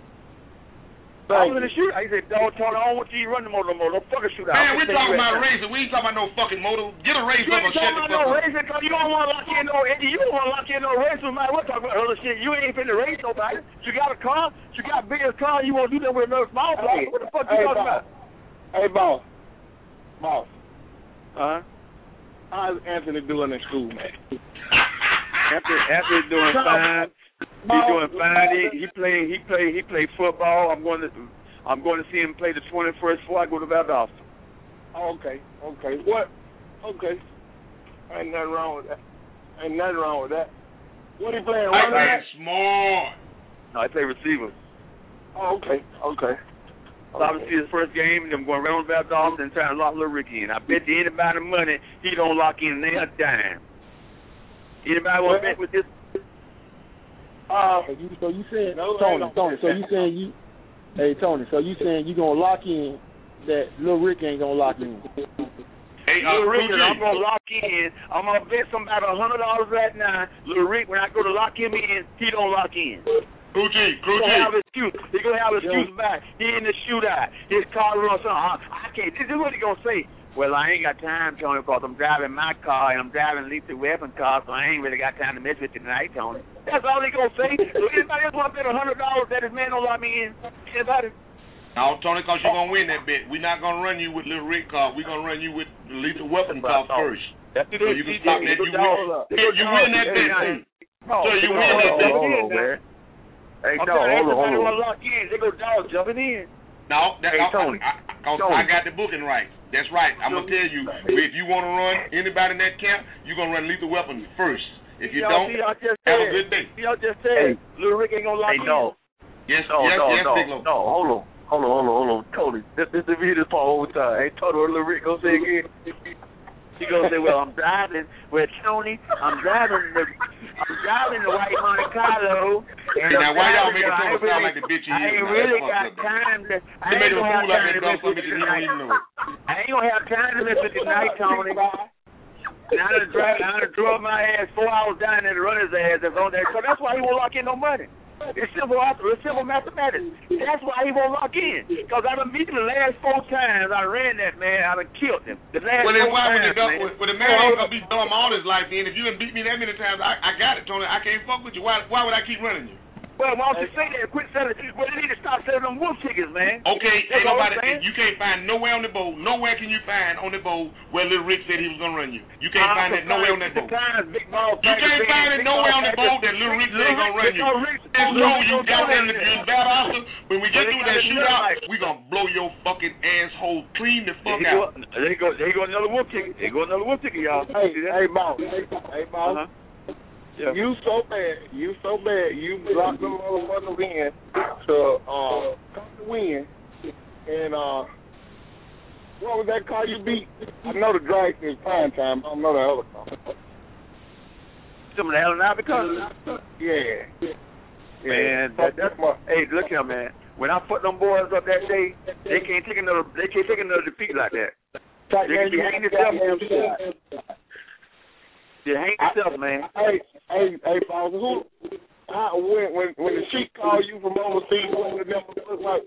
I was in a shootout. He said, "Don't Tony, I don't want you to run the motor no more. Don't fucking shoot out." Man, we're talking about a razor. We ain't talking about no fucking motor. Get a razor up or shut the fuck up. You ain't talking about no razor because you don't want to lock in no Eddie. You don't want to lock in no razor. Man, we're talking about other shit. You ain't finna race nobody. You got a car. You got a bigger car. You want to do that with another small car. Hey, what the fuck hey, you talking boss. about? Hey, boss. Boss. Uh-huh. How's Anthony doing in school, man? Anthony, Anthony's doing fine. He's doing fine. He, he play. He play. He play football. I'm going to. I'm going to see him play the twenty-first before I go to Valdosta. Oh, okay, okay. What? Okay. Ain't nothing wrong with that. Ain't nothing wrong with that. What he playing? I play smart. No, I play receiver. Oh, okay, okay. So I'm going to see his first game, and I'm going around Valdosta and trying to lock Little Ricky in. I bet you anybody money, he don't lock in there a dime. Anybody want to bet with this? Uh, so you, so you saying, no, Tony, Tony, so you saying you, hey, Tony, so you saying you going to lock in that Lil Rick ain't going to lock in? Hey, uh, Lil Rick, I'm going to lock in. I'm going to bet somebody one hundred dollars right now. Lil Rick, when I go to lock him in, he don't lock in. Crew G, Crew G. He's going to have an excuse. He's going to have an excuse back. He in the shootout. His car runs something. I can't. This is what he's going to say. Well, I ain't got time, Tony, because I'm driving my car and I'm driving lethal weapon car, so I ain't really got time to mess with you tonight, Tony. That's all he gonna say. So anybody else want to bet a hundred dollars that his man don't let me in? Anybody? No, Tony, because you're gonna win that bet. We're not gonna run you with Little Rick car. We're gonna run you with the lethal weapon car first. That's so you can stop that. You win. You win that bet. So you win that bet. Hey, no, hold on, hold on. Lock in. They go dog jumping in. No, that, hey, I, Tony. I, I, I got the booking right. That's right. I'm going to tell you, if you want to run anybody in that camp, you're going to run lethal weapon first. If you y'all, don't, y'all just have said, a good day. Y'all just said, hey, Little Rick ain't going to lock hey, in. No. Yes, no, yes, no, yes, no, Big Lo. No, hold on. Hold on, hold on, hold on. Tony, this, this is this part all the time. Hey, Tony, what Little Rick going to say again? He gonna say, "Well, I'm driving with Tony. I'm driving the, I'm driving the white Monte Carlo." And now, why y'all making Tony sound like the bitch he is? I ain't really got time to. I ain't gonna have time to mess with you tonight. I ain't gonna have time to mess with you tonight, Tony. And I done drive, I done drove my ass four hours down there to run his ass. That's on that. So that's why he won't lock in no money. It's simple, it's simple mathematics. That's why he won't lock in. Because I done beat him the last four times I ran that man, I done killed him. The last well, then four why times, would the, man. well, the man ain't gonna be dumb all his life then. If you done beat me that many times, I, I got it, Tony. I can't fuck with you. Why why would I keep running you? Well, why don't you say that? Quit selling. Well, they need to stop selling them wolf tickets, man. Okay, That's ain't all nobody. I'm saying. You can't find nowhere on the boat. Nowhere can you find on the boat where Little Rick said he was gonna run you. You can't I'm find that nowhere on that boat. Times, big ball You can't find it nowhere on the boat that Little Rick said he gonna run you. Just know you got in the battle officer. When we get through that shootout, we gonna blow your fucking asshole clean the fuck out. There you go. There you go another wolf ticket. There you go another wolf ticket, y'all. Hey, hey, boss. Hey, boss. Uh-huh. Yeah. You so bad, you so bad, you blocked them motherfuckers in to uh come to win. And uh what was that car you beat? I know the drag is prime time, I don't know the other car. Some of the Allen Iverson? Yeah. Man, that, that's my hey, look here, man. When I put them boys up that day, they can't take another they can't take another defeat like that. They can be hanging themselves. Yeah, hang yourself, man. Hey, hey, hey, boss. Who? How, when when when the sheep call you from overseas, what the number look like?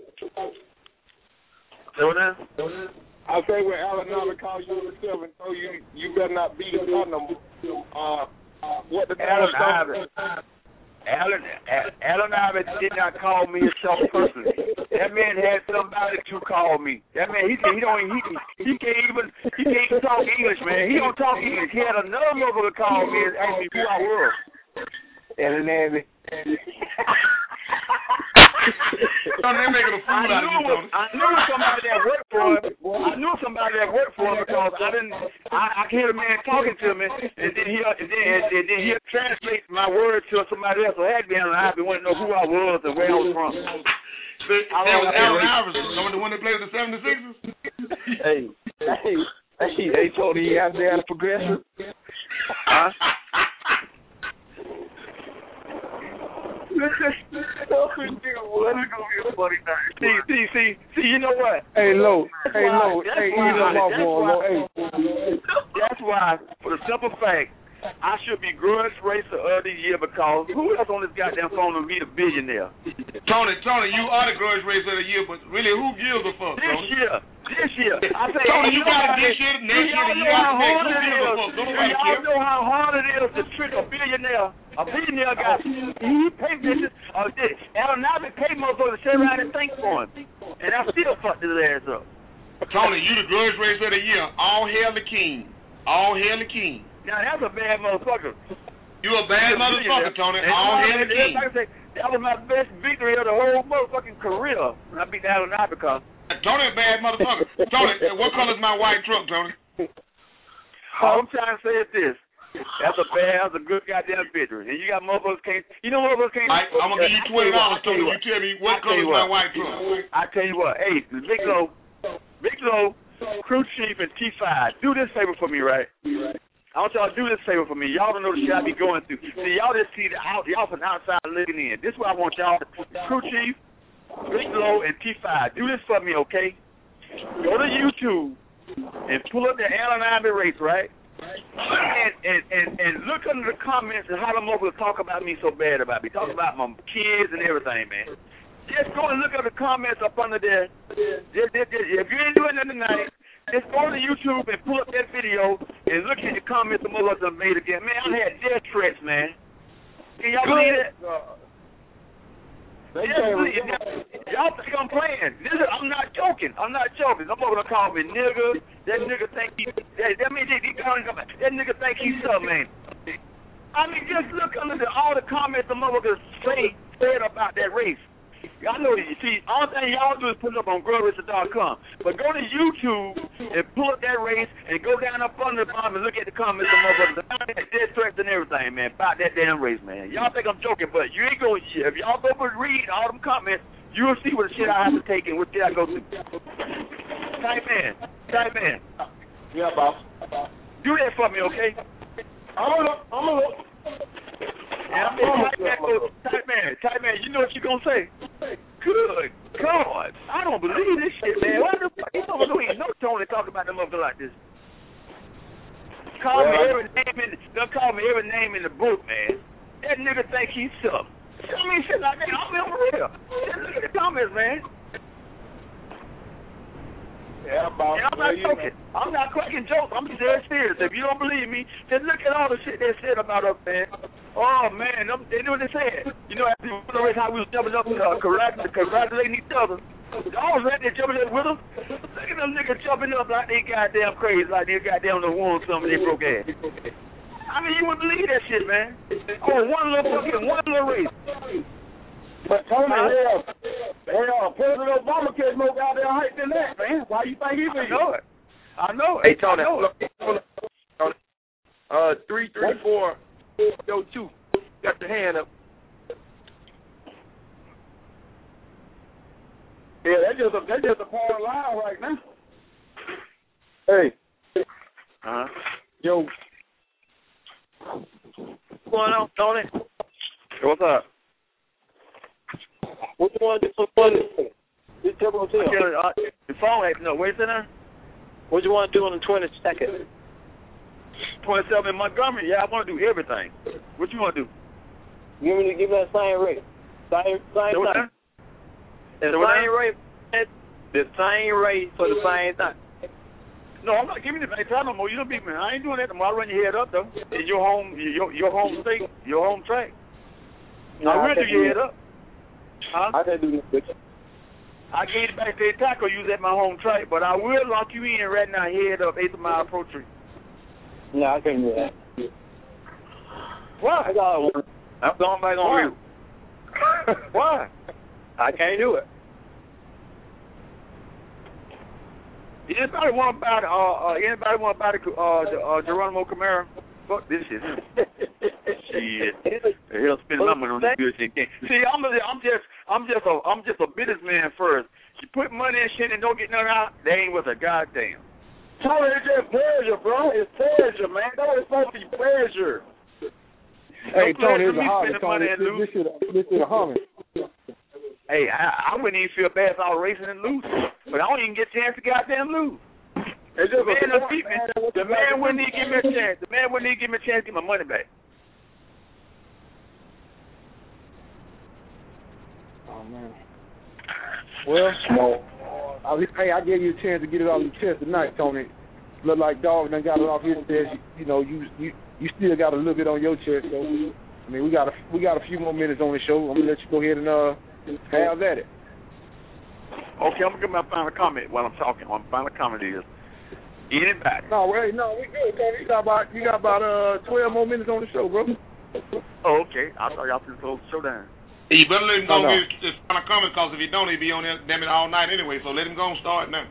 So now? I say when Allen Iverson call you himself and told you you better not be in her number. Uh, what the Allen Iverson? Allen Allen Iverson did not call me himself personally. That man had somebody to call me. That man, he he don't he he can't even he can't even talk English, man. He don't talk English. He had another mother to call me and ask me who I was. Allen Iverson. They're making a fool out of you, Tony. I knew somebody that worked for him. I knew somebody that worked for him because I didn't. I, I could hear the man talking to me, and then he and then and then he'll translate my words to somebody else. So I had to be on the eye. He wanted to know who I was and where I was from. That was Allen Iverson, the one that played the seventy-sixers. Hey, hey, hey, they told him he has to have a progressive. Huh? See, see, see, see, you know what? Hey, Lo, hey, Lo, hey, why, you know my that's boy, why, Lo, hey. That's why, for the simple fact, I should be grudge racer of the year because who else on this goddamn phone will be a billionaire? Tony, Tony, you are the grudge racer of the year, but really, who gives a fuck, This Tony? year, this year. I say, Tony, you got it nobody- this year, next year, the y'all year know how after next. hard Who it gives a is. fuck? Don't Do nobody y'all care. know how hard it is to trick a billionaire? A billionaire got he pay bitches or this. Allen Iverson pay motherfuckers to sit around and think for him, and I still fucked his ass up. Tony, you the grudge racer of the year. All hail the king. All hail the king. Now that's a bad motherfucker. You a bad motherfucker, Tony. All hail the king. Like I say, that was my best victory of the whole motherfucking career when I beat Allen Iverson. Tony a bad motherfucker. Tony, what color's my white truck, Tony? All I'm trying to say is this. That's a bad, that's a good goddamn victory. And you got motherfuckers can't, you know motherfuckers can't. I, I'm going to give you twenty dollars, Tony. You tell me what color's my white truck. I tell you what, hey, Big Low, Big Low, Crew Chief, and T five, do this favor for me, right? I want y'all to do this favor for me. Y'all don't know the shit I be going through. See, y'all just see the out, y'all from outside looking in. This is what I want y'all, Crew Chief, Big Low, and T five, do this for me, okay? Go to YouTube and pull up the Allen Iverson race, right? And, and and and look under the comments and how the motherfuckers talk about me so bad about me. Talk about my kids and everything, man. Just go and look at the comments up under there. Just, just, just, if you ain't doing nothing tonight, just go to YouTube and pull up that video and look at the comments the motherfuckers have made again. Man, I had death threats, man. Can y'all believe that? Yes, y'all think I'm playing. This is, I'm not joking. I'm not joking. Some gonna call me nigga. That nigga think he. That, that means he, he calling him. That nigga think he's something, man. I mean, just look under the, all the comments the motherfuckers say said about that race. Y'all know, you see, all thing y'all do is put it up on grub racer dot com. But go to YouTube and pull up that race and go down up under the bottom and look at the comments of motherfuckers. I had dead threats and everything, man, about that damn race, man. Y'all think I'm joking, but you ain't going to, if y'all go and read all them comments, you'll see what the shit I have to take and what shit I go through. Type in. Type in. Yeah, boss. Do that for me, okay? I'm gonna look. I'm gonna look. Yeah, I mean, type man, type man, type man, you know what you gonna say? Good God, I don't believe this shit, man. Why the fuck you don't know no Tony talk about them motherfuckers like this? call well, me every name in they'll call me every name in the book, man. That nigga think he's something. I mean shit like that. I'm for real. Just look at the comments, man. Yeah, about, and I'm not joking. I'm not cracking jokes. I'm dead serious. If you don't believe me, just look at all the shit they said about us, man. Oh man, them, they knew what they said. You know, after the race, how we was jumping up, uh, congratulating each other. I was right there jumping up with them. Look at them niggas jumping up like they goddamn crazy, like they goddamn the won something they broke ass. I mean, you wouldn't believe that shit, man. Oh, one little fucking one little race. But Tony, hell, hell, President Obama catch more goddamn hype than that, man. Why you think he I know it. I know it. Hey, Tony. I know it. Tony. Uh, three, three, four, yo, two. Got your hand up. Yeah, that's just a that's just a part of line right now. Hey. Uh-huh. Yo. What's going on, Tony? What's up? What you want to do for fun? Just tell me what uh, the phone ain't no. Where's it at? What you want to do on the twenty-second? twenty-seven in Montgomery? Yeah, I want to do everything. What you want to do? You want me to give me that same rate? Same, same so thing. The so same rate. The same rate for the same thing. No, I'm not giving you the same time no more. You don't be man. I ain't doing that no more. I run your head up though. In your home, your your home state, your home track. No, I run your head up. Huh? I can't do this with you. I gave the backstage tackle use at my home track, but I will lock you in right now, head up, eighth mile pro tree. No, I can't do that. Why? I got one. I'm going back on mute. Why? I can't do it. Anybody want to buy the, uh, uh, anybody want to buy the, uh, the uh, Geronimo Camaro? Fuck this shit. Shit. The hell spending my money on this good shit. See, I'm a, I'm just I'm just a I'm just a businessman first. You put money in shit and don't get nothing out, they ain't worth a goddamn. Tony, it's just pleasure, bro. It's pleasure, man. That was supposed to be pleasure. Hey, no Tony, it's a holiday, Tony. This, this is this is a Hummer. Hey, I, I wouldn't even feel bad if I was racing and losing, but I don't even get a chance to goddamn lose. It's just the man, a beat me. The man wouldn't even give me a chance. The man wouldn't even give me a chance to get my money back. Oh man. Well, I, hey, I gave you a chance to get it off your chest tonight, Tony. Look like dog done got it off his chest. You, you know, you you you still got a little bit on your chest, so I mean, we got a we got a few more minutes on the show. I'm gonna let you go ahead and uh have at it. Okay, I'm gonna give my final comment while I'm talking. My final comment is. Anybody? No, wait, no, we good, Tony. You got about you got about uh twelve more minutes on the show, bro. Oh, okay. I thought y'all could close the show down. Hey, you better let him go oh, no. get his final comment, because if he don't, he'll be on there damn it all night anyway. So let him go and start now.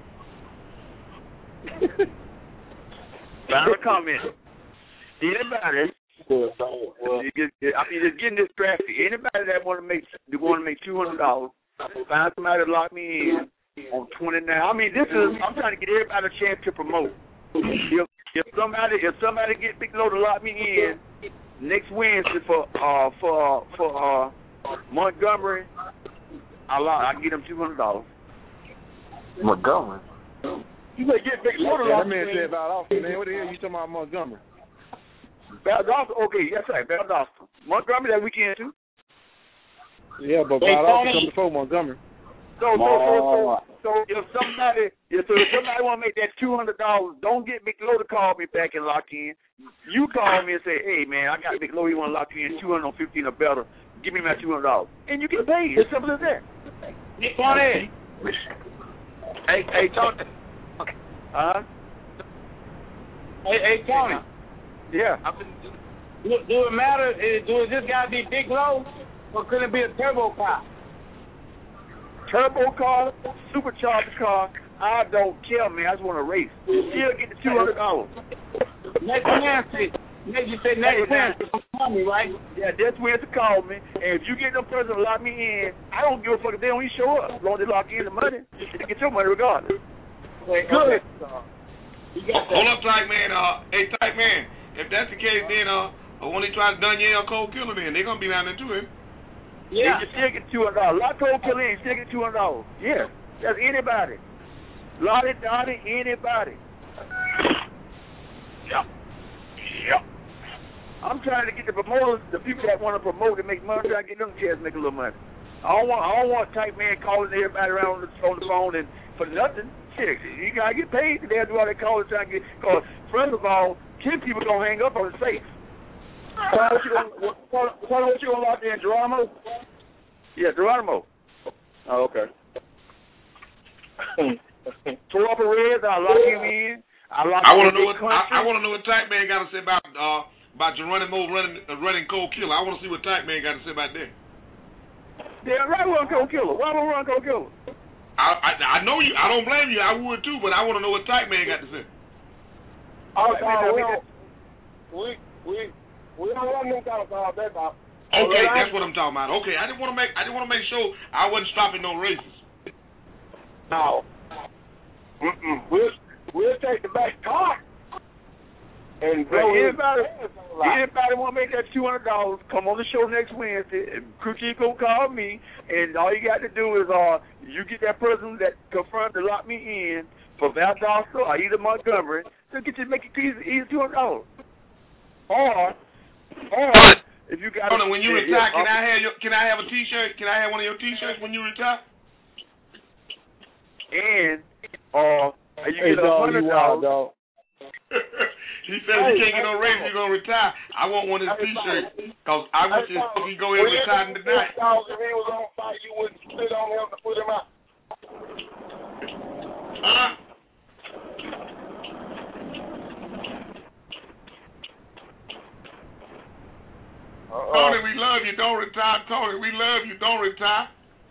Final comment. Anybody? Well, well, I mean, just getting this traffic. Anybody that want to make want to make two hundred dollars, find somebody to lock me in. On twenty-nine. I mean, this is. I'm trying to get everybody a chance to promote. If if somebody if somebody get Big Low to lock me in next Wednesday for uh for for uh Montgomery, I lock. I get them two hundred dollars. Montgomery. You better get Big Low to yeah, lock that man me said in. Valdosta, man. What the hell you talking about Montgomery? Valdosta. Okay, that's right. Valdosta. Montgomery that weekend too. Yeah, but Valdosta come before Montgomery. So, so, so, so, so if somebody, if, so if somebody want to make that two hundred dollars, don't get McLo to call me back and lock in. You call me and say, hey, man, I got McLo, you want to lock you in two hundred fifteen or better. Give me my two hundred dollars. And you get paid. As simple as that. Tony. Hey, hey, Tony. Uh-huh. Hey, hey, Tony. Yeah. Do, do it matter? Do this guy be Big Low, or could it be a turbo car? Turbo car, supercharged car, I don't care, man. I just want to race. Still get the two hundred dollars. Next Wednesday. You say next Wednesday. Call me, right? Yeah, that's where to call me. And if you get no person to lock me in, I don't give a fuck if they don't even show up. As long as they lock in the money, they get your money regardless. Good. Okay. Hold up, Type Man. Uh, hey, Type Man. If that's the case, then uh, when they try to done you a cold killer, then they're gonna be down there too, eh? Yeah, you still get two hundred dollars. Lot cold killer in, you still get two hundred dollars. Yeah, that's anybody. Lottie, Dottie, anybody. Yeah. Yep. I'm trying to get the promoters, the people that want to promote and make money, trying to get them chance to make a little money. I don't want, I don't want type man calling everybody around on the, on the phone and for nothing. Shit, you gotta get paid. They have to do all that calling trying to get. Cause first of all, ten people gonna hang up on the safe. Tell what you gonna, what, what you gonna lock in, Geronimo? Yeah, Geronimo. Oh, okay. Tore up a Reds, I lock him in. I lock I want to know what I, I want to know what Type Man got to say about uh about Geronimo running uh, running Cold Killer. I want to see what Type Man got to say about that. Yeah, right, run Cold Killer. Why would run Cold Killer? I, I I know you. I don't blame you. I would too, but I want to know what Type Man got to say. Oh, uh, we, we we we don't want them kind of calls. That's all. Okay, that's what I'm talking about. Okay, I didn't want to make I didn't want to make sure I wasn't stopping no races. No. Mm-mm. We'll we'll take the back car. And well, anybody, anybody want to make that two hundred dollars, come on the show next Wednesday, and Crew Chief will call me, and all you got to do is uh, you get that person that confirmed to lock me in for Valdosta or either Montgomery, so get you make it easy, easy two hundred dollars. Or, or if you got. Hold on, when you yeah, retire, yeah, can I have your, can I have a T-shirt? Can I have one of your T-shirts when you retire? And uh, you hey, get a hundred dollars. He said hey, he can't get no raise, he's going to retire. I want one of his T-shirts because I want you to go in and retire tonight. If he was on fire, you wouldn't spit on him to put him out. Huh? Uh-oh. Tony, we love you. Don't retire. Tony, we love you. Don't retire.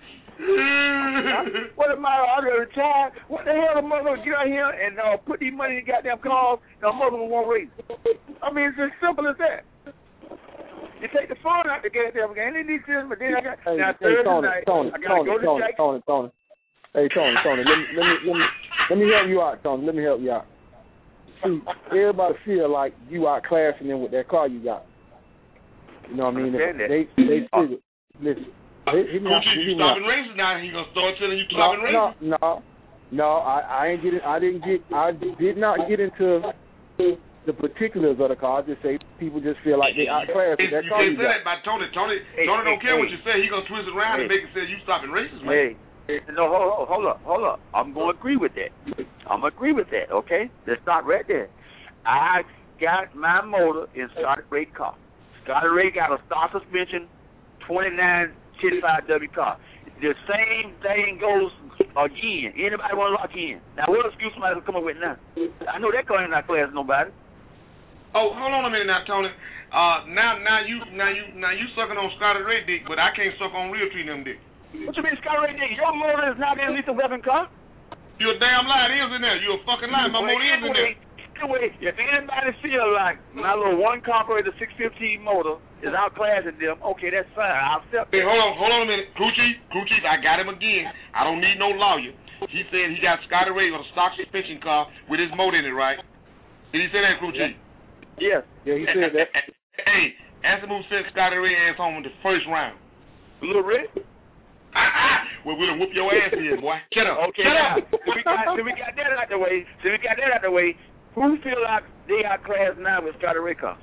What am I out of time? What the hell, the mother get out here and uh, put these money in goddamn cars? The mother won't raise. I mean, it's as simple as that. You take the phone out to get them again. They need to, but then I got hey, now hey, Thursday Tony, night. Tony, I gotta Tony, go to Tony, Jack. Tony, Tony. Hey, Tony, Tony, let me, let me, let me, let me help you out, Tony. Let me help you out. See, everybody feel like you outclassing them with that car you got. You know what I mean? They, they, they figure. Listen. He, he Coach, if you stopping races now, he gonna start telling you stopping no, races. No, no, no. I, I ain't getting. I didn't get. I did not get into the particulars of the car. I just say people just feel like they outclassed that car. You You can't say got. that by Tony. Tony, hey, Tony hey, don't care hey, what you say. He gonna twist it around hey, and make it say you stopping races, man. Hey, no, hold on, hold up, hold up. I'm gonna agree with that. I'm gonna agree with that. Okay, let's start right there. I got my motor in Scotty Ray car. Scotty Ray got a stock suspension, twenty-nine ten-five W car. The same thing goes again. Anybody want to lock in? Now, what excuse somebody will come up with now? I know that car ain't not class nobody. Oh, hold on a minute now, Tony. Uh, now, now you, now you, now you sucking on Scotty Ray dick, but I can't suck on Real Tree them dick. What you mean, Scotty Ray dick? Your motor is not in a lethal weapon car. You a damn lie. It is in there. You a fucking lie. My motor is in there. Anyway, if anybody feel like my little one carburetor six fifteen motor is outclassing them, okay, that's fine. I'll accept Hey, it. hold on, hold on a minute. Crew Chief, Crew Chief, I got him again. I don't need no lawyer. He said he got Scotty Ray on a stock suspension car with his motor in it, right? Did he say that, Crew Chief? Yes. Yeah, he said that. Hey, ask him who sent Scotty Ray ass home in the first round. Little Red? Well, we'll whoop your ass in, boy. Shut up. Okay, Shut now, up. so we got, so we got that out the way. So we got that out the way. Who feel like they outclassed now with Scotty Ray car?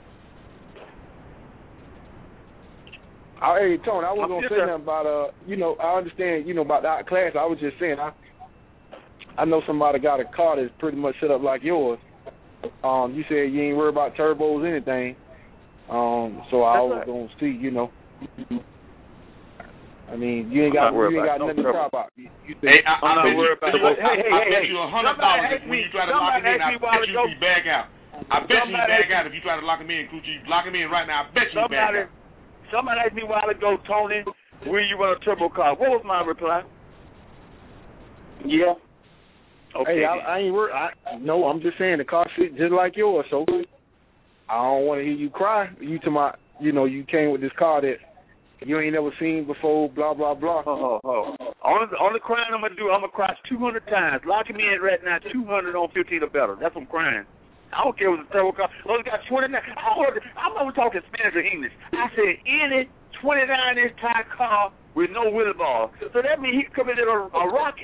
Uh, hey, Tony, I wasn't going to say nothing about, uh, you know, I understand, you know, about the outclass. I was just saying, I I know somebody got a car that's pretty much set up like yours. Um, you said you ain't worried about turbos or anything. Um, so I was right. going to see, you know. I mean, you ain't got, you ain't got nothing to cry about. You, you hey, I, I'm not worried about it. I, I, I bet you a hundred dollars when you try to lock him in. I bet you he back out. I bet you he back out if you try to lock him in. Crew Chief, lock him in right now. I bet you he back out. Somebody asked me a while ago, Tony, will you run a turbo car? What was my reply? Yeah. Okay. Hey, I, I ain't worried. I, no, I'm just saying the car fit just like yours. So I don't want to hear you cry. You to my, you know, you came with this car that you ain't never seen before, blah, blah, blah. Oh, oh, oh. Only, only crying I'm going to do, I'm going to cry two hundred times. Locking me in right now, two hundred on fifteen or better. That's what I'm crying. I don't care if it's a turbo car. I only got twenty-nine. I ordered, I'm not talking Spanish or English. I said any twenty-nine inch tire car with no wheel bar. So that means he could come in a, a rocket.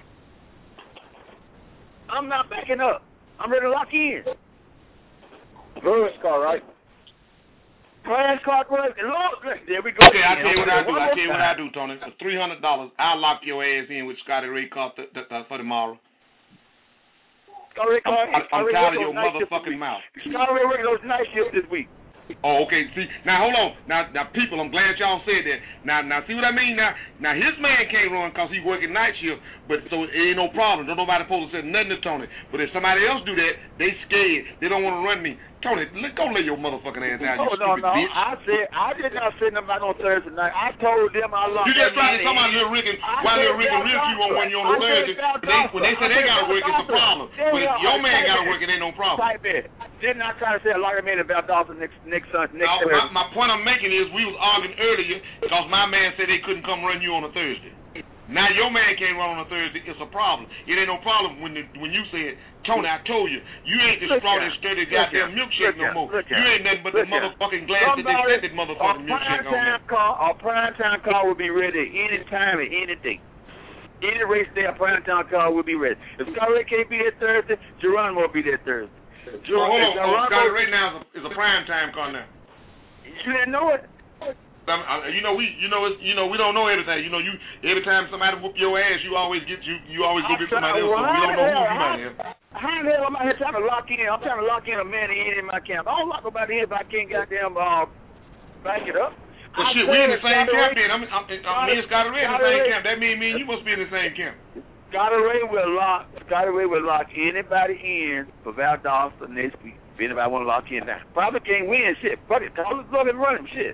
I'm not backing up. I'm ready to lock in. Lewis car, right? Clarence Clark, look, there we go. Okay, I tell you what I do. I tell you what I do, Tony. For three hundred dollars, I'll lock your ass in with Scotty Ray Clark th- th- th- for tomorrow. Scotty Ray Clark, I'm, I'm tired of your motherfucking mouth. Scotty Ray working those night shifts this week. Oh, okay. See, now hold on. Now, now, people, I'm glad y'all said that. Now, now, see what I mean? Now, now, his man can't run because he working night shift, but so it ain't no problem. Don't nobody supposed to say nothing to Tony. But if somebody else do that, they scared. They don't want to run me. Tony, let go lay your motherfucking ass down. Oh, you no, stupid no. bitch. I said, I did not send them out on Thursday night. I told them I locked You just them trying to in. come out Lil Rick and why Lil Rick and Rick you on when you on the Thursday. They, when they say they got to work, it's a problem. But if your man got to work, it ain't no problem. Type it. Didn't I try to say I locked him in at Valdosta next next Sunday? Next no, Thursday. my, my point I'm making is we was arguing earlier because my man said they couldn't come run you on a Thursday. Now your man can't run on a Thursday. It's a problem. It ain't no problem when the, when you said, Tony, I told you, you ain't the straw that stirred the goddamn milkshake no more. You ain't nothing but the motherfucking glass that they set that motherfucking milkshake on there. Our prime time car will be ready any time and any day. Any race day, our prime time car will be ready. If Scotty Ray can't be there Thursday, Geronimo will be there Thursday. So hold on, oh, Scotty Ray now is a, is a prime time car now. You didn't know it? I, you know we, you know it's, you know we don't know everything. You know you every time somebody whoop your ass, you always get you, you always go get somebody else. So we don't know who you might have. How the hell am I here trying to lock in? I'm trying to lock in a man in in my camp. I don't lock nobody in if I can't goddamn uh, back it up. Well, shit, we in the same camp then. I'm, I'm, I'm me and Scotty Ray in the same camp. That mean me and you must be in the same camp. Scotty Ray will lock. Scotty Ray will lock anybody in for Valdosta next week. If anybody want to lock in now, probably can't win shit. Fuck it, call us up and run him shit.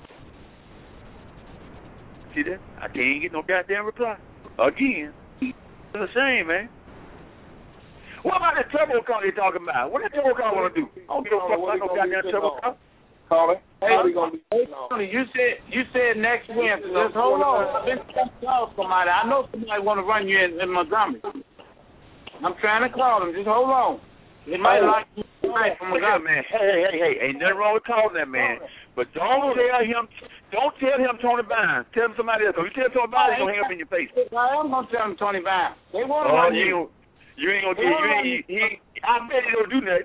See that? I can't get no goddamn reply. Again. It's a shame, man. What about that turbo car they talking about? What that turbo car want to do? I don't give a fuck about no goddamn turbo car. Caller. Hey, Tony, you said you said next Wednesday. Just hold on. I've been trying to call somebody. I know somebody want to run you in, in Montgomery. I'm trying to call them. Just hold on. It might like you tonight from Montgomery. Man, hey, hey, hey, hey, ain't nothing wrong with calling that man. But don't tell him, don't tell him Tony Bynes. Tell him somebody else. If you tell Tony Bynes, he's gonna hang up in your face. I am gonna tell him Tony Bynes. They want to oh, run you. You ain't gonna get. You ain't. He, he, I bet he don't do that.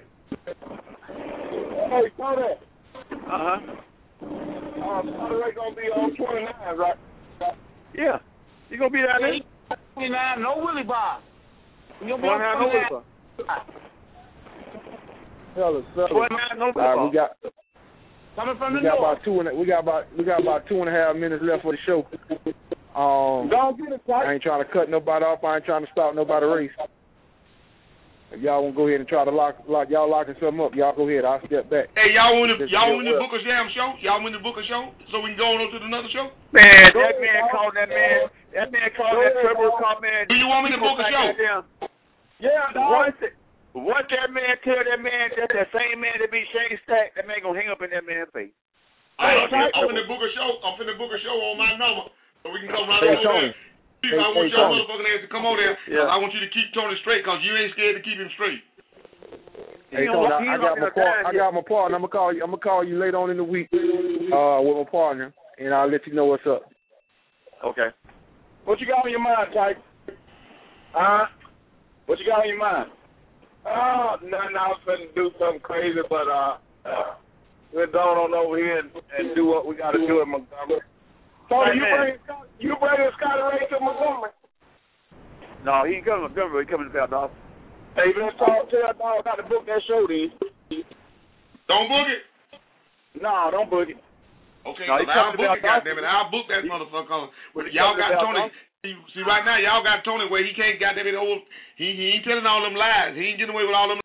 Hey, Tony. Uh huh. Uh, Scotty Ray gonna be on twenty-nine, right? Yeah. You gonna be down there? twenty-nine, no Willie Bob. You gonna be twenty-nine, no Willie Bob. Hello, sir. twenty-nine, no Willie Bob. Bob. We got. Coming from we the got north. about two and a, we got about we got about two and a half minutes left for the show. Um, Don't get it right. I ain't trying to cut nobody off. I ain't trying to stop nobody race. If y'all want to go ahead and try to lock lock y'all locking something up, y'all go ahead. I'll step back. Hey, y'all want to y'all want to book a damn show? Y'all want to book a show so we can go on to another show? Man, that man called that man. That man called that turbo car man. Do you want me to book a show? Yeah, once it. Once that man tell that man that's that same man that be Shane Stack, that man gonna hang up in that man's face. Hey, I'm, finna, I'm finna book a show. I'm finna book a show on my number so we can come right hey, over Tony. there. Hey, I want hey, your Tony. motherfucking ass to come over there. Yeah. I want you to keep Tony straight because you ain't scared to keep him straight. Hey, Tony, I, I got my part, I got my partner. I'm gonna call you. I'm gonna call you later on in the week uh, with my partner, and I'll let you know what's up. Okay. What you got on your mind, Type? Huh? What you got on your mind? Oh, nothing. I was finna do something crazy, but uh, uh we're going on over here and, and do what we got to do in Montgomery. So Hey, you man. bring you bringing Scotty Ray to Montgomery? No, he ain't coming to Montgomery. He coming to Valdosta. Hey, let's talk to that dog about to book that show, then. Don't book it. No, don't book it. Okay, No, he I'll coming to book it, Valdosta. goddammit. I'll book that motherfucker. When he Y'all coming to got Tony. Valdosta? See, see, right now, y'all got Tony where he can't goddamn it old. He he ain't telling all them lies. He ain't getting away with all them